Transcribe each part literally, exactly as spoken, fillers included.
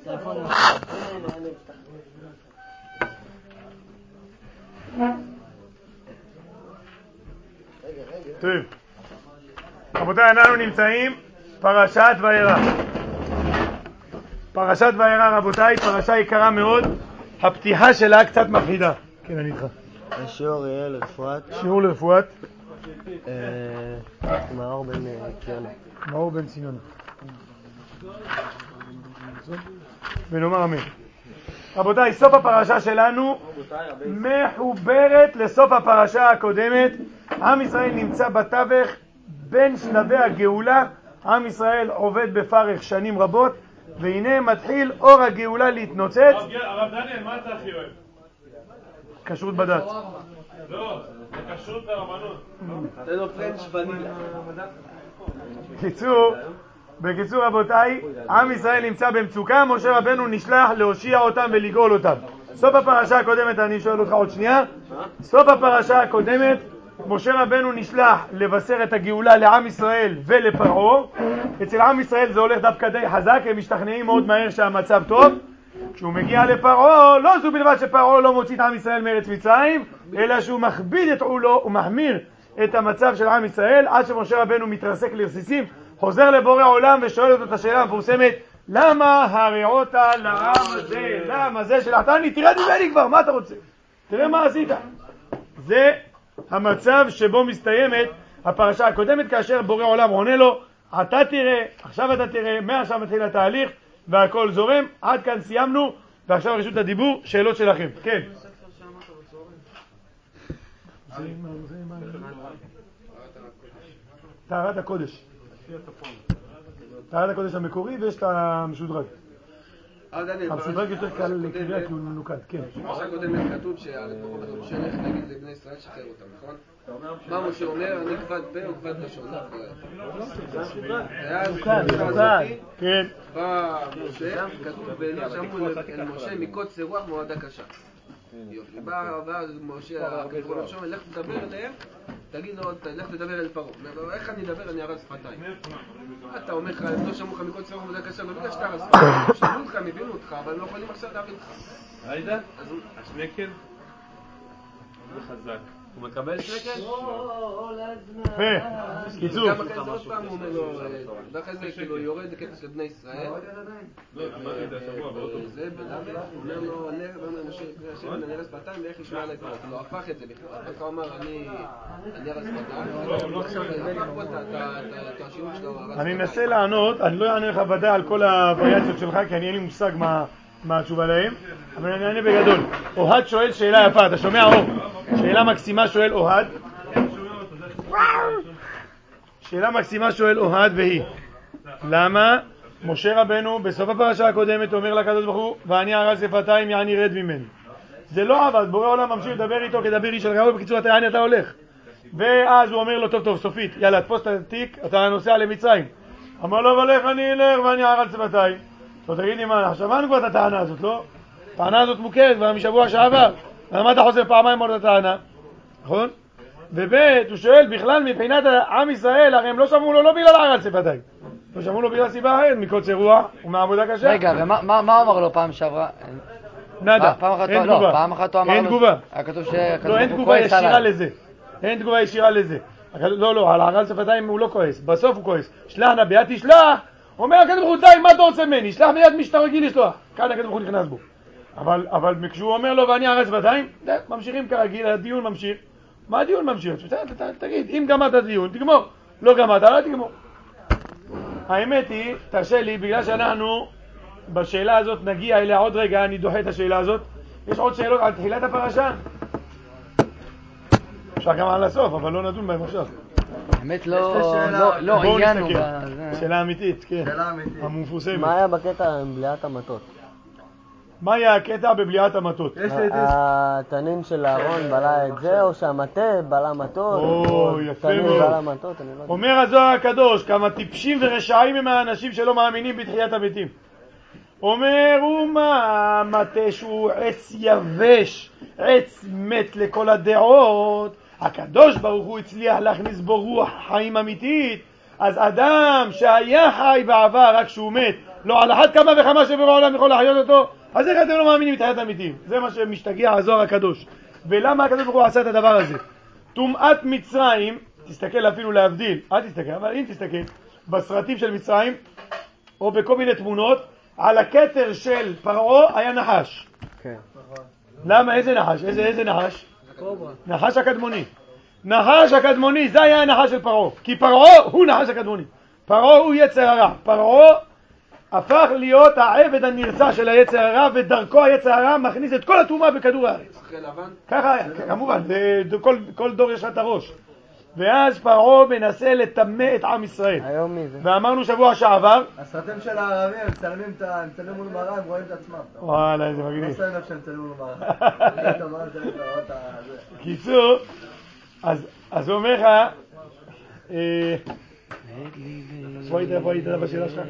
טוב, רבותיי, אנחנו נמצאים פרשת וירא. פרשת וירא, רבותיי, פרשה יקרה מאוד. הפתיחה שלה קצת מפחידה. כן, אני איתך. שיעור יהיה לרפואת. שיעור לרפואת. מאור בן ציונה. מאור בן ציונה. ונאמר אמן. רבותיי, סוף הפרשה שלנו מחוברת לסוף הפרשה הקודמת. עם ישראל נמצא בתווך בין שלבי הגאולה. עם ישראל עובד בפרך שנים רבות, והנה מתחיל אור הגאולה להתנוצץ. הרב דניאל, מה אתה הכי אוהב? כשרות בדת. לא, זה כשרות ברבנות. זה לא פרנץ' ונילה. קיצור, בקיצור רבותיי, עם ישראל נמצא במצוקה, משה רבנו נשלח להושיע אותם ולגאול אותם. סוף הפרשה הקודמת, אני שואל אותך עוד שנייה, סוף הפרשה הקודמת, משה רבנו נשלח לבשר את הגאולה לעם ישראל ולפרעה. אצל עם ישראל זה הולך דווקא די חזק, הם משתכנעים מאוד מהר שהמצב טוב. כשהוא מגיע לפרעה, לא זו בלבד שפרעה לא מוציא את עם ישראל מארץ מצרים, אלא שהוא מכביד את עולו ומחמיר את המצב של עם ישראל, עד שמשה רבנו מתרסק לרסיסים, חוזר לבורא עולם ושואל אותו את השאלה המפורסמת, למה הרעות לעם הזה? למה זה שלחתני? תרד ממני כבר, מה אתה רוצה? תראה מה עשית. זה המצב שבו מסתיימת הפרשה הקודמת, כאשר בורא עולם עונה לו, אתה תראה, עכשיו אתה תראה, מעכשיו מתחיל התהליך והכל זורם. עד כאן סיימנו, ועכשיו רשות הדיבור, שאלות שלכם. כן. טהרת הקודש. טהרת הקודש המקורי, ויש את המשודרג. המשודרג יותר קל לקריאה כי הוא מנוקד. כן. בפרשה הקודמת כתוב שמשה הולך להגיד לבני ישראל שחרר אותם, נכון? מה משה אומר? אני כבד פה או כבד לשון? מנוקד. כן. בא משה, כתוב שאמרו אל משה מקוצר רוח מועדה קשה. יופי, בא משה, הכתוב משה אומר, לך תדבר אליהם, תגיד לו, לך תדבר אל פרעה. איך אני אדבר? אני ארז שפתיים. אתה אומר לך, הם לא שמעו לך מקוצר רוח מועדה קשה, בגלל שאתה ארז שפתיים. שמעו אותך, מבינו אותך, אבל הם לא יכולים עכשיו להבין לך. ראית? השנקל? זה חזק. הוא מקבל שקל? קיצור. גם אחרי זה עוד פעם הוא אומר לו, ואחרי זה כאילו יורד לקטע של בני ישראל. לא, אמרתי את זה השבוע באוטו. זה בלמד, הוא אומר לו, אומר משה, השם אני ארז שפתיים ואיך ישמע עלי פרעה. הוא הפך את זה בכלל. אז הוא אמר, אני ארז שפתיים. הפך פה את השיעור שלו. אני אנסה לענות, אני לא אענה לך ודאי על כל הווריאציות שלך, כי אני אין לי מושג מה... מה התשובה להם, אבל אני אענה בגדול. אוהד שואל שאלה יפה, אתה שומע אור? שאלה מקסימה שואל אוהד. שאלה מקסימה שואל אוהד והיא, למה משה רבנו בסוף הפרשה הקודמת אומר לקדוש ברוך הוא, ואני ארז שפתיים יעני רד ממני? זה לא עבד, בורא עולם ממשיך לדבר איתו כדבר איש של רעהו, בקיצור אתה יעני אתה הולך. ואז הוא אומר לו, טוב טוב סופית, יאללה תפוס את התיק, אתה נוסע למצרים. אמר לו, אבל איך אני אלך ואני ארז שפתיים? לא תגידי מה, עכשיו שמענו כבר את הטענה הזאת, לא? הטענה הזאת מוכרת כבר משבוע שעבר. למה אתה חוזר פעמיים עוד הטענה? נכון? ובית, הוא שואל בכלל מבחינת עם ישראל, הרי הם לא שמעו לו לא בגלל ארז שפתיים. לא שמעו לו בגלל סיבה אחרת, מקוצר רוח ומעבודה קשה. רגע, ומה אמר לו פעם שעברה? נדה, אין תגובה. פעם אחת הוא אמר לו... אין תגובה. לא, אין תגובה ישירה לזה. אין תגובה ישירה לזה. לא, לא, על ארז שפתיים הוא לא כועס. בסוף הוא כועס. שלח נביאה תשלח. אומר הקדוש ברוך הוא, די, מה אתה רוצה ממני? שלח מיד מי שאתה רגיל לשלוח. כאן הקדוש ברוך הוא נכנס בו. אבל, אבל כשהוא אומר לו, ואני ארז שפתיים, ממשיכים כרגיל, הדיון ממשיך. מה הדיון ממשיך? תגיד, אם גמרת הדיון, תגמור. לא גמרת, לא תגמור. האמת היא, תרשה לי, בגלל שאנחנו בשאלה הזאת נגיע אליה עוד רגע, אני דוחה את השאלה הזאת. יש עוד שאלות על תחילת הפרשה? אפשר גם על הסוף, אבל לא נדון בהם עכשיו. האמת לא עיינו. שאלה אמיתית, כן. המפורסמת. מה היה בקטע עם בליעת המטות? מה היה הקטע בבליעת המטות? התנין של אהרון בלה את זה, או שהמטה בלה מטות? או, יפה מאוד. אומר הזוהר הקדוש, כמה טיפשים ורשעים הם האנשים שלא מאמינים בתחיית המתים. אומר, ומה מטה שהוא עץ יבש, עץ מת לכל הדעות, הקדוש ברוך הוא הצליח להכניס בו רוח חיים אמיתית. אז אדם שהיה חי בעבר רק שהוא מת, לא על אחת כמה וכמה שבורא העולם יכול להחיות אותו, אז איך אתם לא מאמינים בתחיית המתים? זה מה שמשתגע הזוהר הקדוש. ולמה הקדוש ברוך הוא עשה את הדבר הזה? טומאת מצרים, תסתכל אפילו להבדיל, אל תסתכל, אבל אם תסתכל, בסרטים של מצרים, או בכל מיני תמונות, על הכתר של פרעה היה נחש. כן. למה? איזה נחש? איזה, איזה נחש? נחש הקדמוני. נחש הקדמוני, זה היה הנחש של פרעה. כי פרעה הוא נחש הקדמוני. פרעה הוא יצר הרע. פרעה הפך להיות העבד הנרצע של היצר הרע, ודרכו היצר הרע מכניס את כל הטומאה בכדור הארץ. ככה היה, כמובן, כל, כל דור יש את הראש. ואז פרעה מנסה לטמא את עם ישראל. היום מי זה? ואמרנו שבוע שעבר, הסרטים של הערבים, הם מצלמים מול מראה, הם רואים את עצמם. וואלה, איזה מגניב. לא שמים לב שהם מצלמים מול מראה. קיצור, אז הוא אומר לך, בוא היית, בוא היית בשאלה שלך.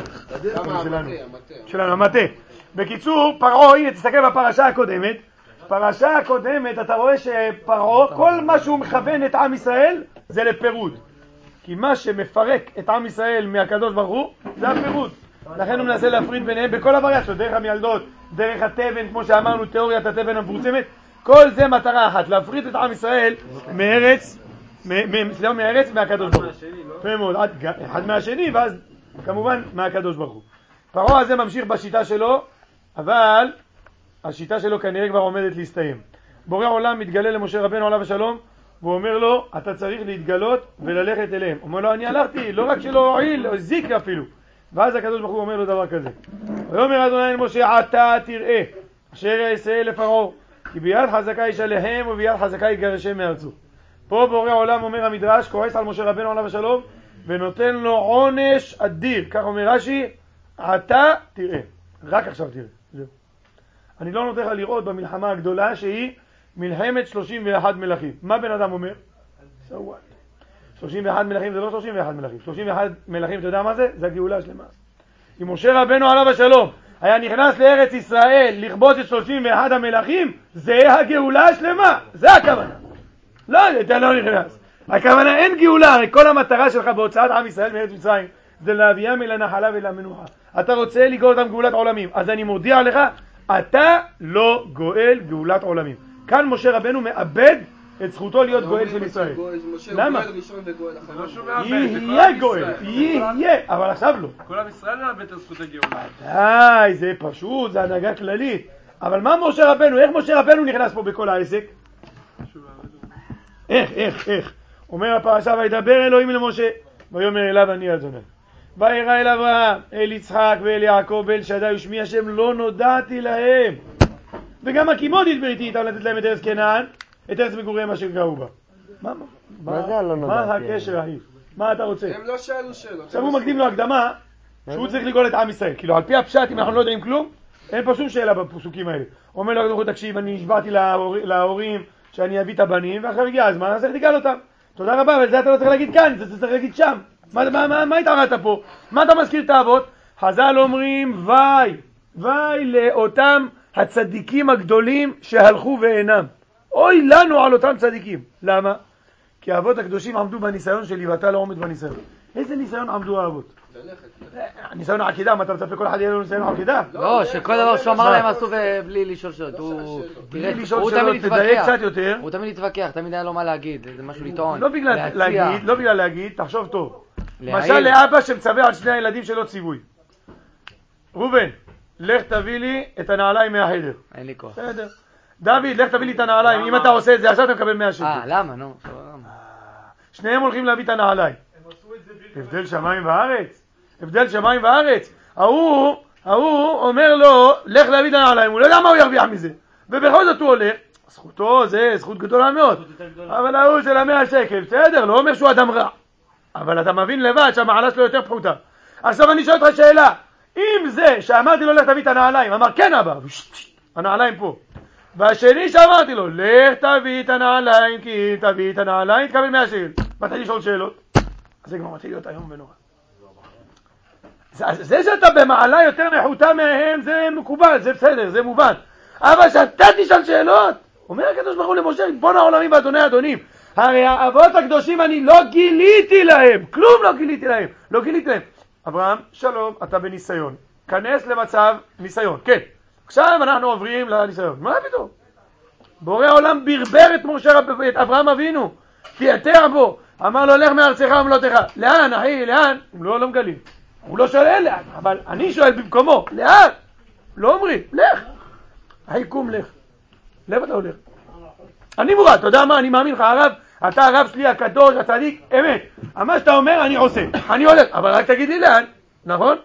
שלנו, המטה. בקיצור, פרעה, הנה תסתכל בפרשה הקודמת, פרשה הקודמת אתה רואה שפרעה, כל מה שהוא מכוון את עם ישראל זה לפירוד. כי מה שמפרק את עם ישראל מהקדוש ברוך הוא זה הפירוד. לכן הוא מנסה להפריד ביניהם בכל הווריאציות, דרך המילדות, דרך התבן, כמו שאמרנו, תיאוריית התבן המפורסמת. כל זה מטרה אחת, להפריד את עם ישראל מארץ, סליחה, מהארץ מהקדוש ברוך הוא. אחד מהשני, ואז כמובן מהקדוש ברוך הוא. פרעה הזה ממשיך בשיטה שלו, אבל השיטה שלו כנראה כבר עומדת להסתיים. בורא עולם מתגלה למשה רבנו עליו השלום, והוא אומר לו, אתה צריך להתגלות וללכת אליהם. הוא אומר לו, אני הלכתי, לא רק שלא הועיל, זיק אפילו. ואז הקדוש ברוך הוא אומר לו דבר כזה. ויאמר אדוני אל משה, עתה תראה, אשר אעשה לפרעה, כי ביד חזקה ישלהם וביד חזקה יגרשם מארצו. פה בורא עולם אומר המדרש, כועס על משה רבנו עליו השלום, ונותן לו עונש אדיר. כך אומר רש"י, עתה תראה. רק עכשיו תראה. זהו. אני לא נותן לך לראות במלחמה הגדולה שהיא מלחמת שלושים ואחד מלכים. מה בן אדם אומר? So what? שלושים ואחד מלכים זה לא שלושים ואחד מלכים. שלושים ואחד מלכים, אתה יודע מה זה? זה הגאולה שלמה. אם משה רבנו עליו השלום היה נכנס לארץ ישראל לכבוש את שלושים ואחד המלכים, זה הגאולה השלמה. זה הכוונה. לא, אתה לא נכנס. הכוונה אין גאולה, הרי כל המטרה שלך בהוצאת עם ישראל מארץ מצרים זה להביאם אל הנחלה ואל המנוחה. אתה רוצה לגאול אותם גאולת עולמים, אז אני מודיע לך, אתה לא גואל גאולת עולמים. כאן משה רבנו מאבד את זכותו להיות גואל של ישראל. למה? יהיה גואל, יהיה, אבל עכשיו לא. כל עם ישראל מאבד את זכות הגאולה. די, זה פשוט, זה הנהגה כללית. אבל מה משה רבנו, איך משה רבנו נכנס פה בכל העסק? איך, איך, איך? אומר הפרשה, וידבר אלוהים למשה, ויאמר אליו אני אדוני. וירא אל אברהם, אל יצחק ואל יעקב ואל שדי ושמי השם לא נודעתי להם. וגם הקימות ידבר איתי איתם לתת להם את ארץ כנען, את ארץ מגוריהם אשר גרו בה. מה, מה זה לא נודעתי? מה הקשר ההיא? מה אתה רוצה? הם לא שאלו שאלות. עכשיו הוא מקדים לו הקדמה שהוא צריך לגאול את עם ישראל. כאילו על פי הפשט, אם אנחנו לא יודעים כלום, אין פה שום שאלה בפסוקים האלה. אומר לו הקדוש, תקשיב, אני נשבעתי להורים שאני אביא את הבנים, ועכשיו הגיע הזמן, אז צריך לגאול אותם. תודה רבה, אבל זה אתה לא צריך להגיד כאן, זה צריך להגיד שם. מה, מה, מה, מה התערעת פה? מה אתה מזכיר את האבות? חז"ל אומרים, וי, וי לאותם הצדיקים הגדולים שהלכו ואינם. אוי לנו על אותם צדיקים. למה? כי האבות הקדושים עמדו בניסיון שלי ואתה לא עומד בניסיון. איזה ניסיון עמדו האבות? ניסיון העקידה, מה אתה מצפה כל אחד יהיה לו ניסיון העקידה? לא, שכל דבר שהוא אמר להם עשו בלי לשאול שאלות. בלי לשאול שאלות, תדייק קצת יותר. הוא תמיד התווכח, תמיד היה לו מה להגיד, זה משהו לטעון. לא בגלל להגיד, לא בגלל להגיד, תחשוב טוב. למשל לאבא שמצווה על שני הילדים שלו ציווי. רובן, לך תביא לי את הנעליים מהחדר. אין לי כוח. בסדר. דוד, לך תביא לי את הנעליים. אם אתה עושה את זה, עכשיו אתה מקבל מאה שקל. אה, למה? נו. שניהם הולכים להביא את הנעליים. הבדל שמיים וארץ. הבדל שמיים וארץ. ההוא, ההוא אומר לו, לך להביא את הנעליים. הוא לא יודע מה הוא ירוויח מזה. ובכל זאת הוא הולך. זכותו, זה זכות גדולה מאוד. אבל ההוא של המאה שקל, בסדר, לא אומר שהוא אדם רע. אבל אתה מבין לבד שהמעלה שלו יותר פחותה. עכשיו אני שואל אותך שאלה. אם זה שאמרתי לו לך תביא את הנעליים, אמר כן אבא, הנעליים פה. והשני שאמרתי לו, לך תביא את הנעליים, כי תביא את הנעליים, תקבל מאה שקל. מתחיל לשאול שאלות. אז זה כבר מתחיל להיות היום ונורא. זה שאתה במעלה יותר נחותה מהם, זה מקובל, זה בסדר, זה מובן. אבל שאתה תשאל שאלות, אומר הקדוש ברוך הוא למשה, ריבון העולמים ואדוני אדונים. הרי האבות הקדושים אני לא גיליתי להם, כלום לא גיליתי להם, לא גיליתי להם. אברהם, שלום, אתה בניסיון. כנס למצב ניסיון. כן, עכשיו אנחנו עוברים לניסיון. מה פתאום? בורא העולם ברבר את משה, את אברהם אבינו, תיעתר בו, אמר לו לך מארצך וממולדתך. לאן אחי, לאן? הם לא, לא מגלים. הוא לא שואל לאן, אבל אני שואל במקומו, לאן? לא אומרים, לך. אחי קום לך. לב אתה הולך. אני מורד, אתה יודע מה, אני מאמין לך הרב, אתה הרב שלי הקדוש, הצדיק, אמת. מה שאתה אומר אני עושה, אני הולך, אבל רק תגיד לי לאן, נכון?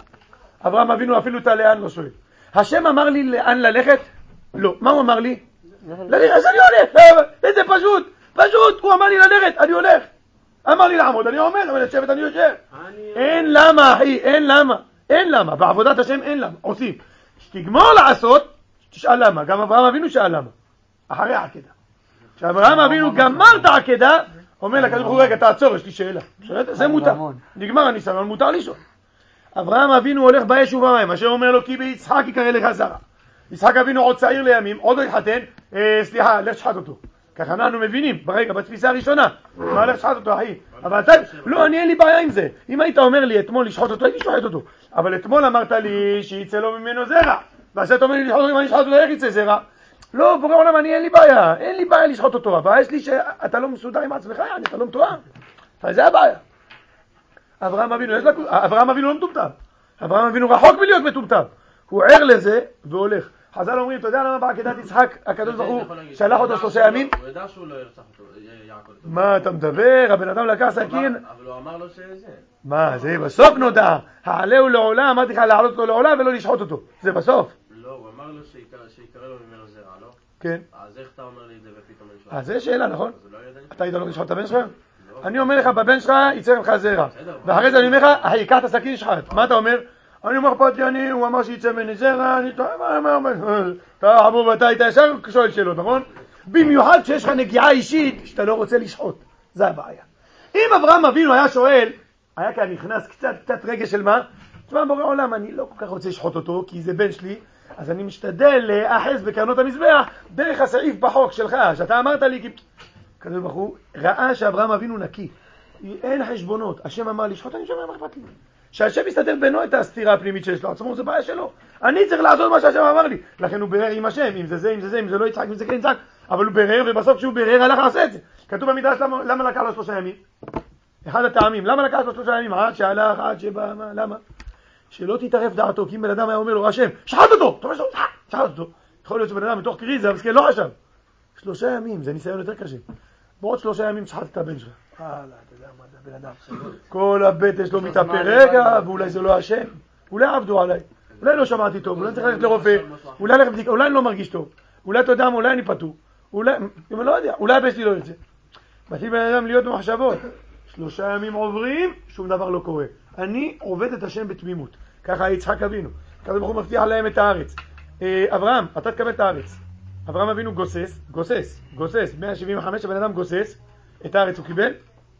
אברהם אבינו אפילו את הלאן לא שואל. השם אמר לי לאן ללכת? לא. מה הוא אמר לי? ללכת, אז אני הולך. זה פשוט, פשוט, הוא אמר לי ללכת, אני הולך. אמר לי לעמוד, אני עומד, אבל לשבת אני יושב. אין למה אחי, אין למה, אין למה, בעבודת השם אין למה, עושים. שתגמור לעשות, תשאל למה, גם אברהם אבינו שאל למה, אחרי העקדה. כשאברהם אבינו גמר את העקדה, אומר לקדוש ברוך הוא, רגע תעצור, יש לי שאלה. זה מותר, נגמר הניסיון, מותר לשאול. אברהם אבינו הולך באש ובמים, אשר אומר לו כי ביצחק יקרא לך זרע. יצחק אבינו עוד צעיר לימים, עוד לא התחתן, אה, סליחה, לך תשחט אותו. ככה אנחנו מבינים, ברגע, בתפיסה הראשונה, מה לך תשחט אותו אחי? אבל אתה, לא, אני אין לי בעיה עם זה. אם היית אומר לי אתמול לשחוט אותו, הייתי שוחט אותו. אבל אתמול אמרת לי שיצא לו ממנו זרע. ועכשיו אתה אומר לי לשחוט אותו, אם אני שחוט אותו, איך יצא זרע? לא, בורא עולם, אני אין לי בעיה, אין לי בעיה לשחוט אותו. הבעיה יש לי שאתה לא מסודר עם עצמך, אתה לא מתואם. זה הבעיה. אברהם אבינו, יש לה... אברהם אבינו לא מטומטם. אברהם אבינו רחוק מלהיות מטומטם. הוא ער לזה והולך. חז"ל אומרים, אתה יודע למה בעקדת יצחק הקדוש ברוך הוא שלח אותו שלושה ימים? הוא ידע שהוא לא ירצח אותו, יעקב. מה אתה מדבר? הבן אדם לקח סכין. אבל הוא אמר לו שזה. מה, זה בסוף נודע. העלהו לעולה, אמרתי לך להעלות אותו לעולה ולא לשחוט אותו. זה בסוף. לא, הוא אמר לו שיקרא לו ממנו זרע, לא? כן. אז איך אתה אומר לי את זה ופתאום אני שואל? אז זה שאלה, נכון? אתה היית לא לשחוט את הבן שלך? אני אומר לך, בבן שלך יצא ממך זרע. ואחרי זה אני אומר לך, אחי, קח את הסכין שחט. מה אתה אומר? אני אומר פתי אני, הוא אמר שיצא ממני זרע, אני טועה, מה, מה, מה, אתה חבוב, אתה היית ישר שואל שאלות, נכון? במיוחד שיש לך נגיעה אישית שאתה לא רוצה לשחוט, זה הבעיה. אם אברהם אבינו היה שואל, היה כאן נכנס קצת, קצת רגש של מה? תשמע, בורא עולם, אני לא כל כך רוצה לשחוט אותו, כי זה בן שלי, אז אני משתדל להאחז בקרנות המזבח דרך הסעיף בחוק שלך, שאתה אמרת לי, כי... כזה בחור, ראה שאברהם אבינו נקי, אין חשבונות, השם אמר לשחוט, אני שומע מה אכפת לי. שהשם יסתדר בינו את הסתירה הפנימית שיש לו, עצמו זה בעיה שלו. אני צריך לעשות מה שהשם אמר לי. לכן הוא ברר עם השם, אם זה זה, אם זה זה, אם זה לא יצחק, אם זה כן יצחק. אבל הוא ברר, ובסוף כשהוא ברר הלך לעשות את זה. כתוב במדרש למה, למה לקח לו שלושה ימים? אחד הטעמים, למה לקח לו שלושה ימים? עד שהלך, עד שבא, מה, למה? שלא תתערף דעתו, כי אם בן אדם היה אומר לו, השם, שחט אותו! אתה אומר שלו, שחט אותו. יכול להיות שבן אדם מתוך קריזה, אבל לא חשב. שלושה ימים, זה ניסיון יותר קשה. בעוד שלושה ימים שחט את הבן שלך. הלאה, אתה יודע מה זה, בן אדם. כל הבטן שלו מתאפר רגע, ואולי זה לא השם. אולי עבדו עליי. אולי לא שמעתי טוב, אולי צריך ללכת לרופא. אולי ללכת בדיקה, אולי אני לא מרגיש טוב. אולי אתה יודע מה, אולי אני פתור. אולי, אם אני לא יודע, אולי הבן שלי לא יוצא. מתאים בן אדם להיות במחשבות. שלושה ימים עוברים, שום דבר לא קורה. אני עובד את השם בתמימות. ככה יצחק אבינו. ככה ברוך הוא מבטיח להם את הארץ. אברהם, אתה תקבל את הארץ. אברהם אבינו גוסס, גוסס, גוסס, מאה שבעים וחמש, הבן אדם גוסס, את הארץ הוא קיבל,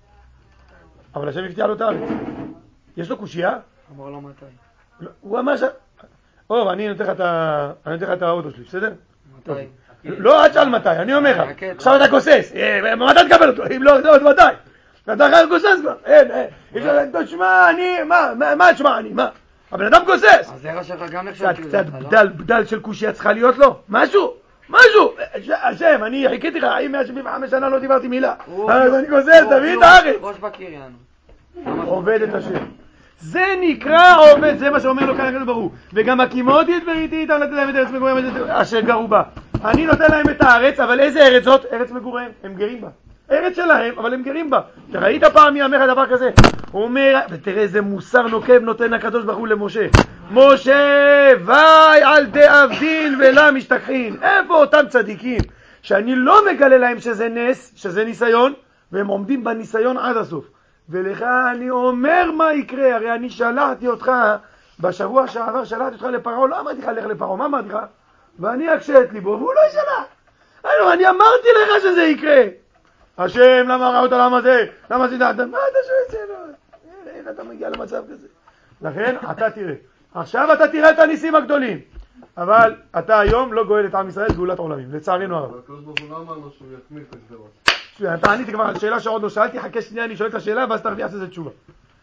אבל השם הבטיח לו את הארץ. יש לו קושייה? אמר לו מתי. הוא אמר ש... אור, אני נותן לך את האוטו שלי, בסדר? מתי? לא, עד שאל מתי, אני אומר לך. עכשיו אתה גוסס, מתי תקבל אותו? אם לא, עוד מתי? אתה אחר גוסס כבר, אין, אין. תשמע, אני, מה, מה, תשמע, אני, מה? הבן אדם גוסס. הזרע שלך גם נחשב כאילו קצת בדל, בדל של קושייה צריכה להיות לו, משהו. משהו! השם, אני חיכיתי לך, אם מאה שבעים וחמש שנה לא דיברתי מילה. אז אני גוזל, תביא את הארץ. ראש בקיר יענו. עובד את השם. זה נקרא עובד, זה מה שאומר לו כאן הקדוש ברוך הוא. וגם הקימותי את בריתי איתם לתת להם את ארץ מגוריהם אשר גרו בה. אני נותן להם את הארץ, אבל איזה ארץ זאת? ארץ מגוריהם. הם גרים בה. ארץ שלהם, אבל הם גרים בה. אתה ראית פעם מי אמר דבר כזה? הוא אומר, ותראה איזה מוסר נוקב נותן הקדוש ברוך הוא למשה. משה, וי על דאבדין ולה משתכחין. איפה אותם צדיקים שאני לא מגלה להם שזה נס, שזה ניסיון, והם עומדים בניסיון עד הסוף. ולך אני אומר מה יקרה, הרי אני שלחתי אותך, בשבוע שעבר שלחתי אותך לפרעה, לא אמרתי לך לך לפרעה, מה אמרתי לך? ואני אקשה את ליבו, והוא לא ישלח. אני, אני אמרתי לך שזה יקרה. השם, למה ראה אותה, למה זה? למה זה דעת? מה אתה שואל שלו? איך אתה מגיע למצב כזה? לכן, אתה תראה. עכשיו אתה תראה את הניסים הגדולים. אבל אתה היום לא גואל את עם ישראל גאולת עולמים, לצערנו הרב. אבל הקדוש ברוך הוא לא אמר לו שהוא יחמיר את הגזרות. אתה עניתי כבר על שאלה שעוד לא שאלתי, חכה שנייה, אני שואל את השאלה, ואז תרוויח לזה תשובה.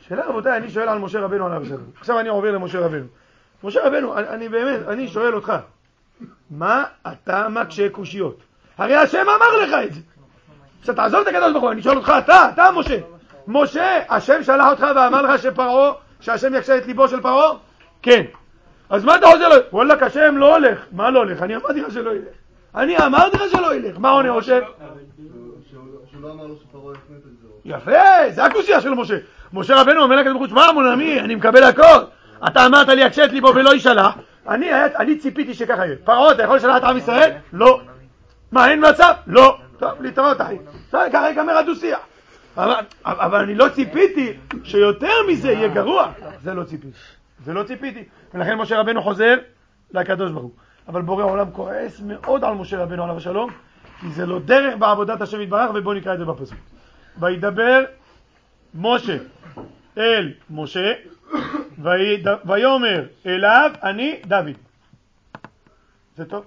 שאלה רבותיי, אני שואל על משה רבנו עליו השלום. עכשיו אני עובר למשה רבנו. משה רבנו, אני, אני באמת, אני שואל אותך, מה אתה מקשה קושיות? הרי השם אמר לך את זה. עכשיו תעזוב את הקדוש ברוך הוא, אני שואל אותך, אתה, אתה משה. משה, השם שלח אותך ואמר לך שפרעה, שהשם יקשה את ליבו של פרעה? כן. אז מה אתה חוזר לו? וואלק, השם לא הולך. מה לא הולך? אני אמרתי לך שלא ילך. אני אמרתי לך שלא ילך. מה עונה משה? שלא אמר לו שפרעה יחנית את זה. יפה, זה הקושיה של משה. משה רבנו אומר לקדוש ברוך הוא, שמע מונמי, אני מקבל הכל. אתה אמרת לי יקשה את ליבו ולא ישלח. אני, אני ציפיתי שככה יהיה. פרעה, אתה יכול לשלח את עם ישראל? לא. מה, אין מצב? לא. טוב, להתראות אחי. ככה ייגמר הדו-שיח. אבל, אבל אני לא ציפיתי שיותר מזה יהיה גרוע. זה לא ציפיתי. זה לא ציפיתי. ולכן משה רבנו חוזר לקדוש ברוך הוא. אבל בורא העולם כועס מאוד על משה רבנו עליו השלום, כי זה לא דרך בעבודת השם יתברך, ובואו נקרא את זה בפסוק. וידבר משה אל משה, ויאמר אליו אני דוד. זה טוב?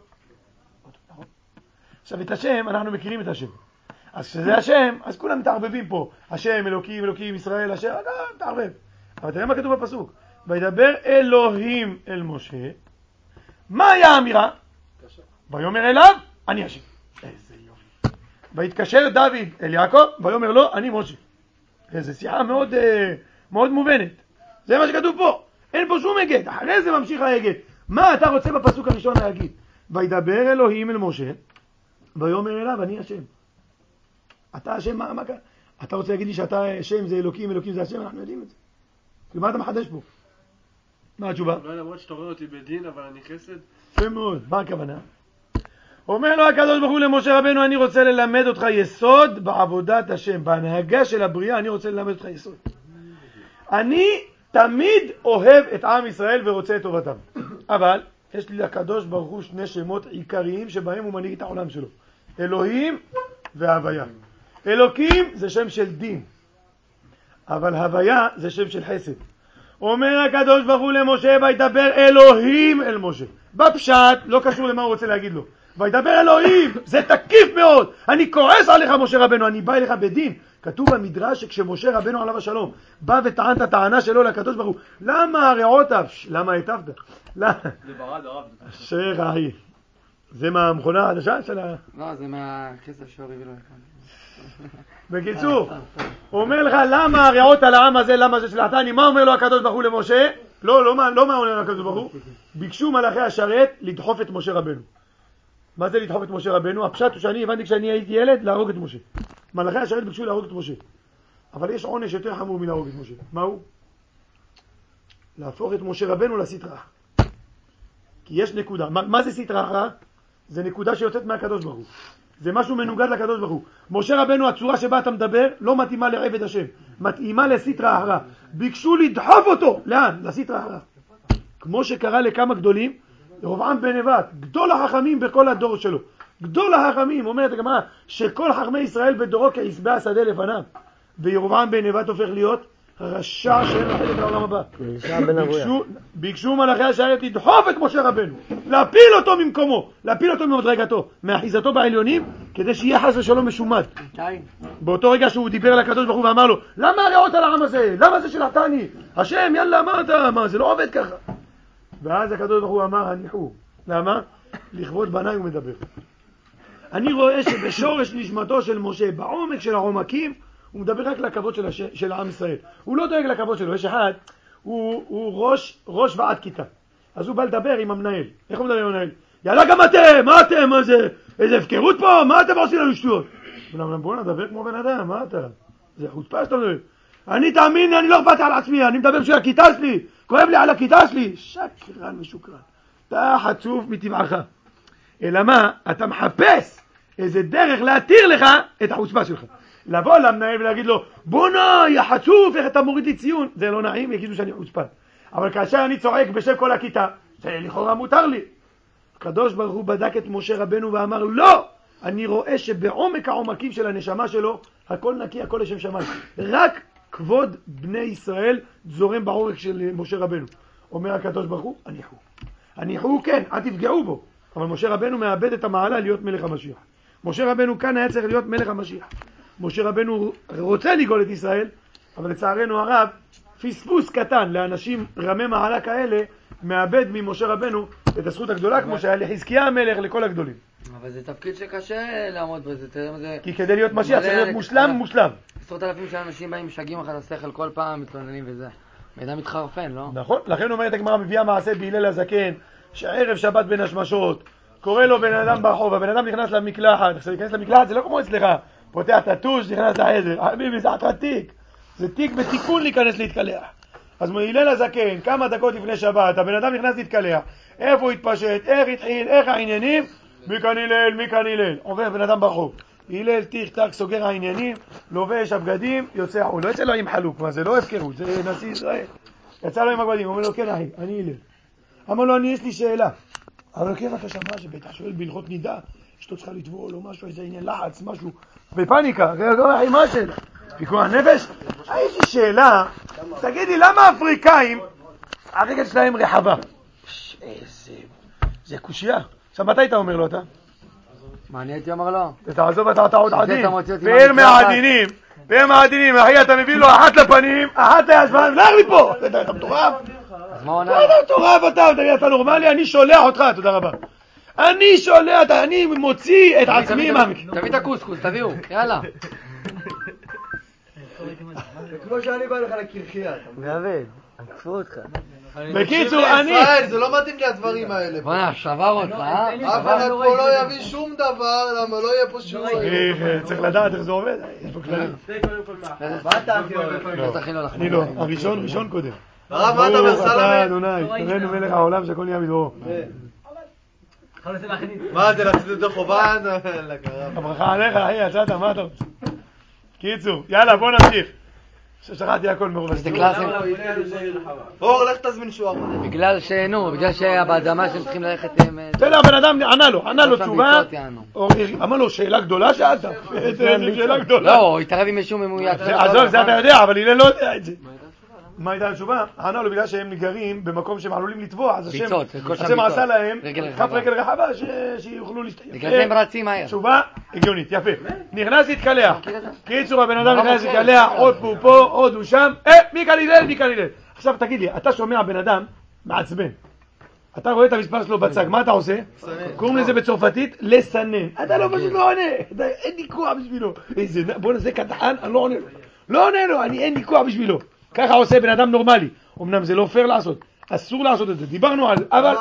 עכשיו את השם, אנחנו מכירים את השם. אז כשזה השם, אז כולם מתערבבים פה. השם, אלוקים, אלוקים, ישראל, השם, אתה מתערבב. אבל תראה מה כתוב בפסוק. וידבר אלוהים אל משה. מה היה האמירה? ויאמר אליו, אני השם. איזה יופי. והתקשר דוד אל יעקב, ויאמר לו, אני משה. איזו שיחה מאוד, מאוד מובנת. זה מה שכתוב פה. אין פה שום הגד. אחרי זה ממשיך ההגד. מה אתה רוצה בפסוק הראשון להגיד? וידבר אלוהים אל משה, ויאמר אליו, אני השם. אתה השם, מה, מה, אתה רוצה להגיד לי שאתה השם זה אלוקים, אלוקים זה השם, אנחנו יודעים את זה. מה אתה מחדש פה? מה התשובה? אולי למרות שאתה רואה אותי בדין, אבל אני חסד. יפה מאוד, מה הכוונה? אומר לו הקדוש ברוך הוא למשה רבנו, אני רוצה ללמד אותך יסוד בעבודת השם, בהנהגה של הבריאה, אני רוצה ללמד אותך יסוד. אני תמיד אוהב את עם ישראל ורוצה את טובתם. אבל יש לי לקדוש ברוך הוא שני שמות עיקריים שבהם הוא מנהיג את העולם שלו. אלוהים והוויה. אלוקים זה שם של דין, אבל הוויה זה שם של חסד. אומר הקדוש ברוך הוא למשה, וידבר אלוהים אל משה. בפשט, לא קשור למה הוא רוצה להגיד לו. וידבר אלוהים, זה תקיף מאוד. אני כועס עליך משה רבנו, אני בא אליך בדין. כתוב במדרש שכשמשה רבנו עליו השלום בא וטען את הטענה שלו לקדוש ברוך הוא, למה הרעות? למה היטבת? זה ברד הרב. שייך אחי. זה מהמכונה החדשה של ה... לא, זה מהכסף שהוריד לו. בקיצור, הוא אומר לך, למה הרעות על העם הזה, למה זה שלחתני? מה אומר לו הקדוש ברוך הוא למשה? לא, לא, לא מה אומר לו הקדוש ברוך הוא? ביקשו מלאכי השרת לדחוף את משה רבנו. מה זה לדחוף את משה רבנו? הפשט הוא שאני הבנתי כשאני הייתי ילד להרוג את משה. מלאכי השרת ביקשו להרוג את משה. אבל יש עונש יותר חמור מלהרוג את משה. מה הוא? להפוך את משה רבנו לסטרא. כי יש נקודה. מה, מה זה סטרא? זה נקודה שיוצאת מהקדוש ברוך הוא. זה משהו מנוגד לקדוש ברוך הוא. משה רבנו, הצורה שבה אתה מדבר, לא מתאימה לעבד השם. מתאימה לסטרא אחרא. ביקשו לדחוף אותו. לאן? לסטרא אחרא. כמו שקרה לכמה גדולים, ירבעם בן נבט, גדול החכמים בכל הדור שלו. גדול החכמים, אומרת הגמרא, שכל חכמי ישראל בדורו כעשבי השדה לפניו. וירבעם בן נבט הופך להיות רשע שאין לו חלק לעולם הבא. ביקשו, ביקשו מלאכי השרת לדחוף את משה רבנו, להפיל אותו ממקומו, להפיל אותו ממדרגתו, מאחיזתו בעליונים, כדי שיהיה חס ושלום משומד. באותו רגע שהוא דיבר לקדוש ברוך הוא ואמר לו, למה הרעות על העם הזה? למה זה שלחתני? השם, יאללה, מה אתה? מה, זה לא עובד ככה. ואז הקדוש ברוך הוא אמר, הניחו. למה? לכבוד בניי הוא מדבר. אני רואה שבשורש נשמתו של משה, בעומק של העומקים, הוא מדבר רק לכבוד של, הש... של העם ישראל. הוא לא דואג לכבוד שלו. יש אחד, הוא, הוא ראש, ראש ועד כיתה. אז הוא בא לדבר עם המנהל. איך הוא מדבר עם המנהל? יאללה גם אתם, מה אתם? מה זה? איזה הפקרות פה? מה אתם עושים לנו שטויות? בוא נדבר כמו בן אדם, מה אתה? זה חוצפה שאתה מדבר. אני תאמין, אני לא אכפת על עצמי, אני מדבר בשביל הכיתה שלי. כואב לי על הכיתה שלי. שקרן ושוקרן. אתה חצוף מטבעך. אלא מה? אתה מחפש איזה דרך להתיר לך את החוצפה שלך. לבוא למנהל ולהגיד לו, בונה, יא חצוף, איך אתה מוריד לי ציון? זה לא נעים, יגידו שאני חוצפן. אבל כאשר אני צועק בשם כל הכיתה, זה לכאורה מותר לי. הקדוש ברוך הוא בדק את משה רבנו ואמר, לא! אני רואה שבעומק העומקים של הנשמה שלו, הכל נקי, הכל לשם שמיים. רק כבוד בני ישראל זורם בעורק של משה רבנו. אומר הקדוש ברוך הוא, הניחו. הניחו כן, אל תפגעו בו. אבל משה רבנו מאבד את המעלה להיות מלך המשיח. משה רבנו כאן היה צריך להיות מלך המשיח. משה רבנו רוצה לגאול את ישראל, אבל לצערנו הרב, פספוס קטן לאנשים רמי מעלה כאלה, מאבד ממשה רבנו את הזכות הגדולה, כמו שהיה לחזקיה המלך לכל הגדולים. אבל זה תפקיד שקשה לעמוד בזה, תראה מה זה... כי כדי להיות משיח צריך להיות מושלם, מושלם. עשרות אלפים של אנשים באים, משגעים אחת השכל, כל פעם מתלוננים וזה. מידע מתחרפן, לא? נכון, לכן אומרת הגמרא, מביאה מעשה בהלל הזקן, שערב שבת בין השמשות, קורא לו בן אדם ברחוב, הבן אדם נכנס למקלחת, עכשיו להיכנס למקלחת זה לא כמו אצלך, פותח את הטוש, נכנס לחדר, חביבי זה עטרת תיק, זה תיק בתיקון להיכנס להתקלח. אז מהלל הזקן, כמה דקות לפני שבת, הבן אדם נכנס להתקלח, איפה הוא התפשט, איך התחיל, איך העניינים, מי כאן הלל, מי כאן הלל, עובר בן אדם ברחוב, הלל תיך תק סוגר העניינים, לובש הבגדים, יוצא, הוא לא יצא לו עם חלוק, מה זה לא הפקרות, זה נשיא ישראל, יצא לו עם הבגדים, הוא אומר לו כן אחי, אני הלל. אמר לו, אני יש לי שאלה. אבל לו, כן, בבקשה, מה זה? בטח שואל בהלכות נידה, אשתו צריכה לטבול או משהו, איזה עניין לחץ, משהו, בפניקה, אחי, מה השאלה? פיקוח נפש? יש לי שאלה, תגידי, למה האפריקאים, הרגל שלהם רחבה? איזה, זה קושייה. עכשיו, מתי אתה אומר לו אותה? מה, אני הייתי אומר לו? תעזוב, אתה עוד עדין. והם מהעדינים, והם מהעדינים, אחי, אתה מביא לו אחת לפנים, אחת לישבן, לך מפה! אתה מטורף? אז מה עונה? אתה מטורף אתה, אתה נורמלי, אני שולח אותך, תודה רבה. אני שולח, אני מוציא את עצמי מהמקרה. תביא את הקוסקוס, תביאו, יאללה. זה כמו שאני בא לך לקרחייה. גבי, עקפו אותך. בקיצור, אני... ישראל, זה לא מתאים לי הדברים האלה. בוא'נה, שבר אותך, אה? אף אחד פה לא יביא שום דבר, למה לא יהיה פה שום... צריך לדעת איך זה עובד, יש פה כללים. מה אתה הכי אוהב? אני לא, הראשון, ראשון קודם. הרב, מה אתה אומר, אתה סלמי? אדוני, תורנו מלך העולם שהכל נהיה מדברו. מה זה, להחזיר את החובן? הברכה עליך, אחי, יצאת, מה אתה רוצה? קיצור, יאללה, בוא נמשיך. ששכחתי הכל מרוב. זה קלאסי. אור, לך תזמין שוער. בגלל שנו, בגלל שבאדמה שהם צריכים ללכת עם... בסדר, הבן אדם ענה לו, ענה לו תשובה. אמר לו, שאלה גדולה שאלת. שאלה גדולה. לא, הוא התערב עם משום אם הוא יעצר. עזוב, זה אתה יודע, אבל הלל לא יודע את זה. מה הייתה התשובה? ענה לו בגלל שהם נגרים במקום שהם עלולים לטבוע, אז השם עשה להם כף רגל רחבה שיוכלו להשתייך. בגלל שהם רצים מהר. תשובה הגיונית, יפה. נכנס להתקלח. קיצור, הבן אדם נכנס להתקלח, עוד הוא פה, עוד הוא שם. אה, מי כאן הלל, מי כאן הלל. עכשיו תגיד לי, אתה שומע בן אדם מעצבן. אתה רואה את המספר שלו בצג, מה אתה עושה? קוראים לזה בצרפתית לסנן. אתה לא פשוט לא עונה, אין לי כוח בשבילו. בוא נעשה קטחן, אני לא עונה לו. לא עונה לו, אין לי כוח בשבילו. ככה עושה בן אדם נורמלי. אמנם זה לא פייר לעשות, אסור לעשות את זה, דיברנו על זה, אבל...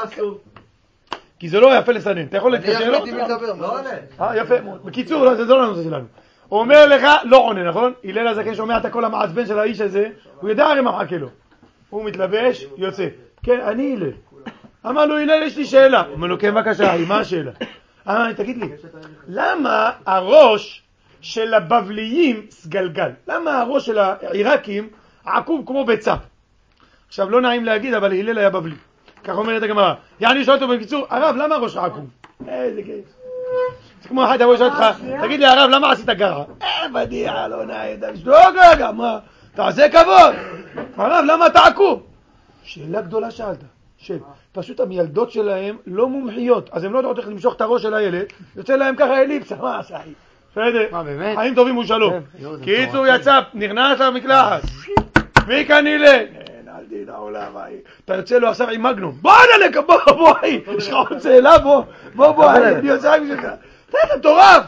כי זה לא יפה לסנן, אתה יכול להתקשר לו? אני אחליט אם לדבר, לא עונה. אה, יפה, בקיצור, זה לא הנושא שלנו. הוא אומר לך, לא עונה, נכון? הלל הזקן שומע את הקול המעצבן של האיש הזה, הוא ידע הרי מה מחכה לו. הוא מתלבש, יוצא. כן, אני הלל. אמר לו, הלל, יש לי שאלה. אומר לו, כן, בבקשה, מה השאלה? אמר לי, תגיד לי, למה הראש של הבבליים סגלגל? למה הראש של העיראקים עקוב כמו ביצה? עכשיו, לא נעים להגיד, אבל הלל היה בבלי. כך אומרת הגמרא. יעני שואל אותו בקיצור, הרב, למה הראש עקוב? איזה כיף. זה כמו אחד הראש אותך, תגיד לי הרב, למה עשית גרע? אה, בדיעה, לא נעים, שתוק רגע, מה? תעשה כבוד. הרב, למה אתה עקוב? שאלה גדולה שאלת. של, פשוט המילדות שלהם לא מומחיות, אז הם לא יודעות איך למשוך את הראש של הילד, יוצא להם ככה אליפסה, מה עשה? בסדר, חיים טובים ושלום. קיצור יצא, נכנס למקלחת, מי כאן הלל? אין, אל דין העולם, אתה יוצא לו עכשיו עם מגנום, בוא נלך, בוא, בוא, יש לך עוד צאלה, בוא, בוא, בוא, אני יוצא רק בשבילך. אתה מטורף,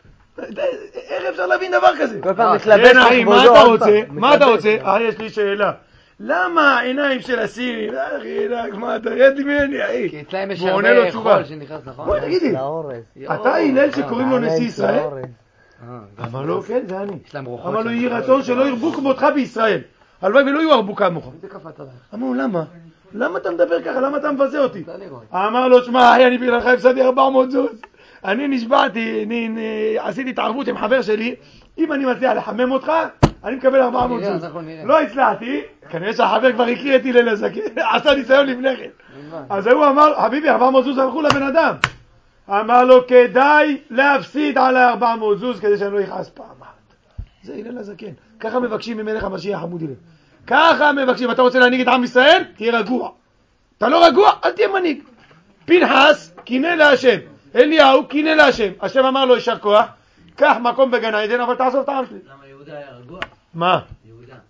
איך אפשר להבין דבר כזה? כן אחי, מה אתה רוצה? מה אתה רוצה? אה, יש לי שאלה. למה העיניים של הסירים? אחי, מה אתה רד ממני, אחי? כי אצלהם יש הרבה חול שנכנס, נכון? בוא תגידי, אתה הלל שקוראים לו נשיא ישראל? אמר לו, כן, זה אני. אמר לו, יהי רצון שלא ירבו כמותך בישראל. הלוואי ולא יהיו הרבו כמוך. אמר לו, למה? למה אתה מדבר ככה? למה אתה מבזה אותי? אמר לו, שמע, אחי, אני בגללך הפסדתי ארבע מאות זוז. אני נשבעתי, עשיתי התערבות עם חבר שלי, אם אני מצליח לחמם אותך, אני מקבל ארבע מאות זוז. לא הצלחתי, כנראה שהחבר כבר הכיר את הלל הזקן, עשה ניסיון לפני כן. אז הוא אמר, חביבי, ארבע מאות זוז הלכו לבן אדם. אמר לו, כדאי להפסיד על ה-ארבע מאות זוז כדי שאני לא יכעס פעם אחת. זה הלל הזקן. ככה מבקשים ממלך המשיח חמוד הלל. ככה מבקשים, אתה רוצה להנהיג את עם ישראל? תהיה רגוע. אתה לא רגוע? אל תהיה מנהיג. פנחס קינא להשם. אליהו קינא להשם. השם אמר לו, יישר כוח, קח מקום בגן עדן, אבל תעזוב את העם שלי. למה יהודה היה רגוע? מה? יהודה.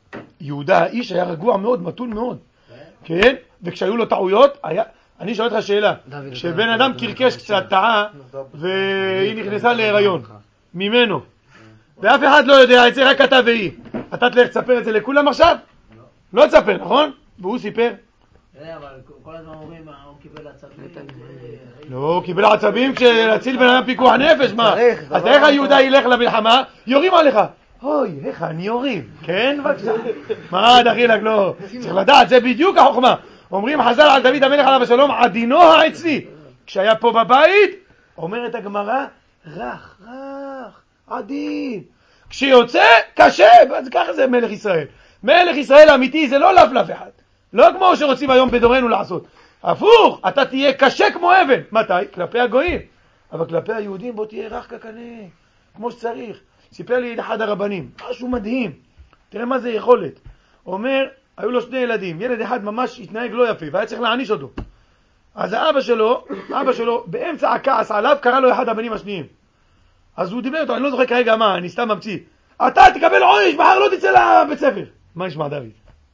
יהודה האיש היה רגוע מאוד, מתון מאוד, כן? וכשהיו לו טעויות, היה... אני שואל אותך שאלה, כשבן אדם קרקש קצת טעה, והיא נכנסה להיריון, ממנו, ואף אחד לא יודע את זה, רק אתה והיא, אתה תלך תספר את זה לכולם עכשיו? לא תספר, נכון? והוא סיפר? אבל כל הזמן אומרים, הוא קיבל עצבים. לא, הוא קיבל עצבים כשלהציל בן אדם פיקוח נפש, מה? אז איך היהודה ילך למלחמה? יורים עליך. אוי, איך אני יורים? כן, בבקשה. מה דחילק, לא. צריך לדעת, זה בדיוק החוכמה. אומרים חז"ל על דוד המלך עליו השלום, עדינו העצני. כשהיה פה בבית, אומרת הגמרא, רך, רך, עדין. כשיוצא, קשה, אז ככה זה מלך ישראל. מלך ישראל האמיתי זה לא לפלף אחד. לא כמו שרוצים היום בדורנו לעשות. הפוך, אתה תהיה קשה כמו אבן. מתי? כלפי הגויים. אבל כלפי היהודים בוא תהיה רך כקנה, כמו שצריך. סיפר לי אחד הרבנים, משהו מדהים. תראה מה זה יכולת. אומר, היו לו שני ילדים. ילד אחד ממש התנהג לא יפה, והיה צריך להעניש אותו. אז האבא שלו, אבא שלו, באמצע הכעס עליו, קרא לו אחד הבנים השניים. אז הוא דיבר אותו, אני לא זוכר כרגע מה, אני סתם ממציא. אתה תקבל עונש, מחר לא תצא לבית ספר. מה ישמע דוד?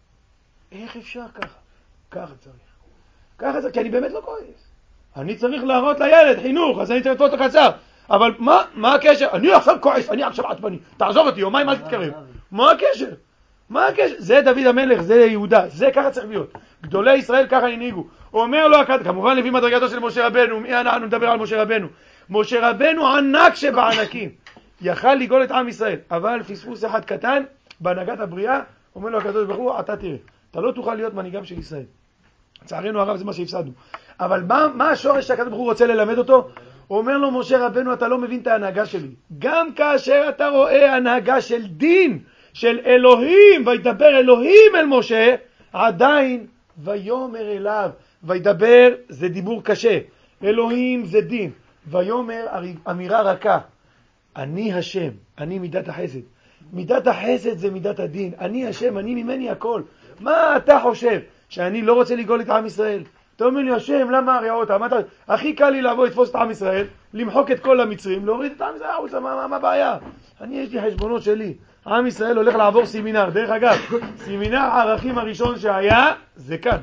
איך אפשר ככה? ככה צריך. ככה צריך, כי אני באמת לא כועס. אני צריך להראות לילד חינוך, אז אני צריך לתפוס אותו קצר. אבל מה, מה הקשר? אני עכשיו כועס, אני עכשיו עצבני. תעזוב אותי, יומיים אל תתקרב. מה הקשר? מה הקשר? זה דוד המלך, זה יהודה, זה ככה צריך להיות. גדולי ישראל ככה הנהיגו. הוא אומר לו, כמובן לפי מדרגתו של משה רבנו, מי אנחנו נדבר על משה רבנו? משה רבנו ענק שבענקים. יכל לגאול את עם ישראל, אבל פספוס אחד קטן, בהנהגת הבריאה, אומר לו הקדוש ברוך הוא, אתה תראה, אתה לא תוכל להיות מנהיגם של ישראל. לצערנו הרב זה מה שהפסדנו. אבל מה, מה השורש שהקדוש ברוך הוא רוצה ללמד אותו? הוא אומר לו, משה רבנו, אתה לא מבין את ההנהגה שלי. גם כאשר אתה רואה הנהגה של דין, של אלוהים, וידבר אלוהים אל משה, עדיין ויומר אליו. וידבר זה דיבור קשה. אלוהים זה דין. ויומר אמירה רכה. אני השם, אני מידת החסד. מידת החסד זה מידת הדין. אני השם, אני ממני הכל. מה אתה חושב? שאני לא רוצה לגאול את עם ישראל? אתה אומר לי, השם, למה הרעות? הכי קל לי לבוא לתפוס את עם ישראל, למחוק את כל המצרים, להוריד את עם ישראל, מה, מה, מה הבעיה? אני יש לי חשבונות שלי. עם ישראל הולך לעבור סמינר. דרך אגב, סמינר הערכים הראשון שהיה, זה כאן.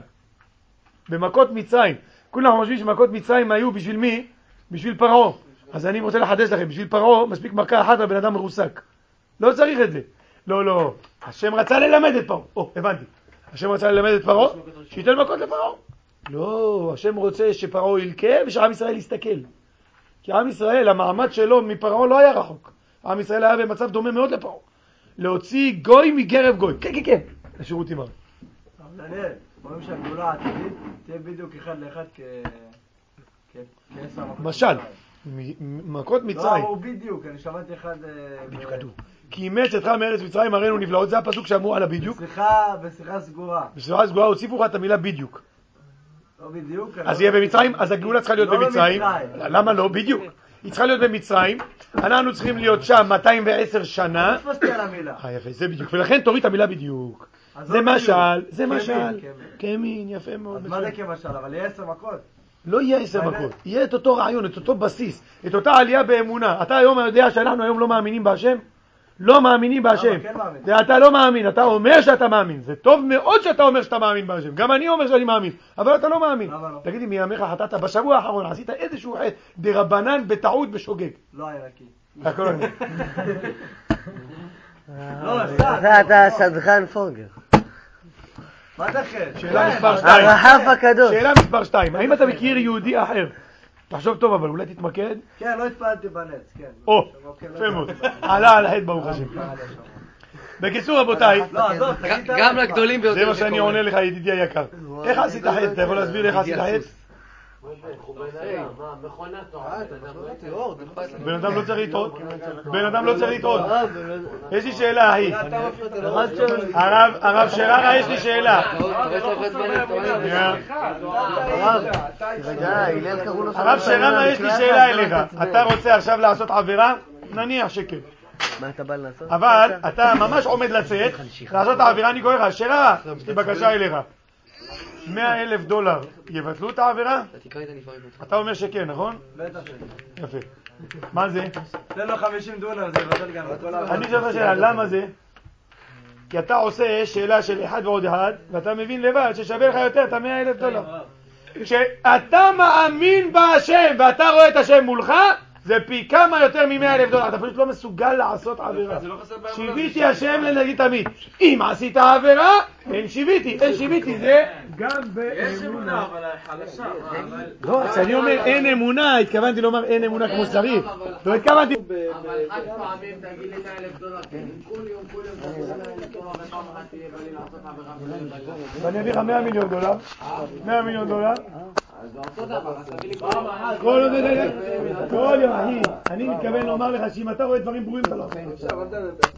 במכות מצרים. כולם חושבים שמכות מצרים היו בשביל מי? בשביל פרעה. אז אני רוצה לחדש לכם, בשביל פרעה מספיק מכה אחת והבן אדם מרוסק. לא צריך את זה. לא, לא. השם רצה ללמד את פרעה. או, הבנתי. השם רצה ללמד את פרעה, שייתן מכות לפרעה. לא, השם רוצה שפרעה ילכה ושעם ישראל יסתכל. כי עם ישראל, המעמד שלו מפרעה לא היה רחוק. עם ישראל היה במצב דומה מאוד לפרעה. להוציא גוי מגרב גוי. כן, כן, כן. לשירותים הרבה. אבל דניאל, אומרים שהגדולה העתידית תהיה בדיוק אחד לאחד כעשר מכות. משל, מכות מצרים. לא, הוא בדיוק, אני שמעתי אחד... בדיוק כתוב. כי אימץ אתך מארץ מצרים הראינו נפלאות, זה הפסוק שאמרו על הבדיוק. בשיחה, בשיחה סגורה. בשיחה סגורה הוסיפו לך את המילה בדיוק. לא בדיוק. אז יהיה במצרים, אז הגאולה צריכה להיות במצרים. למה לא? בדיוק. היא צריכה להיות במצרים, אנחנו צריכים להיות שם מאתיים ועשר שנה. לא תפסתי על המילה. יפה, זה בדיוק. ולכן תוריד את המילה בדיוק. זה משל, זה משל. כמין, יפה מאוד. אז מה זה כמשל? אבל יהיה עשר מכות. לא יהיה עשר מכות. יהיה את אותו רעיון, את אותו בסיס, את אותה עלייה באמונה. אתה היום יודע שאנחנו היום לא מאמינים בהשם? לא מאמינים בהשם. אתה לא מאמין, אתה אומר שאתה מאמין. זה טוב מאוד שאתה אומר שאתה מאמין בהשם. גם אני אומר שאני מאמין, אבל אתה לא מאמין. תגידי, מימיך חטאת בשבוע האחרון, עשית איזשהו חטא דרבנן בטעות בשוגג. לא היה לקי. הכל אני. זה אתה סדחן פוגר. מה זה חטא? שאלה מספר שתיים. הרחף הקדוש. שאלה מספר שתיים. האם אתה מכיר יהודי אחר? תחשוב טוב, אבל אולי תתמקד. כן, לא התפעלתי בנץ, כן. או, יפה מאוד. עלה על החטא ברוך השם. בקיצור רבותיי, גם לגדולים ביותר. זה מה שאני עונה לך ידידי היקר. איך עשית חטא? אתה יכול להסביר לי איך עשית חטא? בן אדם לא צריך לטעות. בן אדם לא צריך לטעות. יש לי שאלה, ההיא. הרב שררה, יש לי שאלה. הרב שררה, יש לי שאלה אליך. אתה רוצה עכשיו לעשות עבירה? נניח שכן. מה אתה בא לעשות? אבל אתה ממש עומד לצאת, לעשות העבירה, אני קורא לך, שררה, יש לי בקשה אליך. מאה אלף דולר יבטלו את העבירה? אתה אומר שכן, נכון? בטח שכן. יפה. מה זה? תן לו חמישים דולר, זה יבטל גם. אני שואל לך שאלה, למה זה? כי אתה עושה שאלה של אחד ועוד אחד, ואתה מבין לבד ששווה לך יותר את המאה אלף דולר. כשאתה מאמין בהשם ואתה רואה את השם מולך, זה פי כמה יותר ממאה אלף דולר. אתה פשוט לא מסוגל לעשות עבירה. שיביתי השם לנגיד תמיד. אם עשית עבירה, אין שיביתי. אין שיביתי זה גם באמונה. אבל חלשה. לא, כשאני אומר אין אמונה, התכוונתי לומר אין אמונה כמו שצריך. לא התכוונתי. אבל חד פעמים תגיד לי מאה אלף דולר, כל יום, כל יום, כל יום, מאה אלף דולר, ופעם אחת תהיה בלי לעשות עבירה. ואני אביא לך מאה מיליון דולר. מאה מיליון דולר. אז זה אותו דבר, אז תביא לי פעם אחת. כל יום, כל יום, אחי. אני מתכוון לומר לך שאם אתה רואה דברים ברורים אתה לא עושה. עכשיו, אל תענה, תעשו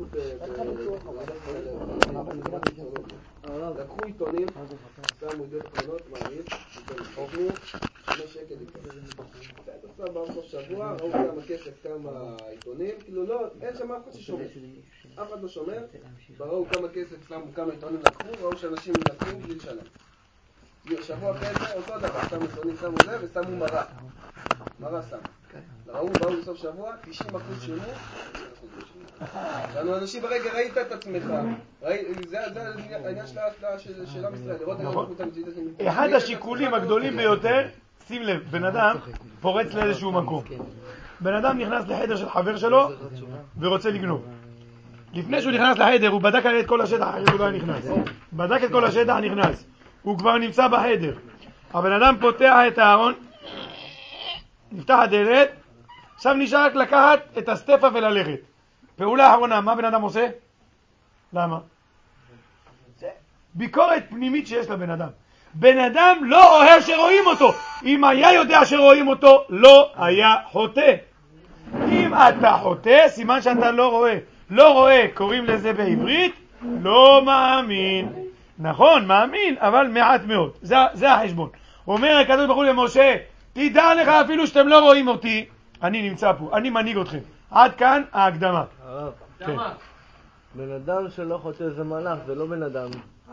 את... לקחו עיתונים, שמו ידיעות קטנות, מעריץ, עיתונים, חמש שקל עיתונים. אתה עושה בסוף שבוע, ראו כמה כסף, כמה עיתונים, כאילו לא, אין שם אף אחד ששומר. אף אחד לא שומר, ראו כמה כסף, שמו כמה עיתונים לקחו, ראו שאנשים לקחו בלי לשלם. שבוע אחרי זה, אותו דבר, שמו עיתונים, שמו זה ושמו מראה. מראה שמו. ראו, באו בסוף שבוע, תשעים אחוז שילמו, לנו אנשים ברגע ראית את עצמך, זה העניין של עם ישראל, לראות את המציאות. אחד השיקולים הגדולים ביותר, שים לב, בן אדם פורץ לאיזשהו מקום. בן אדם נכנס לחדר של חבר שלו ורוצה לגנוב. לפני שהוא נכנס לחדר הוא בדק הרי את כל השטח, אחרי הוא לא נכנס. בדק את כל השטח, נכנס. הוא כבר נמצא בחדר. הבן אדם פותח את הארון, נפתח הדלת, עכשיו נשאר רק לקחת את הסטפה וללכת. פעולה האחרונה, מה בן אדם עושה? למה? ביקורת פנימית שיש לבן אדם. בן אדם לא אוהב שרואים אותו. אם היה יודע שרואים אותו, לא היה חוטא. אם אתה חוטא, סימן שאתה לא רואה. לא רואה, קוראים לזה בעברית, לא מאמין. נכון, מאמין, אבל מעט מאוד. זה, זה החשבון. אומר הקדוש ברוך הוא למשה, תדע לך אפילו שאתם לא רואים אותי, אני נמצא פה, אני מנהיג אתכם. עד כאן ההקדמה. כן. בן אדם שלא חוטא זה מלאך, זה לא בן אדם.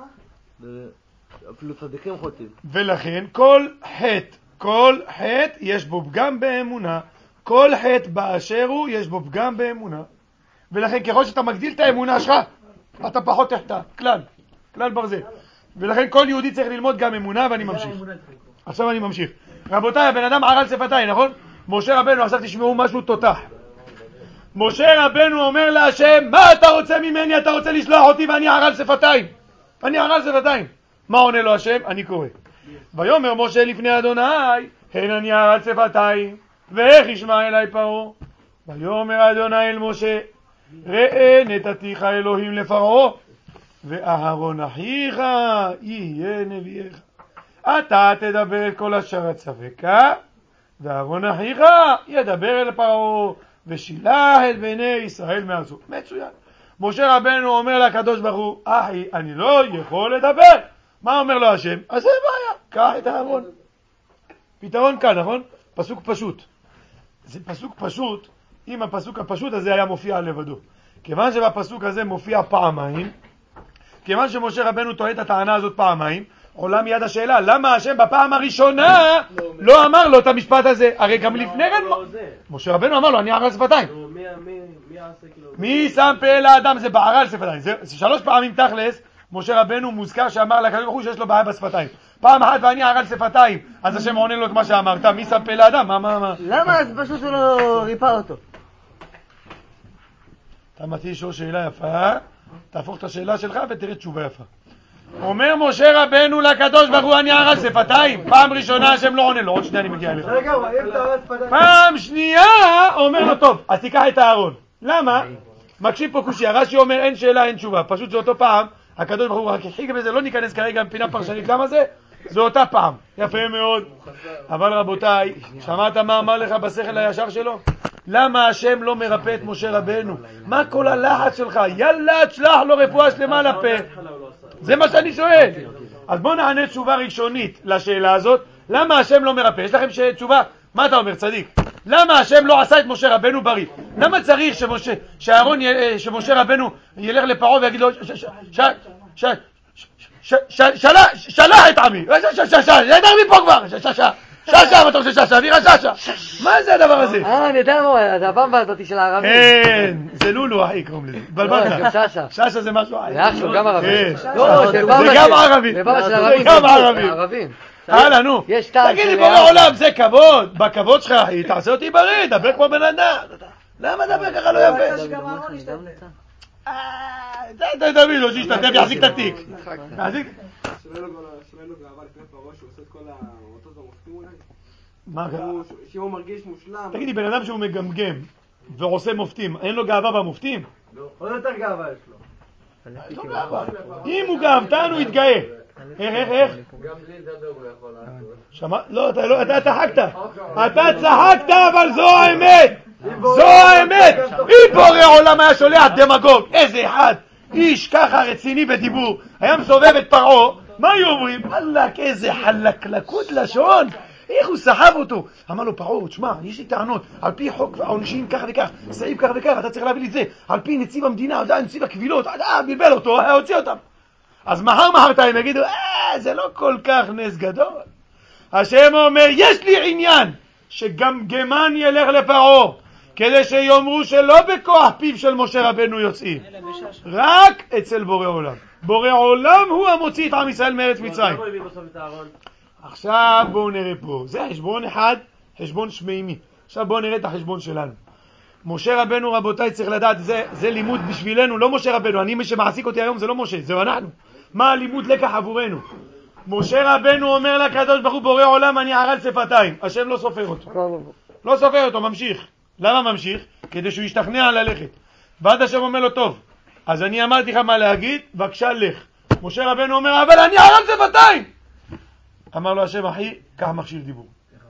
אפילו צדיקים חוטאים. ולכן כל חטא, כל חטא יש בו פגם באמונה. כל חטא באשר הוא יש בו פגם באמונה. ולכן ככל שאתה מגדיל את האמונה שלך, אתה פחות תחטא. כלל, כלל ברזל. ולכן כל יהודי צריך ללמוד גם אמונה, ואני ממשיך. עכשיו אני ממשיך. רבותיי, הבן אדם ערל שפתיים, נכון? משה רבנו, עכשיו תשמעו משהו תותח. משה רבנו אומר להשם, מה אתה רוצה ממני? אתה רוצה לשלוח אותי ואני ערל שפתיים. אני ערל שפתיים. מה עונה לו השם? אני קורא. ויאמר משה לפני אדוני, הן אני ערל שפתיים, ואיך ישמע אליי פרעה? ויאמר אדוני אל משה, ראה נתתיך אלוהים לפרעה, ואהרון אחיך יהיה נביאך. אתה תדבר את כל אשר אצווך, ואהרון אחיך ידבר אל פרעה, ושילח את בני ישראל מארצו. מצוין. משה רבנו אומר לקדוש ברוך הוא, אחי, אני לא יכול לדבר. מה אומר לו השם? אז זה בעיה, קח את אהרון. פתרון כאן, נכון? פסוק פשוט. זה פסוק פשוט, אם הפסוק הפשוט הזה היה מופיע לבדו. כיוון שבפסוק הזה מופיע פעמיים, כיוון שמשה רבנו טועה את הטענה הזאת פעמיים, עולה מיד השאלה, למה השם בפעם הראשונה לא אמר לו את המשפט הזה? הרי גם לפני כן משה רבנו אמר לו, אני ערל שפתיים. מי שם פה לאדם? זה בערל שפתיים. זה שלוש פעמים תכלס, משה רבנו מוזכר שאמר לקדוש ברוך הוא שיש לו בעיה בשפתיים. פעם אחת ואני ערל שפתיים, אז השם עונה לו את מה שאמרת, מי שם פה לאדם? מה, מה, מה? למה אז פשוט הוא לא ריפא אותו? אתה מתחיל לשאול שאלה יפה, תהפוך את השאלה שלך ותראה תשובה יפה. אומר משה רבנו לקדוש ברוך הוא, אני ערל שפתיים. פעם ראשונה השם לא עונה לו, עוד שנייה אני מגיע אליך. רגע, הוא איים את הערל שפתיים. פעם שנייה אומר לו, טוב, אז תיקח את הארון. למה? מקשיב פה קושי, הרש"י אומר אין שאלה, אין תשובה. פשוט זה אותו פעם, הקדוש ברוך הוא רק חיג בזה, לא ניכנס כרגע מפינה פרשנית. למה זה? זה אותה פעם. יפה מאוד. אבל רבותיי, שמעת מה אמר לך בשכל הישר שלו? למה השם לא מרפא את משה רבנו? מה כל הלחץ שלך? יאללה, תשלח לו רפואה שלמה לפה. זה מה שאני שואל. אז בואו נענה תשובה ראשונית לשאלה הזאת. למה השם לא מרפא? יש לכם תשובה? מה אתה אומר, צדיק? למה השם לא עשה את משה רבנו בריא? למה צריך שמשה, שהארון, שמשה רבנו ילך לפרעה ויגיד לו, שלח את עמי, שלח מפה כבר, שלח שאשה? מה אתה חושב שאשה? אווירה שאשה. מה זה הדבר הזה? אה, אני יודע מה, זה הבמבה הזאת של הערבים. כן, זה לולו אחי קוראים לזה. בלבלת. שאשה. שאשה זה משהו אחי. זה עכשיו גם ערבים. לא, זה גם ערבים. זה במבה של ערבים. זה גם ערבים. ערבים. הלאה, נו. תגיד לי, בורא עולם, זה כבוד. בכבוד שלך, אחי, תעשה אותי בריא, דבר כמו בן אדם. למה דבר ככה לא יפה? אה, תביא לו, שישתתף, יחזיק את התיק. יחזיק... שלא לו גאווה לפני פרעה שהוא עושה את כל האותות המופתים אולי? מה קרה? שהוא מרגיש מושלם. תגידי, בן אדם שהוא מגמגם ועושה מופתים, אין לו גאווה במופתים? עוד יותר גאווה יש לו. אין לו גאווה. אם הוא גאוותן הוא יתגאה. איך, איך, איך? גם בלי לדבר הוא יכול לעשות. שמע? לא, אתה לא, אתה צחקת. אתה צחקת, אבל זו האמת. זו האמת. אם בורא עולם היה שולח דמגוג, איזה אחד, איש ככה רציני בדיבור, היה מסובב את פרעה, מה היו אומרים? וואלק, איזה חלקלקות לשון. איך הוא סחב אותו? אמר לו פרעה, תשמע, יש לי טענות, על פי חוק העונשין כך וכך, סעיף כך וכך, אתה צריך להביא לי את זה, על פי נציב המדינה, נציב הקבילות, אה, בלבל אותו, הוציא אותם. אז מחר מחרתיים יגידו, אה, זה לא כל כך נס גדול. השם אומר, יש לי עניין שגם גמן ילך לפרעה, כדי שיאמרו שלא בכוח פיו של משה רבנו יוצאים, רק אצל בורא עולם. בורא עולם הוא המוציא את עם ישראל מארץ מצרים. עכשיו בואו נראה פה, זה חשבון אחד, חשבון שמימי. עכשיו בואו נראה את החשבון שלנו. משה רבנו, רבותיי, צריך לדעת, זה, זה לימוד בשבילנו, לא משה רבנו. אני, מי שמעסיק אותי היום זה לא משה, זהו אנחנו. מה הלימוד לקח עבורנו? משה רבנו אומר לקדוש ברוך הוא, בורא עולם, אני ערל שפתיים. השם לא סופר אותו. לא סופר אותו, ממשיך. למה ממשיך? כדי שהוא ישתכנע ללכת. ועד השם אומר לו, טוב, אז אני אמרתי לך מה להגיד, בבקשה לך. משה רבנו אומר, אבל אני ערל שפתיים. אמר לו השם, אחי, קח מכשיר דיבור.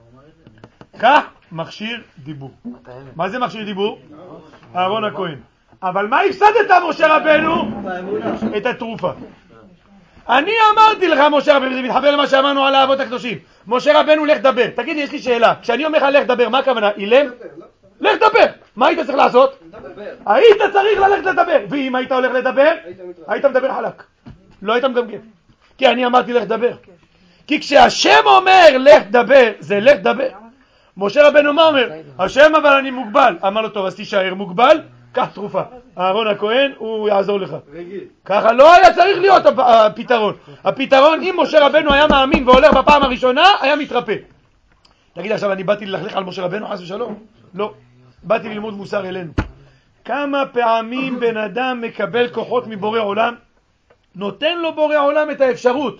קח מכשיר דיבור. מה זה מכשיר דיבור? אהרון הכהן. אבל מה הפסדת, משה רבנו? את התרופה. אני אמרתי לך, משה רבנו, זה מתחבר למה שאמרנו על האבות הקדושים. משה רבנו, לך דבר. תגיד לי, יש לי שאלה. כשאני אומר לך לך דבר, מה הכוונה? אילם? לך דבר. מה היית צריך לעשות? היית צריך ללכת לדבר. ואם היית הולך לדבר, היית מדבר חלק. לא היית מגמגם. כי אני אמרתי לך דבר. כי כשהשם אומר לך דבר, זה לך דבר. משה רבנו מה אומר? השם אבל אני מוגבל. אמר לו, טוב, אז תישאר מוגבל, קח תרופה. אהרון הכהן, הוא יעזור לך. ככה לא היה צריך להיות הפתרון. הפתרון, אם משה רבנו היה מאמין והולך בפעם הראשונה, היה מתרפא. תגיד, עכשיו אני באתי ללכלך על משה רבנו, חס ושלום? לא. באתי ללמוד מוסר אלינו. כמה פעמים בן אדם מקבל כוחות מבורא עולם, נותן לו בורא עולם את האפשרות.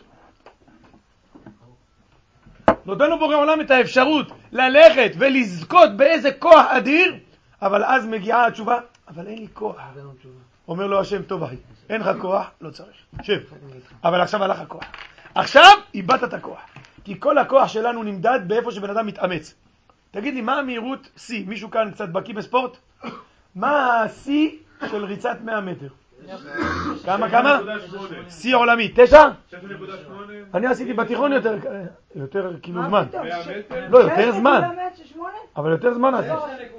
נותן לו בורא עולם את האפשרות ללכת ולזכות באיזה כוח אדיר, אבל אז מגיעה התשובה, אבל אין לי כוח. אומר לו השם, טוב אחי, אין לך כוח, לא צריך. שב. אבל עכשיו הלך הכוח. עכשיו איבדת את הכוח. כי כל הכוח שלנו נמדד באיפה שבן אדם מתאמץ. תגיד לי, מה המהירות C? מישהו כאן קצת בקי בספורט? מה ה-C של ריצת מאה מטר? כמה, כמה? C עולמי, תשע? אני עשיתי בתיכון יותר, יותר כאילו זמן. לא, יותר זמן. אבל יותר זמן עשיתי.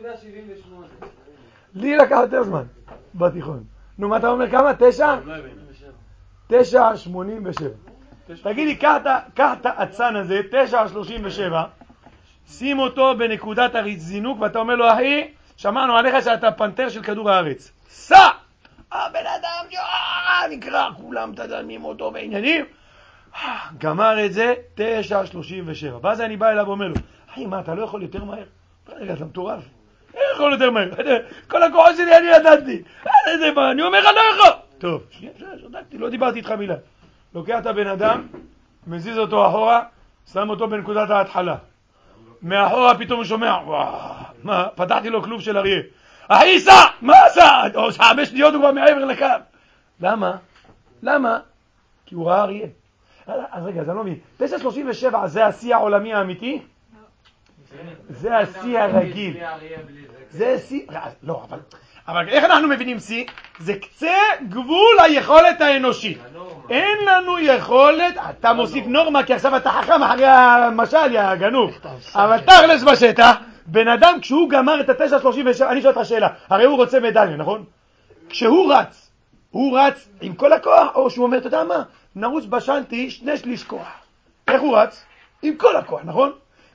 לי לקח יותר זמן בתיכון. נו, מה אתה אומר? כמה? תשע? תשע שמונים ושבע. תגיד לי, קח את העצן הזה, תשע שלושים ושבע, שים אותו בנקודת הזינוק, ואתה אומר לו, אחי, שמענו עליך שאתה פנתר של כדור הארץ. סע! הבן אדם נקרא, כולם תדמים אותו בעניינים. גמר את זה, תשע שלושים ושבע. ואז אני בא אליו ואומר לו, אחי, מה, אתה לא יכול יותר מהר? רגע, אתה מטורף. איך יכול יותר מהר? כל הכוח שלי אני ידעתי. אני אומר לך, לא יכול. טוב, שנייה, שדקתי, לא דיברתי איתך מילה. לוקח את הבן אדם, מזיז אותו אחורה, שם אותו בנקודת ההתחלה. מאחורה פתאום הוא שומע, וואו, מה, פתחתי לו כלוב של אריה. אחי, סע! מה סע? או חמש שניות הוא כבר מעבר לקו. למה? למה? כי הוא ראה אריה. אז רגע, אז אני לא מבין. תשע שלושים ושבע זה השיא העולמי האמיתי? זה השיא הרגיל. זה שיא... לא, אבל... אבל איך אנחנו מבינים שיא? זה קצה גבול היכולת האנושית. אין לנו יכולת... אתה מוסיף נורמה, כי עכשיו אתה חכם אחרי המשל, יא גנוב. אבל תכלס בשטח, בן אדם כשהוא גמר את ה-תשע שלושים ושבע, אני שואל אותך שאלה, הרי הוא רוצה מדליה, נכון? כשהוא רץ, הוא רץ עם כל הכוח, או שהוא אומר, אתה יודע מה? נרוץ בשנתי שני שליש כוח. איך הוא רץ? עם כל הכוח, נכון?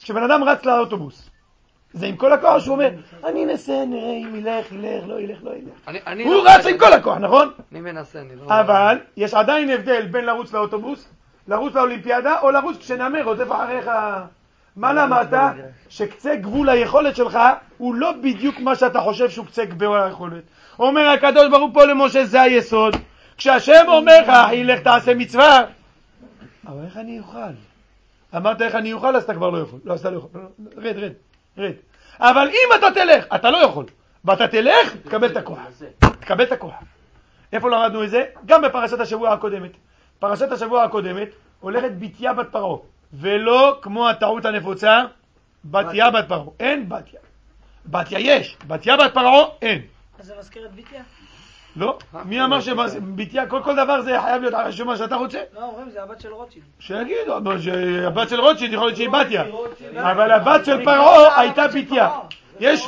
כשבן אדם רץ לאוטובוס, זה עם כל הכוח שהוא אומר, אני אנסה, נראה אם ילך, ילך, לא ילך, לא ילך. הוא רץ עם כל הכוח, נכון? אני מנסה, אני לא... אבל יש עדיין הבדל בין לרוץ לאוטובוס, לרוץ לאולימפיאדה, או לרוץ כשנאמר, רודף אחריך. מה למדת? שקצה גבול היכולת שלך הוא לא בדיוק מה שאתה חושב שהוא קצה גבול היכולת. אומר הקדוש ברוך פה למשה, זה היסוד. כשהשם אומר לך, לך תעשה מצווה, אבל איך אני אוכל? אמרת איך אני אוכל, אז אתה כבר לא יכול. לא, אז אתה לא יכול. רד, רד, רד. אבל אם אתה תלך, אתה לא יכול. ואתה תלך, תקבל את הכוח. תקבל את הכוח. איפה למדנו את זה? גם בפרשת השבוע הקודמת. פרשת השבוע הקודמת הולכת בתיה בת פרעה. ולא כמו הטעות הנפוצה, בתיה בת פרעה. אין בתיה. בתיה יש. בתיה בת פרעה אין. אז זה מזכיר את בתיה? לא. מי אמר שבתיה, כל כל דבר זה חייב להיות הרשום מה שאתה רוצה? לא, אומרים, זה הבת של רוטשילד. שיגידו, הבת של רוטשילד יכול להיות שהיא בתיה. אבל הבת של פרעה הייתה בתיה. יש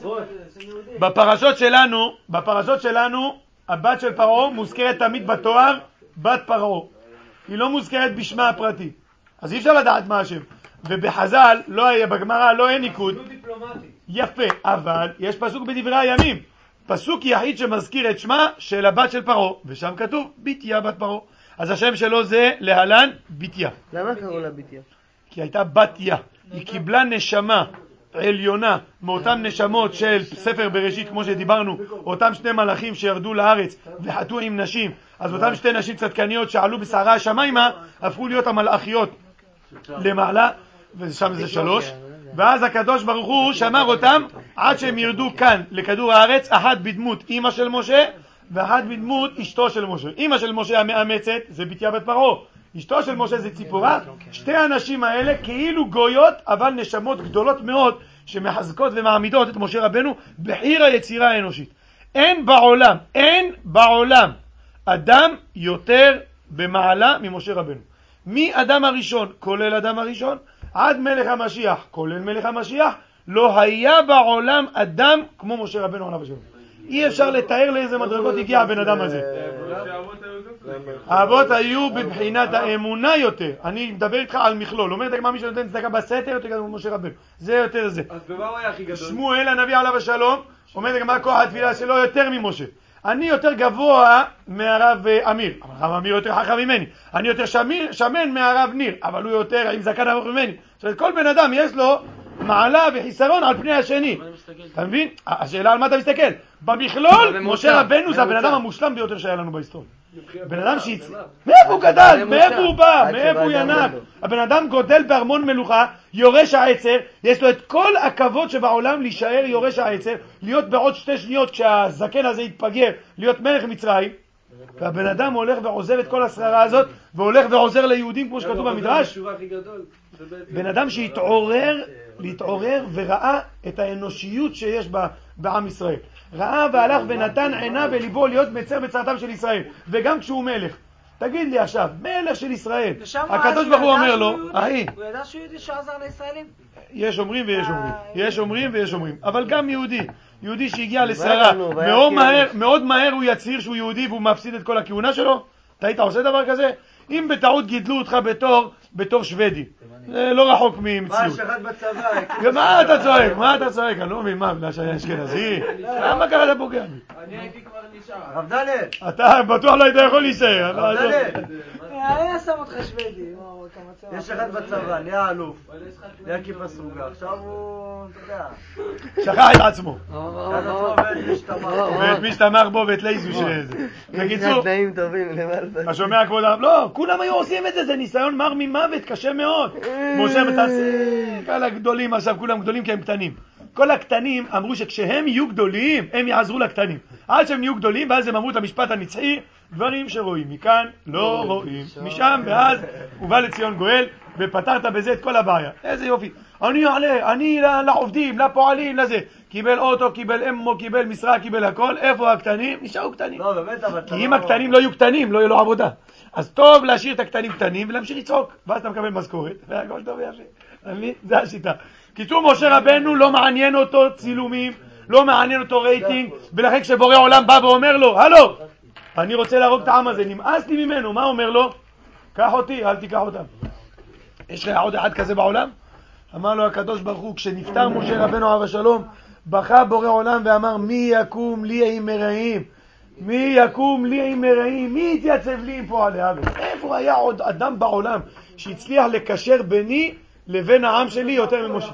בפרשות שלנו, בפרשות שלנו, הבת של פרעה מוזכרת תמיד בתואר בת פרעה. היא לא מוזכרת בשמה הפרטי. אז אי אפשר לדעת מה השם. ובחז"ל, לא היה, בגמרא לא אין ניקוד. יפה, אבל יש פסוק בדברי הימים. פסוק יחיד שמזכיר את שמה של הבת של פרעה, ושם כתוב בתיה בת פרעה. אז השם שלו זה להלן בתיה. למה קראו לה בתיה? כי הייתה בתיה. היא קיבלה נשמה עליונה מאותם נשמות של ספר בראשית, כמו שדיברנו, אותם שני מלאכים שירדו לארץ וחתו עם נשים. אז אותם שתי נשים צדקניות שעלו בשערה השמיימה, הפכו להיות המלאכיות למעלה, ושם זה שלוש. ואז הקדוש ברוך הוא שמר אותם עד שהם ירדו כאן לכדור הארץ, אחת בדמות אמא של משה ואחת בדמות אשתו של משה. אמא של משה המאמצת זה בתיה בת פרעה, אשתו של משה זה ציפורה. שתי האנשים האלה כאילו גויות, אבל נשמות גדולות מאוד שמחזקות ומעמידות את משה רבנו בחיר היצירה האנושית. אין בעולם, אין בעולם אדם יותר במעלה ממשה רבנו. מי אדם הראשון כולל אדם הראשון עד מלך המשיח כולל מלך המשיח, לא היה בעולם אדם כמו משה רבנו עליו השלום. אי אפשר לתאר לאיזה מדרגות הגיע הבן אדם הזה. האבות היו בבחינת האמונה יותר. אני מדבר איתך על מכלול. אומרת הגמרא, מי שנותן צדקה בסתר יותר גדול משה רבנו. זה יותר זה. אז במה הוא היה הכי גדול? שמואל הנביא עליו השלום אומרת הגמרא, כוח התפילה שלו יותר ממשה. אני יותר גבוה מהרב אמיר, אבל הרב אמיר יותר חכם ממני. אני יותר שמיר, שמן מהרב ניר, אבל הוא יותר עם זקן ארוך ממני. זאת אומרת, כל בן אדם יש לו מעלה וחיסרון על פני השני. אתה מבין? השאלה על מה אתה מסתכל. במכלול, משה רבנו זה הבן אדם המושלם ביותר שהיה לנו בהיסטוריה. בן אדם שהצליח. מאיפה הוא גדל? מאיפה הוא בא? מאיפה הוא ינק? הבן אדם גודל בארמון מלוכה, יורש העצר, יש לו את כל הכבוד שבעולם להישאר יורש העצר, להיות בעוד שתי שניות כשהזקן הזה יתפגר, להיות מלך מצרים. והבן אדם הולך ועוזר את כל השררה הזאת, והולך ועוזר ליהודים כמו שכתוב במדרש. בן אדם שהתעורר, להתעורר וראה את האנושיות שיש בעם ישראל. ראה והלך ונתן עינה בליבו להיות מצר בצרתם של ישראל, וגם כשהוא מלך. תגיד לי עכשיו, מלך של ישראל, הקדוש ברוך הוא אומר לו, אחי, הוא ידע שהוא יהודי שעזר לישראלים? יש אומרים ויש אומרים, יש אומרים ויש אומרים, אבל גם יהודי, יהודי שהגיע לשרה, מאוד מהר, מאוד מהר הוא יצהיר שהוא יהודי והוא מפסיד את כל הכהונה שלו. אתה היית עושה דבר כזה? אם בטעות גידלו אותך בתור, בתור שוודי, זה לא רחוק ממציאות. מה, שחט בצבא? מה אתה צועק? מה אתה צועק? אני לא מבין, מה, בגלל שאני אשכנזי? למה ככה אתה פוגע? אני הייתי כבר נשאר. הרב דלת! אתה בטוח לא היית יכול להישאר. הרב דלת! היה שם אותך שוודי. יש שחט בצבא, נהיה אלוף. נהיה כיפה סרוגה. עכשיו הוא, אתה יודע. שכח את עצמו. שכח את עצמו ואת מי שתמך. ואת מי שתמך בו ואת לייזו שזה. בקיצור, תנאים טובים למעלה. אתה שומע כבוד הרב? לא, כולם היו עושים את זה, זה ניסיון מר ממוות, קשה מאוד. משה ותעשה, כל הגדולים עכשיו, כולם גדולים כי הם קטנים. כל הקטנים אמרו שכשהם יהיו גדולים, הם יעזרו לקטנים. עד שהם יהיו גדולים, ואז הם אמרו את המשפט הנצחי, דברים שרואים מכאן לא רואים משם, ואז הוא בא לציון גואל, ופתרת בזה את כל הבעיה. איזה יופי. אני אעלה, אני לעובדים, לפועלים, לזה. קיבל אוטו, קיבל אמו, קיבל משרה, קיבל הכל. איפה הקטנים? נשארו קטנים. לא, באמת, אבל... כי אם הקטנים לא יהיו קטנים, לא יהיו לו עבודה. אז טוב להשאיר את הקטנים קטנים ולהמשיך לצחוק. ואז אתה מקבל משכורת, והכל טוב ויפה. זה השיטה. קיצור, משה רבנו לא מעניין אותו צילומים, לא מעניין אותו רייטינג, ולכן כשבורא עולם בא ואומר לו, הלו, אני רוצה להרוג את העם הזה, נמאס לי ממנו, מה אומר לו? קח אותי, אל תיקח אותם. יש לך עוד אחד כזה בעולם? אמר לו הקדוש ברוך הוא, כשנפטר משה רבנו עליו השלום, בכה בורא עולם ואמר, מי יקום לי עם מרעים? מי יקום לי עם מרעים? מי יתייצב לי עם פועלי עוול? איפה היה עוד אדם בעולם שהצליח לקשר ביני לבין העם שלי יותר ממשה?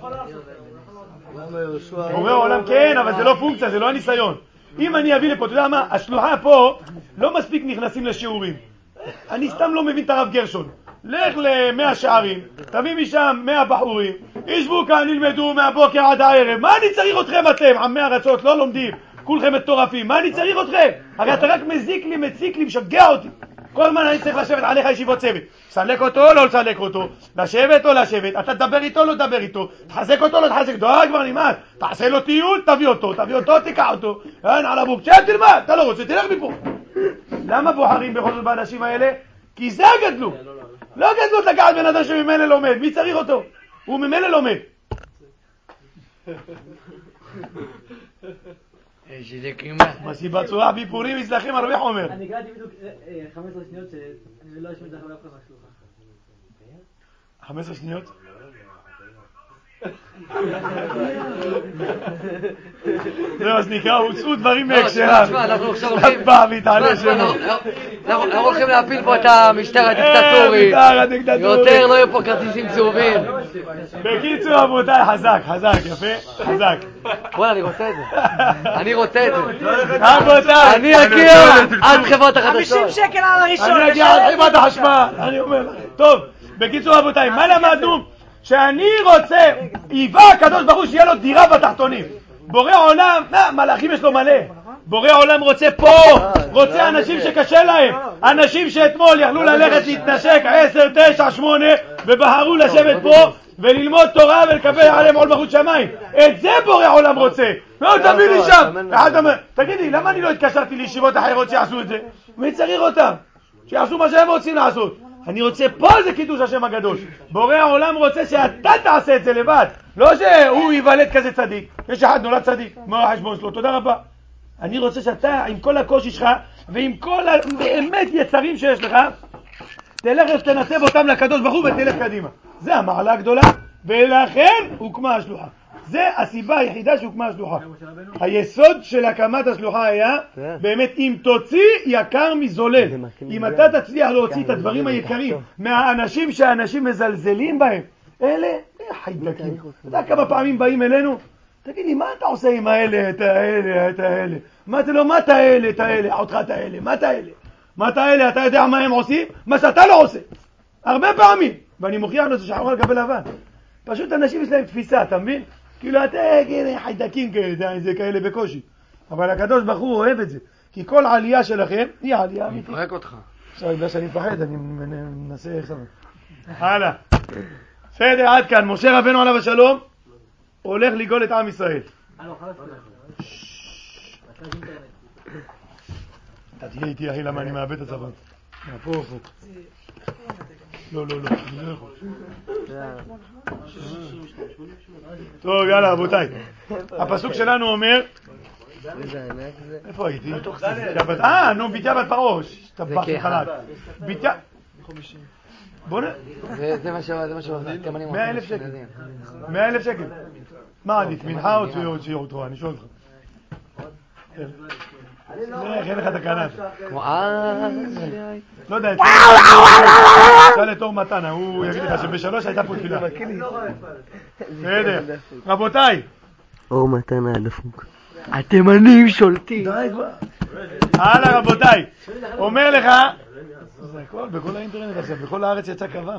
בורא עולם, כן, אבל זה לא פונקציה, זה לא הניסיון. אם אני אביא לפה, אתה יודע מה? השלוחה פה לא מספיק נכנסים לשיעורים. אני סתם לא מבין את הרב גרשון. לך למאה שערים, תביא משם מאה בחורים, ישבו כאן, ילמדו מהבוקר עד הערב. מה אני צריך אתכם אתם? עמי ארצות לא לומדים, כולכם מטורפים. מה אני צריך אתכם? הרי אתה רק מזיק לי, מציק לי, משגע אותי. כל הזמן אני צריך לשבת עליך ישיבות צוות. לסלק אותו או לא לסלק אותו? לשבת או לשבת? אתה תדבר איתו או לא תדבר איתו? תחזק אותו או לא תחזק אותו? אה, כבר נמאס. תעשה לו טיול, תביא אותו, תביא אותו, תיקח אותו. אין על הבוק, שב תלמד, אתה לא רוצה, תלך מפה. למה בוחרים בכל זאת באנשים האלה? כי זה הגדלות. לא גדלות לקחת בן אדם שממילא לומד. מי צריך אותו? הוא ממילא לומד. מסיבת צורה ביפורים אצלכם הרבה חומר. אני קראתי בדיוק חמש עשרה שניות שאני לא אשמיע את החלב לך מהשלוחה. חמש עשרה שניות? זהו, אז נקרא, הוצאו דברים מהקשרם. אנחנו עכשיו הולכים... והתעלה שלו. אנחנו הולכים להפיל פה את המשטר הדיקטטורי. יותר לא יהיו פה כרטיסים צהובים. בקיצור, רבותיי, חזק, חזק, יפה, חזק. בוא'נה, אני רוצה את זה. אני רוצה את זה. רבותיי. אני אגיע עד חברת החדשות. חמישים שקל על הראשון. אני אגיע עד חברת החשמל. אני אומר, טוב, בקיצור, רבותיי, מה למדנו? שאני רוצה, היווה הקדוש ברוך הוא שיהיה לו דירה בתחתונים. בורא עולם, מה, מלאכים יש לו מלא. בורא עולם רוצה פה, רוצה אנשים שקשה להם. אנשים שאתמול יכלו ללכת להתנשק עשר, תשע, שמונה, ובחרו לשבת פה וללמוד תורה ולקבל עליהם עול מלכות שמיים. את זה בורא עולם רוצה. לא, תביא לי שם. תגידי, למה אני לא התקשרתי לישיבות אחרות שיעשו את זה? מי צריך אותם? שיעשו מה שהם רוצים לעשות. אני רוצה פה זה קידוש השם הקדוש. בורא העולם רוצה שאתה תעשה את זה לבד. לא שהוא ייוולד כזה צדיק. יש אחד נולד צדיק. מה החשבון שלו? תודה רבה. אני רוצה שאתה עם כל הקושי שלך ועם כל באמת יצרים שיש לך, תלך ותנתב אותם לקדוש ברוך הוא ותלך קדימה. זה המעלה הגדולה, ולכן הוקמה השלוחה. זה הסיבה היחידה שהוקמה השלוחה. היסוד של הקמת השלוחה היה באמת אם תוציא יקר מזולל. אם אתה תצליח להוציא את הדברים היקרים מהאנשים שהאנשים מזלזלים בהם, אלה חיידקים. אתה יודע כמה פעמים באים אלינו? תגידי, מה אתה עושה עם האלה, את האלה, את האלה? מה אתה לא, מה אתה האלה, את האלה, אותך את האלה, מה אתה האלה? מה אתה האלה, אתה יודע מה הם עושים? מה שאתה לא עושה. הרבה פעמים. ואני מוכיח לו ששחור על גבי לבן. פשוט אנשים יש להם תפיסה, אתה מבין? כאילו אתה חיידקים כאלה, זה כאלה בקושי. אבל הקדוש ברוך הוא אוהב את זה. כי כל עלייה שלכם היא עלייה אמיתית. אני מפרק אותך. עכשיו, בגלל שאני מפחד, אני מנסה איך זה. הלאה. בסדר, עד כאן. משה רבנו עליו השלום הולך לגאול את עם ישראל. אתה תהיה איתי אחי, למה אני מאבד את הצבא. פה, פה. לא, לא, לא, אני לא יכול. טוב, יאללה, רבותיי. הפסוק שלנו אומר... איפה הייתי? אה, נו, ביתיה בת פרעה. טבח לחלת. ביתיה... בוא נ... זה מה שעושה. מאה אלף שקל. מאה אלף שקל. מה עדיף? מנחה או שיעור תורה? אני שואל אותך. אין לך תקנה. כמו אז... לא יודע, תשאל את אור מתנה, הוא יגיד לך שבשלוש הייתה פה תפילה. בסדר, רבותיי. אור מתנה הדפוק. התימנים שולטים. די כבר. הלאה רבותיי. אומר לך, זה הכל, בכל האינטרנט עכשיו, בכל הארץ יצא קוום.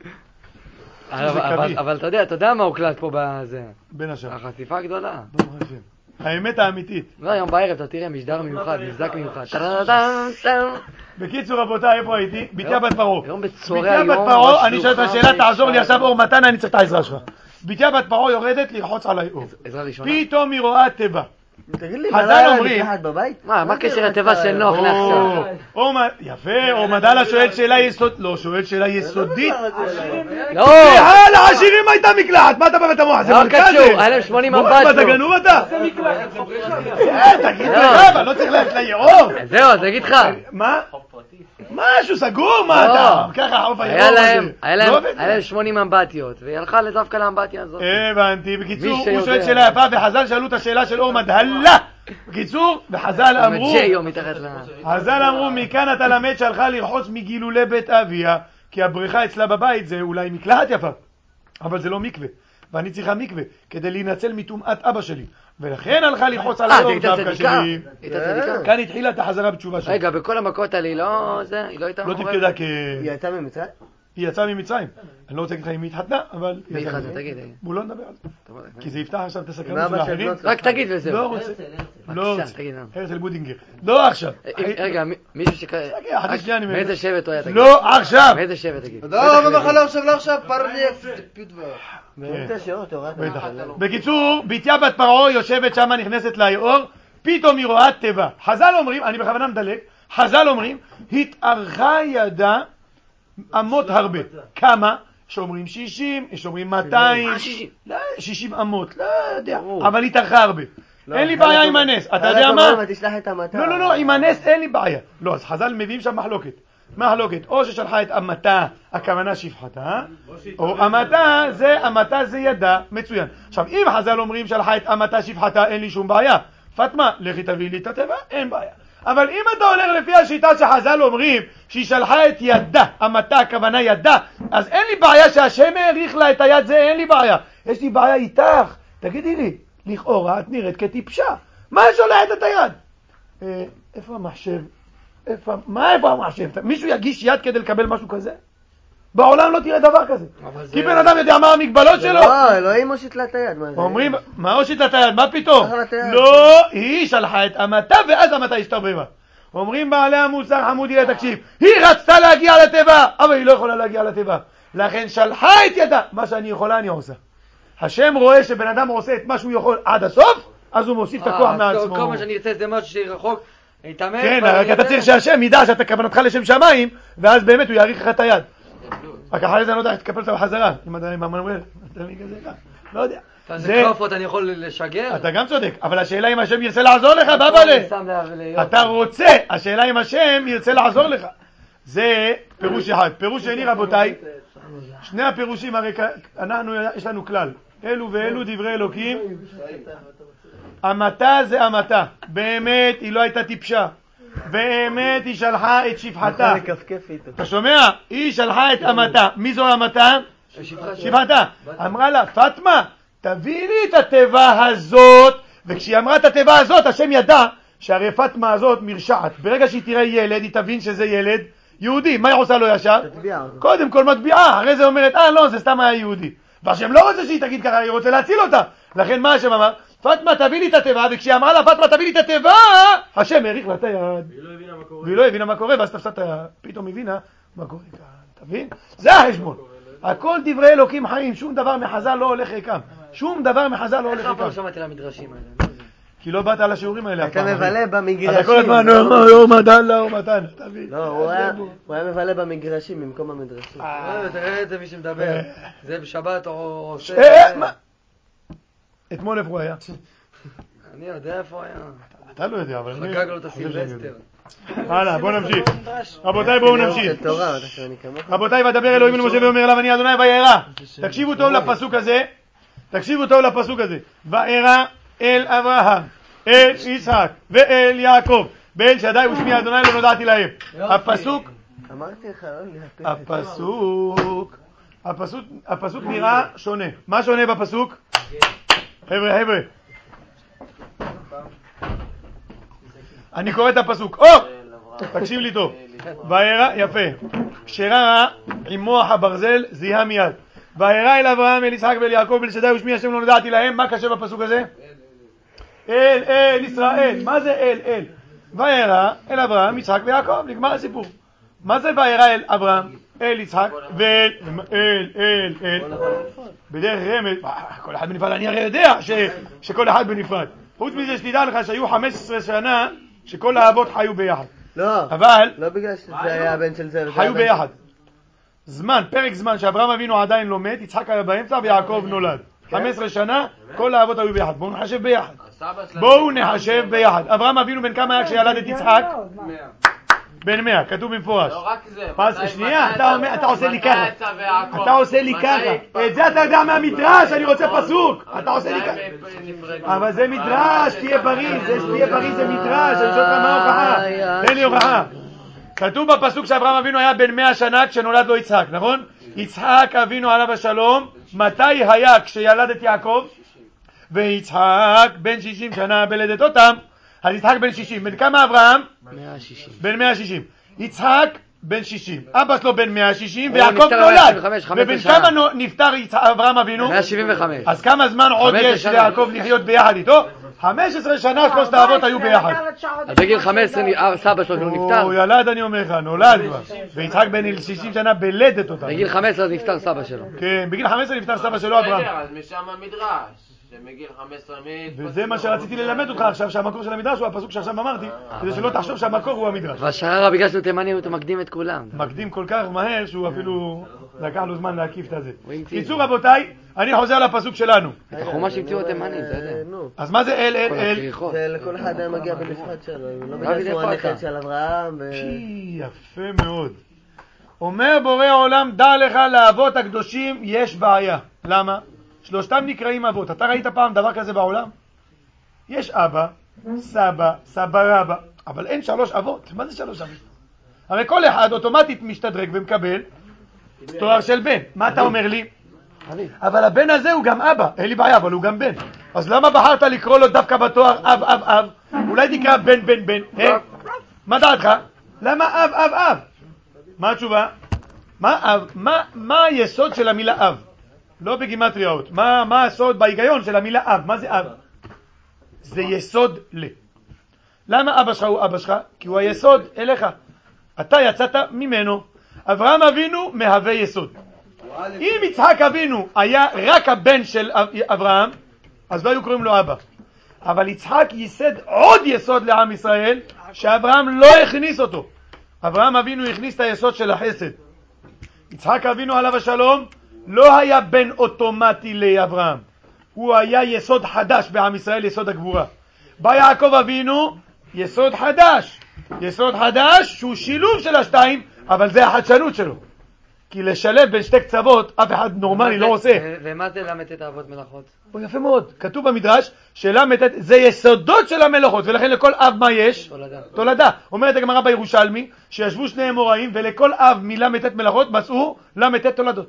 אבל אתה יודע, אתה יודע מה הוקלט פה בזה? בין השאר. החשיפה הגדולה. האמת האמיתית. לא, היום בערב אתה תראה משדר מיוחד, מבזק מיוחד. בקיצור רבותיי, איפה הייתי? ביתיה בת פרעה. היום בצהרי ביתיה היום... בת פרעה, אני שואל את השאלה, תעזור לי עכשיו אור מתנה, אני צריך את העזרה שלך. ביתיה בת פרעה יורדת לרחוץ עליי אור. עזרה ראשונה. פתאום היא רואה תיבה. תגיד לי, חז"ל אומרים... מה, מה קשר התיבה של נוח לעכשיו? יפה, או מדלה שואל שאלה יסודית. לא, שואל שאלה יסודית. לא! לעשירים הייתה מקלחת, מה אתה בא בתמוח? זה מלכה זה. לא קשור, היה להם שמונים ארבע מה, אתה גנוב אתה? זה מקלחת. תגיד לך, אבל לא צריך ללכת ליאור. זהו, אז נגיד לך. מה? משהו סגור, מה אתה? ככה העוף היה הירוק להם, הזה. היה להם, היה להם שמונים אמבטיות, והיא הלכה דווקא לאמבטיה הזאת. הבנתי. בקיצור, מי הוא שיודע. שואל שאלה יפה, וחז"ל שאלו את השאלה של אור מדהלה. בקיצור, וחז"ל אמרו, ג'יו מתחת ל... חז"ל אמרו, מכאן אתה למד שהלכה לרחוץ מגילולי בית אביה, כי הבריכה אצלה בבית זה אולי מקלחת יפה, אבל זה לא מקווה, ואני צריכה מקווה כדי להינצל מטומאת אבא שלי, ולכן הלכה לרחוץ על האור דווקא שלי. הייתה צדיקה? כאן התחילה את החזרה בתשובה שלי. רגע, בכל המכות האלה היא לא... זה, היא לא הייתה לא מחוררת? תפקדה כ... היא יצאה ממצרים? היא יצאה ממצרים. אני לא רוצה להגיד לך אם היא התחתנה, אבל... מי היא יצאה התחתנה? ממצרים. תגיד. בואו לא נדבר על זה. כי זה יפתח עכשיו את הסקרנות מה של אבא של האחרים. בנות? רק תגיד וזהו. לא רוצה. לא בבקשה, רוצה. תגיד לנו. הרצל בודינגר. לא עכשיו. רגע, מישהו שכ... חצי שנייה אני... מאיזה שבט הוא היה, תגיד? לא עכשיו. מאיזה שבט, תגיד? לא, לא מחלה עכשיו, לא עכשיו, פרדף. באמצע שיעור תורת בטח. המחלה. בקיצור, בתיה בת פרעה יושבת שם, נכנסת ליאור, פתאום היא רואה תיבה. חז"ל אומרים, אני בכוונה מדלג, חז"ל אומרים, התארכה ידה אמות הרבה. כמה? יש אומרים שישים, יש אומרים מאתיים, לא, שישים אמות, לא יודע, אבל התארכה הרבה. אין לי בעיה עם הנס, אתה יודע מה? תשלח את המטה. לא, לא, לא, עם הנס אין לי בעיה. לא, אז חז"ל מביאים שם מחלוקת. מחלוקת, או ששלחה את אמתה, הכוונה שפחתה, או אמתה זה, אמתה זה ידה, מצוין. עכשיו, אם חז"ל אומרים שלחה את אמתה שפחתה, אין לי שום בעיה. פטמה, לכי תביא לי את התיבה, אין בעיה. אבל אם אתה הולך לפי השיטה שחז"ל אומרים שהיא שלחה את ידה, אמתה, הכוונה ידה, אז אין לי בעיה שהשם העריך לה את היד, זה אין לי בעיה. יש לי בעיה איתך, תגידי לי, לכאורה את נראית כטיפשה. מה שולחת את היד? אה, איפה המחשב? איפה, מה איפה המחשב? מישהו יגיש יד כדי לקבל משהו כזה? בעולם לא תראה דבר כזה. כי בן אדם יודע מה המגבלות שלו. לא, אלוהים הושיט לה את היד. מה זה? אומרים, מה הושיט לה את היד? מה פתאום? שלחה לה את היד. לא, היא שלחה את אמתה ואז אמתה השתרבבה. אומרים בעלי המוסר חמודי לתקשיב, היא רצתה להגיע לתיבה, אבל היא לא יכולה להגיע לתיבה. לכן שלחה את ידה. מה שאני יכולה אני עושה. השם רואה שבן אדם עושה את מה שהוא יכול עד הסוף, אז הוא מוסיף את הכוח מעצמו. כל מה שאני ארצה זה משהו שרחוק, להתאמן. כן, רק אתה צריך שהשם ידע שאתה כוונתך לשם שמיים, ואז באמת הוא יאריך לך את היד. רק אחרי זה אני לא יודע איך תקפל אותה בחזרה, אם אתה עם המנואל, אתה מבין כזה, לא יודע. זה קלופות אני יכול לשגר? אתה גם צודק, אבל השאלה אם השם ירצה לעזור לך, בבאלה. אתה רוצה, השאלה אם השם ירצה לעזור לך. זה פירוש אחד. פירוש שני, רבותיי, שני הפירושים, הרי אנחנו, יש לנו כלל. אלו ואלו דברי אלוקים. אמתה זה אמתה. באמת היא לא הייתה טיפשה. באמת היא שלחה את שפחתה. אתה שומע? היא שלחה את אמתה. מי זו אמתה? שפחתה. אמרה לה, פטמה, תביא לי את התיבה הזאת. וכשהיא אמרה את התיבה הזאת, השם ידע שהרי פטמה הזאת מרשעת. ברגע שהיא תראה ילד, היא תבין שזה ילד יהודי. מה היא עושה לו ישר? קודם כל מטביעה. אחרי זה אומרת, אה לא, זה סתם היה יהודי. והשם לא רוצה שהיא תגיד ככה, היא רוצה להציל אותה. לכן מה השם אמר? פטמה תביא לי את התיבה, וכשהיא אמרה לה פטמה תביא לי את התיבה, השם העריך לה את היד. והיא לא הבינה מה קורה, ואז תפסת, פתאום הבינה מה קורה כאן. תבין? זה החשבון. הכל דברי אלוקים חיים, שום דבר מחז"ל לא הולך ריקם. שום דבר מחז"ל לא הולך ריקם. איך פעם שמעתי למדרשים האלה? כי לא באת על השיעורים האלה. אתה מבלה במגרשים. אתה כל הזמן, אור מתן, אור מתן, תבין. לא, הוא היה מבלה במגרשים במקום המדרשים. תראה את זה מי שמדבר. זה בשבת או עושה... אתמול איפה הוא היה? אני יודע איפה היה. אתה לא יודע, אבל אני... חגג לו את הסילבסטר. הלאה, בואו נמשיך. רבותיי, בואו נמשיך. תורה, אתה שאני כמוך. רבותיי, ודבר אלוהים אל משה ואומר אליו, אני אדוני וירא. תקשיבו טוב לפסוק הזה. תקשיבו טוב לפסוק הזה. וירא אל אברהם, אל יצחק ואל יעקב, באל שדי ושמי אדוני לא נודעתי להם. הפסוק... אמרתי לך, לא הפסוק... הפסוק... הפסוק נראה שונה. מה שונה בפסוק? חבר'ה, חבר'ה. אני קורא את הפסוק. או! תקשיב לי טוב. וירא, יפה. כשראה עם מוח הברזל זיהה מיד. וירא אל אברהם, אל יצחק ואל יעקב, באל שדי ושמי השם לא נודעתי להם. מה קשה בפסוק הזה? אל, אל, ישראל. מה זה אל, אל? וירא אל אברהם, יצחק ויעקב. נגמר הסיפור. מה זה וירא אל אברהם, אל יצחק ואל, אל, אל, אל. בדרך רמז, כל אחד בנפרד, אני הרי יודע ש, שכל אחד בנפרד. חוץ מזה שתדע לך שהיו חמש עשרה שנה שכל האבות חיו ביחד. לא, אבל לא בגלל שזה היה הבן של זה. חיו ביחד. זמן, פרק זמן שאברהם אבינו עדיין לא מת, יצחק היה באמצע ויעקב נולד. חמש עשרה שנה, כל האבות היו ביחד. בואו נחשב ביחד. בואו נחשב ביחד. אברהם אבינו בן כמה היה כשילד את יצחק? בן מאה, כתוב במפורש. לא רק זה. פס, מתי- שנייה, מתי אתה אומר, אתה עושה לי מתי ככה. יצא ויעקב? אתה עושה לי מתי ככה. התפרקו? את זה אתה יודע מהמדרש, אני רוצה נכון. פסוק. אבל אתה עושה לי מתי ככה. הם נפרדו? אבל זה מדרש, תהיה בריא, זה שתהיה בריא זה מדרש, אני שואל אותך מה ההוכחה? תן לי הוכחה. כתוב בפסוק שאברהם אבינו היה בן מאה שנה כשנולד לו יצחק, נכון? יצחק אבינו עליו השלום, מתי היה כשילד את יעקב? ויצחק בן שישים שנה בלדת אותם, אז יצחק בן שישים, בן כמה אברהם? מאה ושישים. בן מאה ושישים. יצחק בן שישים, אבא שלו בן מאה ושישים הוא ויעקב נפטר נולד. ב-מאה שבעים וחמש, חמש עשרה ובן שנה. כמה נו- נפטר יצחק- אברהם אבינו? מאה שבעים וחמש. אז כמה זמן עוד חמש עשרה יש שנה. ליעקב לחיות ביחד איתו? חמש עשרה שנה שלושת האבות היו ביחד. אז בגיל חמש עשרה נ- סבא שלו שהוא נפטר. הוא ילד, אני אומר לך, נולד כבר. ויצחק בן שישים שנה בלדת אותם. בגיל חמש עשרה נפטר סבא שלו. כן, בגיל חמש עשרה נפטר סבא שלו אברהם. בסדר, אז משם המדרש. שמגיל חמש עשרה מתפסו. וזה מה שרציתי ללמד אותך עכשיו, שהמקור של המדרש הוא הפסוק שעכשיו אמרתי, כדי שלא תחשוב שהמקור הוא המדרש. והשררה בגלל שהוא תימני הוא מקדים את כולם. מקדים כל כך מהר שהוא אפילו לקח לו זמן להקיף את הזה. הוא המציא. קיצור רבותיי, אני חוזר לפסוק שלנו. את החומש המציאו התימנים, אתה יודע. נו, אז מה זה אל אל כל אל? הכריכות. זה לכל אחד היה מגיע בנפרד שלו, לא דוד, בגלל שהוא איפה הנכד אתה? של אברהם. ו- פי, יפה מאוד. אומר בורא העולם, דע לך לאבות הקדושים יש בעיה. למה? שלושתם נקראים אבות. אתה ראית פעם דבר כזה בעולם? יש אבא, סבא, סבא רבא, אבל אין שלוש אבות. מה זה שלוש אבות? הרי כל אחד אוטומטית משתדרג ומקבל תואר של בן. מה אתה אומר לי? אבל הבן הזה הוא גם אבא, אין לי בעיה, אבל הוא גם בן. אז למה בחרת לקרוא לו דווקא בתואר אב אב אב? אולי תקרא בן בן בן, אה? מה דעתך? למה אב אב אב? מה התשובה? מה אב? מה, מה היסוד של המילה אב? לא בגימטריות. מה, מה הסוד בהיגיון של המילה אב? מה זה אב? זה יסוד ל. למה אבא שלך הוא אבא שלך? כי הוא היסוד אליך. אתה יצאת ממנו. אברהם אבינו מהווה יסוד. אם יצחק אבינו היה רק הבן של אברהם, אז לא היו קוראים לו אבא. אבל יצחק ייסד עוד יסוד לעם ישראל, שאברהם לא הכניס אותו. אברהם אבינו הכניס את היסוד של החסד. יצחק אבינו עליו השלום לא היה בן אוטומטי לאברהם. הוא היה יסוד חדש בעם ישראל, יסוד הגבורה. בא יעקב אבינו, יסוד חדש. יסוד חדש שהוא שילוב של השתיים, אבל זה החדשנות שלו. כי לשלב בין שתי קצוות, אף אחד נורמלי לא עושה. ומה זה למד את האבות מלאכות? הוא יפה מאוד. כתוב במדרש שלמד זה יסודות של המלאכות, ולכן לכל אב מה יש? תולדה. תולדה. אומרת הגמרא בירושלמי, שישבו שני אמוראים, ולכל אב מלמד מלאכות מצאו למד תולדות.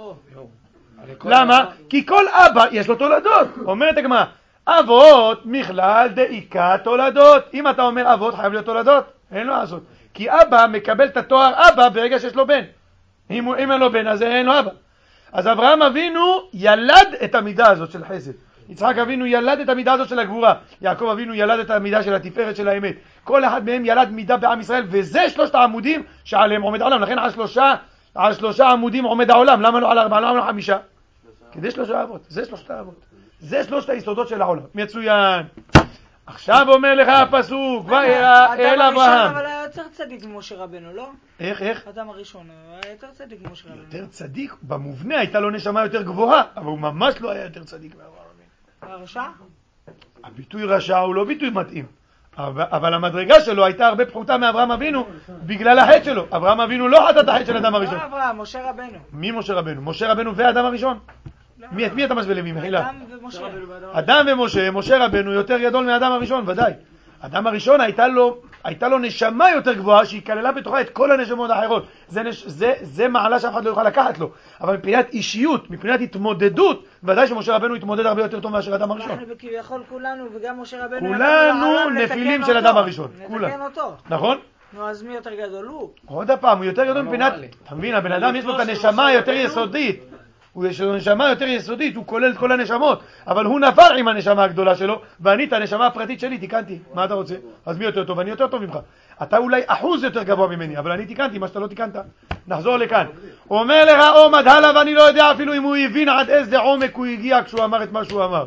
למה? כי כל אבא יש לו תולדות. אומרת הגמרא, אבות מכלל דאיקה תולדות. אם אתה אומר אבות חייב להיות תולדות, אין לו לעשות. כי אבא מקבל את התואר אבא ברגע שיש לו בן. אם, הוא, אם אין לו בן אז אין לו אבא. אז אברהם אבינו ילד את המידה הזאת של חסד. יצחק אבינו ילד את המידה הזאת של הגבורה. יעקב אבינו ילד את המידה של התפארת של האמת. כל אחד מהם ילד מידה בעם ישראל, וזה שלושת העמודים שעליהם עומד העולם. לכן על שלושה, על שלושה עמודים עומד העולם. למה לא על ארבעה? למה לא חמישה? כדי שלושה אבות. זה שלושת האבות. זה שלושת היסודות של העולם. מצוין. עכשיו אומר לך הפסוק, וירא אל אברהם. אבל היה יותר צדיק ממשה רבנו, לא? איך, איך? אדם הראשון, היה יותר צדיק ממשה רבנו. יותר צדיק, במובנה הייתה לו נשמה יותר גבוהה, אבל הוא ממש לא היה יותר צדיק מאברהם אבינו. הרשע? הביטוי רשע הוא לא ביטוי מתאים, אבל, אבל המדרגה שלו הייתה הרבה פחותה מאברהם אבינו בגלל החטא שלו. אברהם אבינו לא חטא את החטא של אדם הראשון. לא אברהם, משה רבנו. מי משה רבנו? משה רבנו ואדם הראשון. מי, את מי אתה משווה למי? מחילה. אדם ומשה. אדם ומשה, משה רבנו יותר גדול מאדם הראשון, ודאי. אדם הראשון הייתה לו, הייתה לו נשמה יותר גבוהה שהיא כללה בתוכה את כל הנשמות האחרות. זה, נש, זה, זה מעלה שאף אחד לא יוכל לקחת לו. אבל מבחינת אישיות, מבחינת התמודדות, ודאי שמשה רבנו התמודד הרבה יותר טוב מאשר אדם הראשון. אנחנו כביכול כולנו וגם משה רבנו. כולנו נפילים של אדם הראשון. נתקן אותו. נכון? נו, אז מי יותר גדול? הוא. עוד הפעם, הוא יותר גדול מבחינת, אתה מבין, הבן אדם יש לו את הנשמה היותר יסודית. הוא יש לו נשמה יותר יסודית, הוא כולל את כל הנשמות, אבל הוא נפל עם הנשמה הגדולה שלו, ואני את הנשמה הפרטית שלי תיקנתי. מה אתה רוצה? אז מי יותר טוב? אני יותר טוב ממך. אתה אולי אחוז יותר גבוה ממני, אבל אני תיקנתי מה שאתה לא תיקנת. נחזור לכאן. הוא אומר לך, עומד הלאה, ואני לא יודע אפילו אם הוא הבין עד איזה עומק הוא הגיע כשהוא אמר את מה שהוא אמר.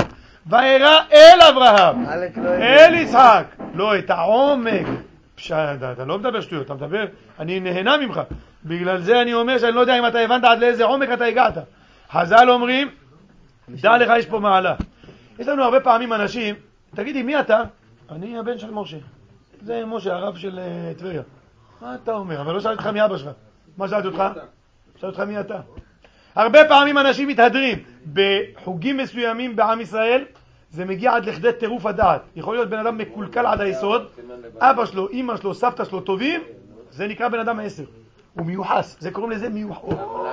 וירא אל אברהם, אל יצחק, לא את העומק. פשדה, אתה לא מדבר שטויות, אתה מדבר, אני נהנה ממך. בגלל זה אני אומר שאני לא יודע אם אתה הבנת עד לאיזה עומק אתה הגעת. חז"ל אומרים, דע לך יש פה מעלה. יש לנו הרבה פעמים אנשים, תגידי מי אתה? אני הבן של משה. זה משה, הרב של uh, טבריה. מה אתה אומר? אבל לא שאלתי אותך מי אבא שלך. מה שאלתי אותך? שאלתי אותך מי אתה. הרבה פעמים אנשים מתהדרים בחוגים מסוימים בעם ישראל, זה מגיע עד לכדי טירוף הדעת. יכול להיות בן אדם מקולקל עד היסוד, אבא שלו, אמא שלו, סבתא שלו טובים, זה נקרא בן אדם עשר. הוא מיוחס, זה קוראים לזה מיוחס.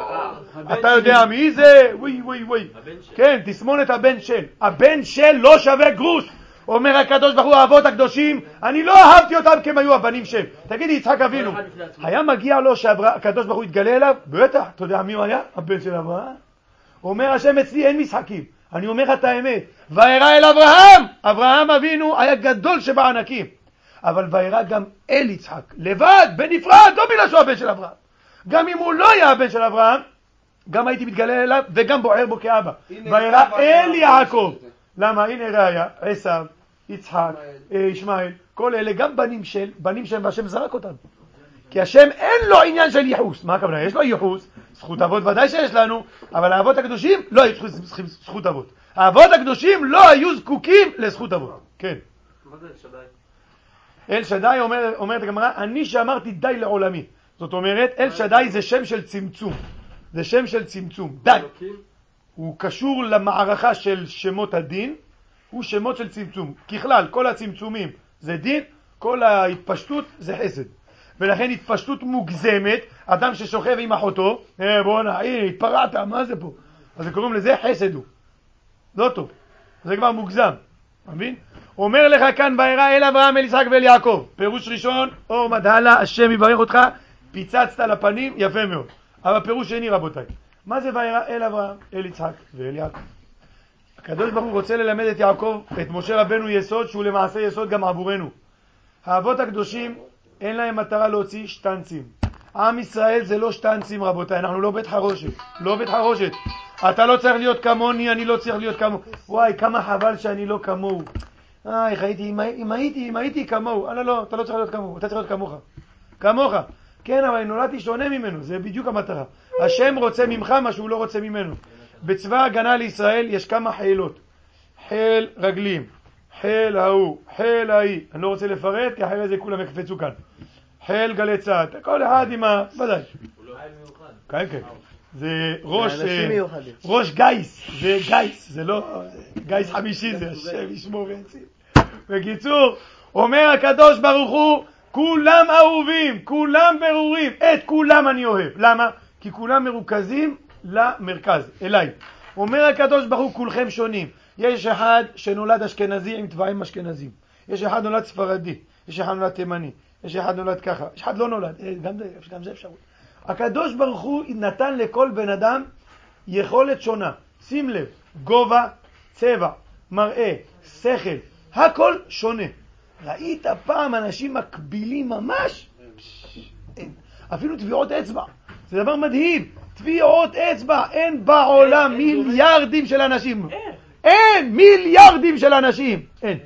אתה יודע מי זה? ווי ווי ווי. כן, תסמונת הבן של. הבן של לא שווה גרוש. אומר הקדוש ברוך הוא, האבות הקדושים, אני לא אהבתי אותם כי הם היו הבנים של. תגידי, יצחק אבינו, היה מגיע לו שהקדוש ברוך הוא יתגלה אליו? בטח, אתה יודע מי הוא היה? הבן של אברהם. אומר השם, אצלי אין משחקים. אני אומר את האמת. וירא אל אברהם. אברהם אבינו היה גדול שבענקים. אבל וירא גם אל יצחק. לבד, בנפרד, לא בגלל שהוא הבן של אברהם. גם אם הוא לא היה הבן של אברהם, גם הייתי מתגלה אליו וגם בוער בו כאבא. וירא אל יעקב. למה? הנה ראיה, עשיו, יצחק, ישמעאל, כל אלה גם בנים של, בנים שהם והשם זרק אותם. כי השם אין לו עניין של ייחוס. מה הכוונה? יש לו ייחוס, זכות אבות ודאי שיש לנו, אבל האבות הקדושים לא היו זכות אבות. האבות הקדושים לא היו זקוקים לזכות אבות. כן. מה זה אל שדי? אל שדי אומר, אומרת הגמרא, אני שאמרתי די לעולמי. זאת אומרת, אל שדי זה שם של צמצום. זה שם של צמצום. די. הוא קשור למערכה של שמות הדין, הוא שמות של צמצום. ככלל, כל הצמצומים זה דין, כל ההתפשטות זה חסד. ולכן התפשטות מוגזמת, אדם ששוכב עם אחותו, אה, בוא נה, הנה, התפרעת, מה זה פה? אז זה קוראים לזה חסד הוא. לא טוב. זה כבר מוגזם. מבין? אומר לך כאן וירא אל אברהם, אל יצחק ואל יעקב. פירוש ראשון, אור מדהלה, השם יברך אותך, פיצצת לפנים, יפה מאוד. אבל פירוש שני רבותיי. מה זה וירא אל אברהם, אל יצחק ואל יעקב? הקדוש ברוך הוא רוצה ללמד את יעקב, את משה רבנו יסוד, שהוא למעשה יסוד גם עבורנו. האבות הקדושים, אין להם מטרה להוציא שטנצים. עם ישראל זה לא שטנצים רבותיי, אנחנו לא בית חרושת, לא בית חרושת. אתה לא צריך להיות כמוני, אני לא צריך להיות כמוהו. וואי, כמה חבל שאני לא כמוהו. אה, איך הייתי, אם, אם הייתי, אם הייתי כמוהו. לא, לא, אתה לא צריך להיות כמוהו, אתה צריך להיות כמוך. כמוך. כן, אבל נולדתי שונה ממנו, זה בדיוק המטרה. השם רוצה ממך מה שהוא לא רוצה ממנו. בצבא הגנה לישראל יש כמה חילות. חיל רגלים, חיל ההוא, חיל ההיא. אני לא רוצה לפרט, כי אחרי זה כולם יקפצו כאן. חיל גלי צה"ל, כל אחד עם ה... ודאי. כן, כן. זה ראש, ראש גייס, זה גייס, זה לא, גייס חמישי זה, השם ישמור ויציל. בקיצור, אומר הקדוש ברוך הוא, כולם אהובים, כולם ברורים, את כולם אני אוהב. למה? כי כולם מרוכזים למרכז, אליי. אומר הקדוש ברוך הוא, כולכם שונים. יש אחד שנולד אשכנזי עם טבעים אשכנזים. יש אחד נולד ספרדי, יש אחד נולד תימני, יש אחד נולד ככה, יש אחד לא נולד, גם זה, גם זה אפשרות. הקדוש ברוך הוא נתן לכל בן אדם יכולת שונה. שים לב, גובה, צבע, מראה, שכל, הכל שונה. ראית פעם אנשים מקבילים ממש? אין. אפילו טביעות אצבע. זה דבר מדהים. טביעות אצבע, אין בעולם מיליארדים של אנשים. אין מיליארדים של אנשים. אין.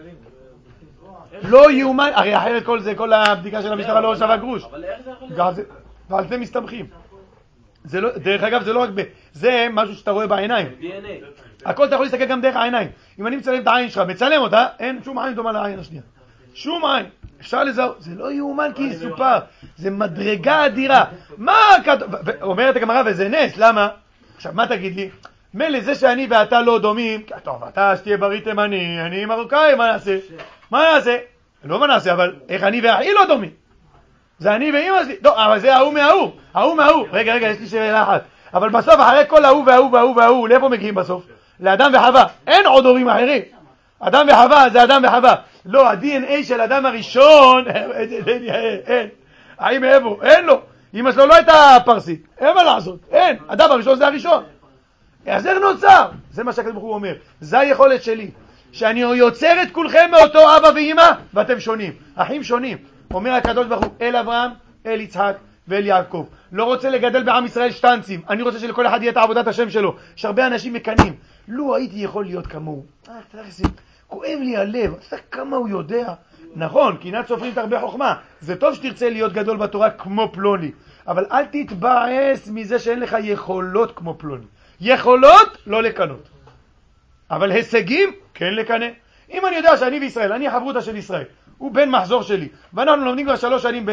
לא יאומן, הרי אחרת כל זה, כל הבדיקה של המשטרה לא שווה גרוש. אבל איך זה יכול להיות? ועל זה מסתמכים. זה לא, דרך אגב, זה לא רק ב... זה משהו שאתה רואה בעיניים. די אן איי. הכל אתה יכול להסתכל גם דרך העיניים. אם אני מצלם את העין שלך, מצלם אותה, אין שום עין דומה לעין השנייה. שום עין. אפשר לזהות. זה לא יאומן כי יסופר. זה מדרגה אדירה. מה... אומרת הגמרא, וזה נס, למה? עכשיו, מה תגיד לי? מילא זה שאני ואתה לא דומים, טוב, אתה שתהיה בריא תימני, אני מרוקאי, מה נעשה? מה נעשה? לא מה נעשה, אבל איך אני ואחי לא דומים? זה אני ואמא שלי. לא, אבל זה ההוא מההוא. ההוא מההוא. רגע, רגע, יש לי שאלה אחת. אבל בסוף, אחרי כל ההוא וההוא וההוא וההוא, לאיפה מגיעים בסוף? לאדם וחווה. אין עוד הורים אחרים. אדם וחווה זה אדם וחווה. לא, ה-די אן איי של אדם הראשון, אין. האם אבו? אין לו. אמא שלו לא הייתה פרסית. אין מה לעשות. אין. אדם הראשון זה הראשון. אז איך נוצר? זה מה שהקדוש ברוך הוא אומר. זה היכולת שלי. שאני יוצר את כולכם מאותו אבא ואמא, ואתם שונים. אחים שונים. אומר הקדוש ברוך הוא, אל אברהם, אל יצחק ואל יעקב. לא רוצה לגדל בעם ישראל שטנצים. אני רוצה שלכל אחד יהיה את עבודת השם שלו. יש הרבה אנשים מקנים. לא הייתי יכול להיות כמוהו. אה, תראה איזה, כואב לי הלב. אתה יודע כמה הוא יודע? נכון, כי נת סופרים את הרבה חוכמה. זה טוב שתרצה להיות גדול בתורה כמו פלוני. אבל אל תתבאס מזה שאין לך יכולות כמו פלוני. יכולות לא לקנות. אבל הישגים כן לקנה. אם אני יודע שאני וישראל, אני חברותה של ישראל. הוא בן מחזור שלי, ואנחנו לומדים כבר שלוש שנים ביחד.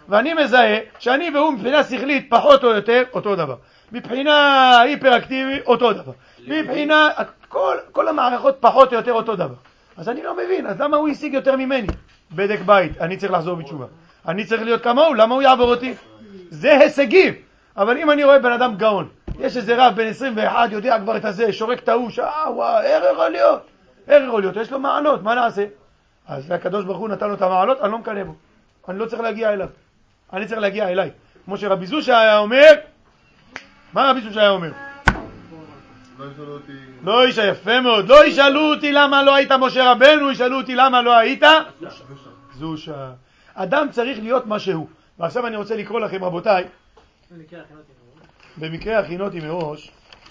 ואני מזהה שאני והוא מבחינה שכלית פחות או יותר אותו דבר. מבחינה היפראקטיבי אותו דבר. מבחינה, כל, כל המערכות פחות או יותר אותו דבר. אז אני לא מבין, אז למה הוא השיג יותר ממני? בדק בית, אני צריך לחזור בתשובה. אני צריך להיות כמוהו, למה הוא יעבור אותי? זה הישגים. אבל אם אני רואה בן אדם גאון, יש איזה רב בן עשרים ואחת, יודע כבר את הזה, שורק את האוש, אה וואו, איך יכול להיות? איך יכול להיות? יש לו מעלות, מה נעשה? אז הקדוש ברוך הוא נתן לו את המעלות, אני לא מקנה בו. אני לא צריך להגיע אליו. אני צריך להגיע אליי. כמו שרבי זושה היה אומר, מה רבי זושה היה אומר? לא ישאלו אותי... לא ישאל, יפה מאוד. לא ישאלו אותי למה לא היית משה רבנו, ישאלו אותי למה לא היית זושה. אדם צריך להיות מה שהוא. ועכשיו אני רוצה לקרוא לכם, רבותיי, במקרה הכינותי מראש,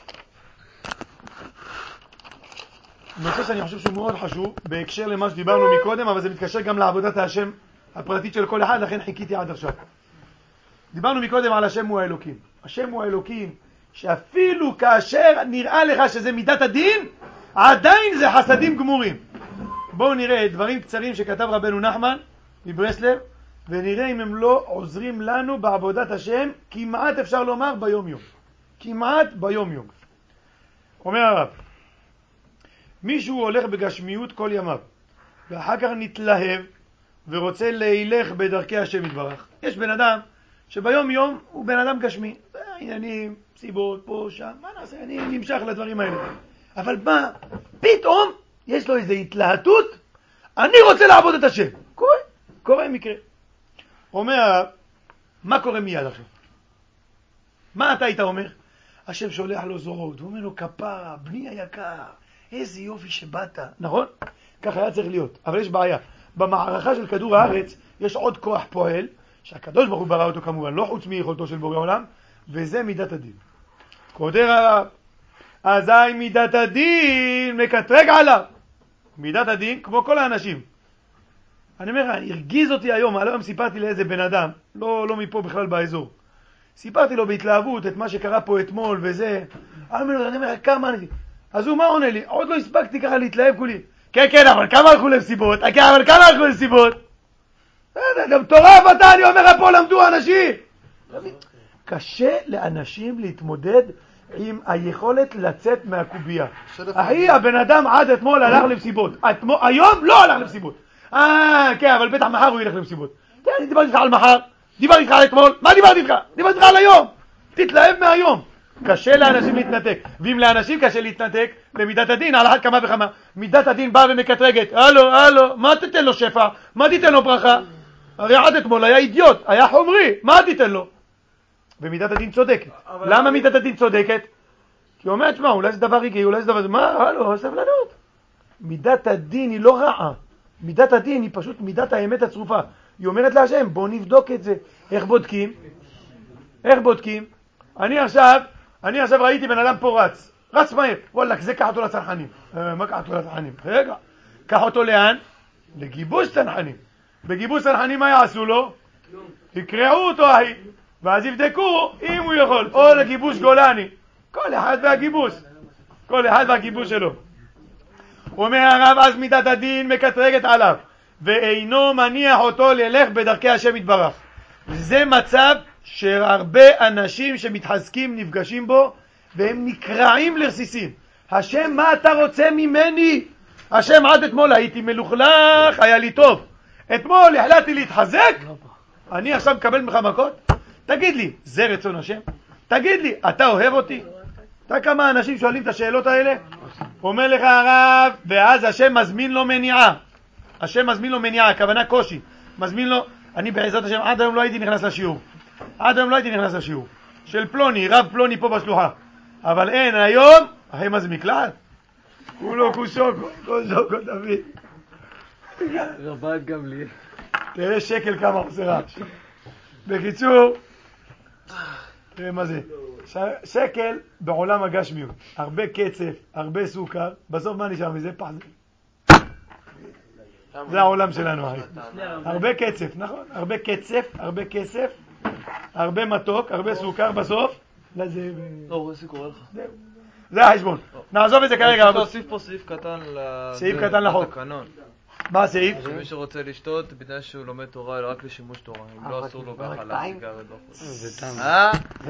נושא שאני חושב שהוא מאוד חשוב, בהקשר למה שדיברנו מקודם, אבל זה מתקשר גם לעבודת השם הפרטית של כל אחד, לכן חיכיתי עד עכשיו. דיברנו מקודם על השם הוא האלוקים. השם הוא האלוקים, שאפילו כאשר נראה לך שזה מידת הדין, עדיין זה חסדים גמורים. בואו נראה דברים קצרים שכתב רבנו נחמן מברסלב, ונראה אם הם לא עוזרים לנו בעבודת השם, כמעט אפשר לומר ביום יום. כמעט ביום יום. אומר הרב, מישהו הולך בגשמיות כל ימיו, ואחר כך נתלהב ורוצה להילך בדרכי השם יתברך. יש בן אדם שביום יום הוא בן אדם גשמי. עניינים, סיבות, פה, שם, מה נעשה? אני נמשך לדברים האלה. אבל מה? פתאום יש לו איזו התלהטות, אני רוצה לעבוד את השם. קורה, קורה מקרה. אומר, מה קורה מיד עכשיו? מה אתה היית אומר? השם שולח לו זרועות, הוא אומר לו, כפרה, בני היקר, איזה יופי שבאת. נכון? ככה היה צריך להיות. אבל יש בעיה. במערכה של כדור הארץ יש עוד כוח פועל, שהקדוש ברוך הוא ברא אותו כמובן, לא חוץ מיכולתו של בורא עולם, וזה מידת הדין. קודר הרב, אזי מידת הדין מקטרג עליו. מידת הדין, כמו כל האנשים. אני אומר, הרגיז אותי היום, היום סיפרתי לאיזה בן אדם, לא, לא מפה בכלל באזור. סיפרתי לו בהתלהבות את מה שקרה פה אתמול וזה. אני אומר, כמה אני... אז הוא מה עונה לי? עוד לא הספקתי ככה להתלהב כולי. כן, כן, אבל כמה הלכו למסיבות? כן, אבל כמה הלכו למסיבות? גם תורף אתה, אני אומר, פה למדו אנשים. קשה לאנשים להתמודד עם היכולת לצאת מהקובייה. אחי, הבן אדם עד אתמול הלך למסיבות. היום לא הלך למסיבות. אה, כן, אבל בטח מחר הוא ילך למסיבות. כן, אני דיברתי איתך על מחר, דיברתי איתך על אתמול. מה דיברתי איתך? דיברתי איתך על היום. תתלהב מהיום. קשה לאנשים להתנתק. ואם לאנשים קשה להתנתק, למידת הדין, על אחת כמה וכמה. מידת הדין באה ומקטרגת. הלו, הלו, מה תיתן לו שפע? מה תיתן לו ברכה? הרי עד אתמול היה אידיוט, היה חומרי. מה תיתן לו? ומידת הדין צודקת. למה מידת הדין צודקת? כי הוא אומר, תשמע, אולי זה דבר רגעי, אולי זה דבר... מה? הלו, סבלנות. מידת הדין היא לא רעה. מידת הדין היא פשוט מידת האמת הצרופה. היא אומרת להשם, בוא נבדוק את זה. איך בודקים? איך בודקים? אני עכשיו, אני עכשיו ראיתי בן אדם פה רץ. רץ מהר. וואלה, זה קח אותו לצנחנים. מה קח אותו לצנחנים? רגע. קח אותו לאן? לגיבוש צנחנים. בגיבוש צנחנים מה יעשו לו? יקראו אותו אחי. ואז יבדקו אם הוא יכול. או לגיבוש גולני. כל אחד והגיבוש. כל אחד והגיבוש שלו. אומר הרב, אז מידת הדין מקטרגת עליו, ואינו מניח אותו ללך בדרכי השם יתברך. זה מצב שהרבה אנשים שמתחזקים נפגשים בו, והם נקרעים לרסיסים. השם, מה אתה רוצה ממני? השם, עד אתמול הייתי מלוכלך, היה לי טוב. אתמול החלטתי להתחזק, אני עכשיו מקבל ממך מכות? תגיד לי, זה רצון השם? תגיד לי, אתה אוהב אותי? אתה כמה אנשים שואלים את השאלות האלה? אומר לך הרב, ואז השם מזמין לו מניעה. השם מזמין לו מניעה, הכוונה קושי. מזמין לו, אני בעזרת השם עד היום לא הייתי נכנס לשיעור. עד היום לא הייתי נכנס לשיעור. של פלוני, רב פלוני פה בשלוחה. אבל אין, היום, אחי מה זה מקלט? כולו קושוקו, קושוקו דוד. רבת גם לי. תראה שקל כמה עושה רעש. בקיצור, תראה מה זה. שקל בעולם הגשמיות. הרבה קצף, הרבה סוכר. בסוף מה נשאר מזה? פח זה. זה העולם שלנו, אחי. הרבה קצף, נכון? הרבה קצף, הרבה כסף, הרבה מתוק, הרבה סוכר בסוף. לזה... לא, זה קורה לך. זה החשבון. נעזוב את זה כרגע. אני צריך להוסיף פה סעיף קטן סעיף קטן לחוק. מה הסעיף? שמי שרוצה לשתות, בתנאי שהוא לומד תורה רק לשימוש תורה. אם לא אסור לו ככה להסיגרת בחוץ. אה?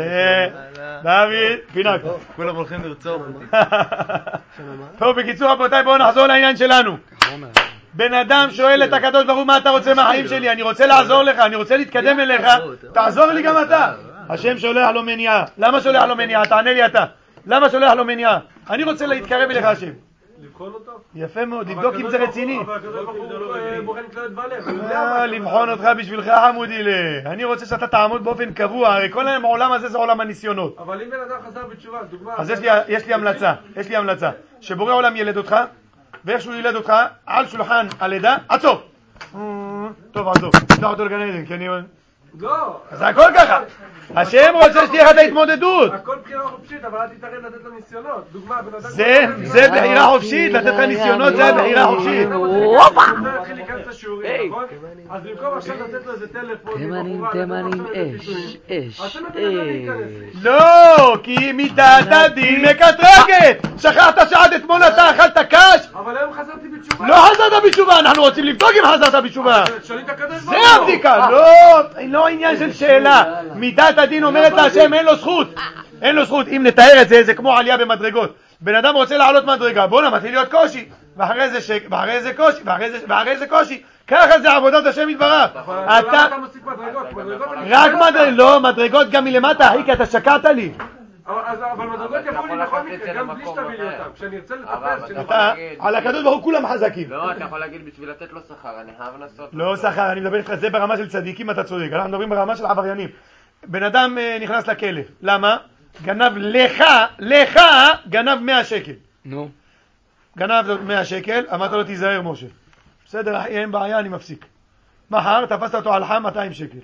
דוד, פינק. כולם הולכים לרצוח אותי. טוב, בקיצור רבותיי, בואו נחזור לעניין שלנו. בן אדם שואל את הקדוש ברוך הוא, מה אתה רוצה מהחיים שלי? אני רוצה לעזור לך, אני רוצה להתקדם אליך, תעזור לי גם אתה. השם שולח לו מניעה. למה שולח לו מניעה? תענה לי אתה. למה שולח לו מניעה? אני רוצה להתקרב אליך השם. לבחון אותו? יפה מאוד, לבדוק אם זה רציני. אבל הקדוש ברוך הוא בוחן כליות בלב. לבחון אותך בשבילך חמודי לי. אני רוצה שאתה תעמוד באופן קבוע, הרי כל העולם הזה זה עולם הניסיונות. אבל אם בן אדם חזר בתשובה, דוגמה... אז יש לי המלצה, יש לי המלצה. שבורא עולם ילד אותך, ואיך שהוא ילד אותך, על שולחן הלידה, עצור! טוב, עצור, תשלח אותו לגן עדן, כי אני... לא! זה הכל ככה! השם רוצה שתהיה לך את ההתמודדות! הכל בחירה חופשית, אבל אל תתערב לתת לו ניסיונות. דוגמה, בן אדם... זה, זה בחירה חופשית, לתת לך ניסיונות זה בחירה חופשית. וופה! הוא התחיל להיכנס לשיעורים, נכון? אז במקום עכשיו לתת לו איזה טלפון, תימנים, תימנים, אש, אש, אש. לא, כי מידת הדין מקטרגת! שכחת שעד אתמול אתה אכלת קש? אבל היום חזרתי בתשובה. לא חזרת בתשובה, אנחנו רוצים לבדוק אם חזרת בתשובה. זה הבדיקה, לא, לא עניין של שאלה. מידת הדין אומרת להשם אין לו זכות. אין לו זכות. אם נתאר את זה, זה כמו עלייה במדרגות. בן אדם רוצה לעלות מדרגה, בוא נמתחיל להיות קושי. ואחרי זה שק, ואחרי זה קושי, ואחרי זה קושי. ככה זה עבודת השם יתברך. אתה... רק מדרגות, לא, מדרגות גם מלמטה, אחי, כי אתה שקעת לי. אבל מדרגות יבואו לי בכל מקרה, גם בלי שתביא לי אותם. כשאני ארצה לטפס... אתה, על הקדוש ברוך הוא כולם חזקים. לא, אתה יכול להגיד בשביל לתת לו שכר, אני חייב לעשות... לא שכר, אני מדבר איתך, זה ברמה של צדיקים, אתה צודק. אנחנו מדברים ברמה של עבריינים. בן אדם נכנס לכלא. למה? גנב לך, לך, גנב מאה שקל. נו. גנב מאה שקל, אמרת לו תיזהר משה. בסדר, אחי, אין בעיה, אני מפסיק. מחר, תפסת אותו על חם מאתיים שקל.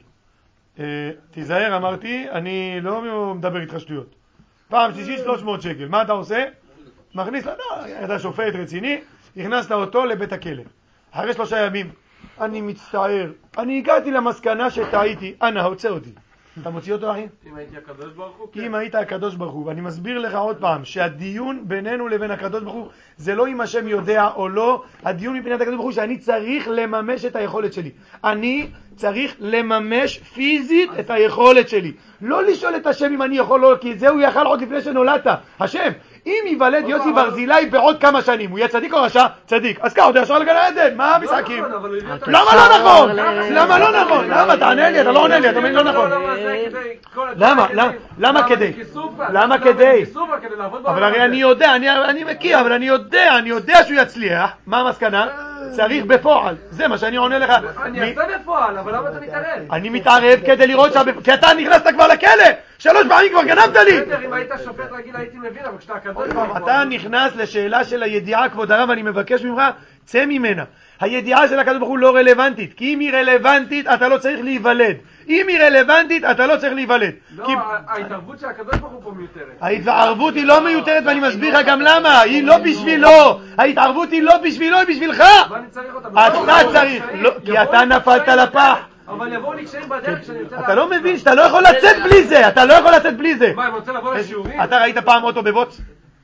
תיזהר, אמרתי, אני לא מדבר איתך שטויות. פעם שלישית שלוש מאות שקל. מה אתה עושה? מכניס, לא, אתה שופט רציני, הכנסת אותו לבית הכלא. אחרי שלושה ימים, אני מצטער, אני הגעתי למסקנה שטעיתי, אנא, הוצא אותי. אתה מוציא אותו, אחי? אם הייתי הקדוש ברוך הוא, כן. אם היית הקדוש ברוך הוא, ואני מסביר לך עוד פעם, שהדיון בינינו לבין הקדוש ברוך הוא, זה לא אם השם יודע או לא, הדיון מבחינת הקדוש ברוך הוא, שאני צריך לממש את היכולת שלי. אני צריך לממש פיזית את היכולת שלי. לא לשאול את השם אם אני יכול לא, כי זה הוא יכל עוד לפני שנולדת. השם, אם ייוולד יוסי ברזילי בעוד כמה שנים, הוא יהיה צדיק או רשע? צדיק. אז ככה, הוא ישר לגן עדן, מה המשחקים? למה לא נכון? למה לא נכון? למה? תענה לי, אתה לא עונה לי, אתה אומר לי לא נכון. למה? למה כדי? למה כדי? אבל הרי אני יודע, אני מכיר, אבל אני יודע, אני יודע שהוא יצליח. מה המסקנה? צריך בפועל. זה מה שאני עונה לך. אני אעשה בפועל, אבל למה אתה מתערב? אני מתערב כדי לראות כי אתה נכנסת כבר לכלא. שלוש פעמים כבר גנבת לי. בסדר, אם היית שופט רגיל הייתי מבין, אבל כשאתה הקדוש ברוך הוא... אתה נכנס לשאלה של הידיעה, כבוד הרב, אני מבקש ממך, צא ממנה. הידיעה של הקדוש ברוך הוא לא רלוונטית, כי אם היא רלוונטית, אתה לא צריך להיוולד. אם היא רלוונטית, אתה לא צריך להיוולד. לא, ההתערבות של הקדוש ברוך הוא פה מיותרת. ההתערבות היא לא מיותרת, ואני מסביר לך גם למה. היא לא בשבילו. ההתערבות היא לא בשבילו, היא בשבילך. ואני צריך אותה. אתה צריך, כי אתה נפלת לפח. אבל יבואו לי קשיים בדרך שאני רוצה... אתה לא מבין שאתה לא יכול לצאת בלי זה, אתה לא יכול לצאת בלי זה. מה, אני רוצה לבוא לשיעורים? אתה ראית פעם אוטו בבוץ?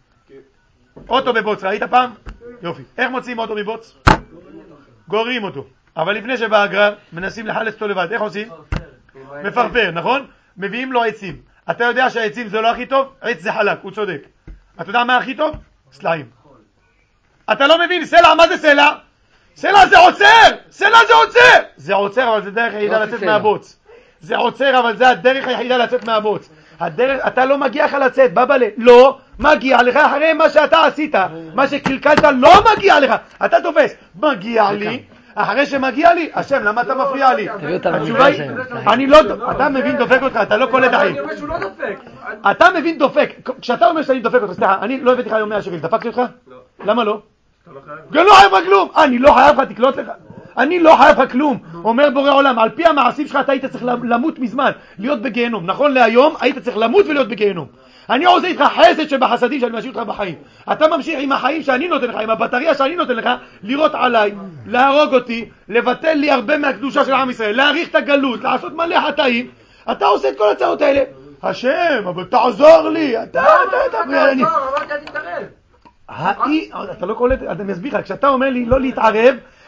אוטו בבוץ, ראית פעם? יופי. איך מוציאים אוטו מבוץ? גוררים אותו. אבל לפני שבא הגרר, מנסים לחלץ אותו לבד. איך עושים? מפרפר, נכון? מביאים לו עצים. אתה יודע שהעצים זה לא הכי טוב? עץ זה חלק, הוא צודק. אתה יודע מה הכי טוב? סלעים. אתה לא מבין, סלע, מה זה סלע? סלע זה עוצר! סלע זה עוצר! זה עוצר, אבל זה דרך היחידה לצאת מהבוץ. זה עוצר, אבל זה הדרך היחידה לצאת מהבוץ. הדרך, אתה לא מגיע לך לצאת, בבלה. לא מגיע לך אחרי מה שאתה עשית. מה שקלקלת לא מגיע לך. אתה תופס, מגיע לי. אחרי שמגיע לי, השם, למה אתה מפריע לי? התשובה היא, אני לא, אתה מבין דופק אותך, אתה לא קולט אחי. אני אומר שהוא לא דופק. אתה מבין דופק, כשאתה אומר שאני דופק אותך, סליחה, אני לא הבאתי לך היום מאה שקל, דפקתי אותך? לא. למה לא? גם לא חייב לך כלום, אני לא חייב לך, תקלוט לך. אני לא חייב לך כלום. אומר בורא עולם, על פי המעשים שלך אתה היית צריך למות מזמן, להיות בגיהנום. נכון להיום, היית צריך למות ולהיות בגיהנום. אני עושה איתך חסד שבחסדים שאני משאיר אותך בחיים. אתה ממשיך עם החיים שאני נותן לך, עם הבטריה שאני נותן לך, לראות עליי, להרוג אותי, לבטל לי הרבה מהקדושה של עם ישראל, להאריך את הגלות, לעשות מלא חטאים. אתה עושה את כל הצעות האלה. השם, אבל תעזור לי. אתה, אתה, אתה, אני... אמרת, אני תתערב. אתה לא קולט, אני מסביר לך, כשאתה אומר לי לא להתערב,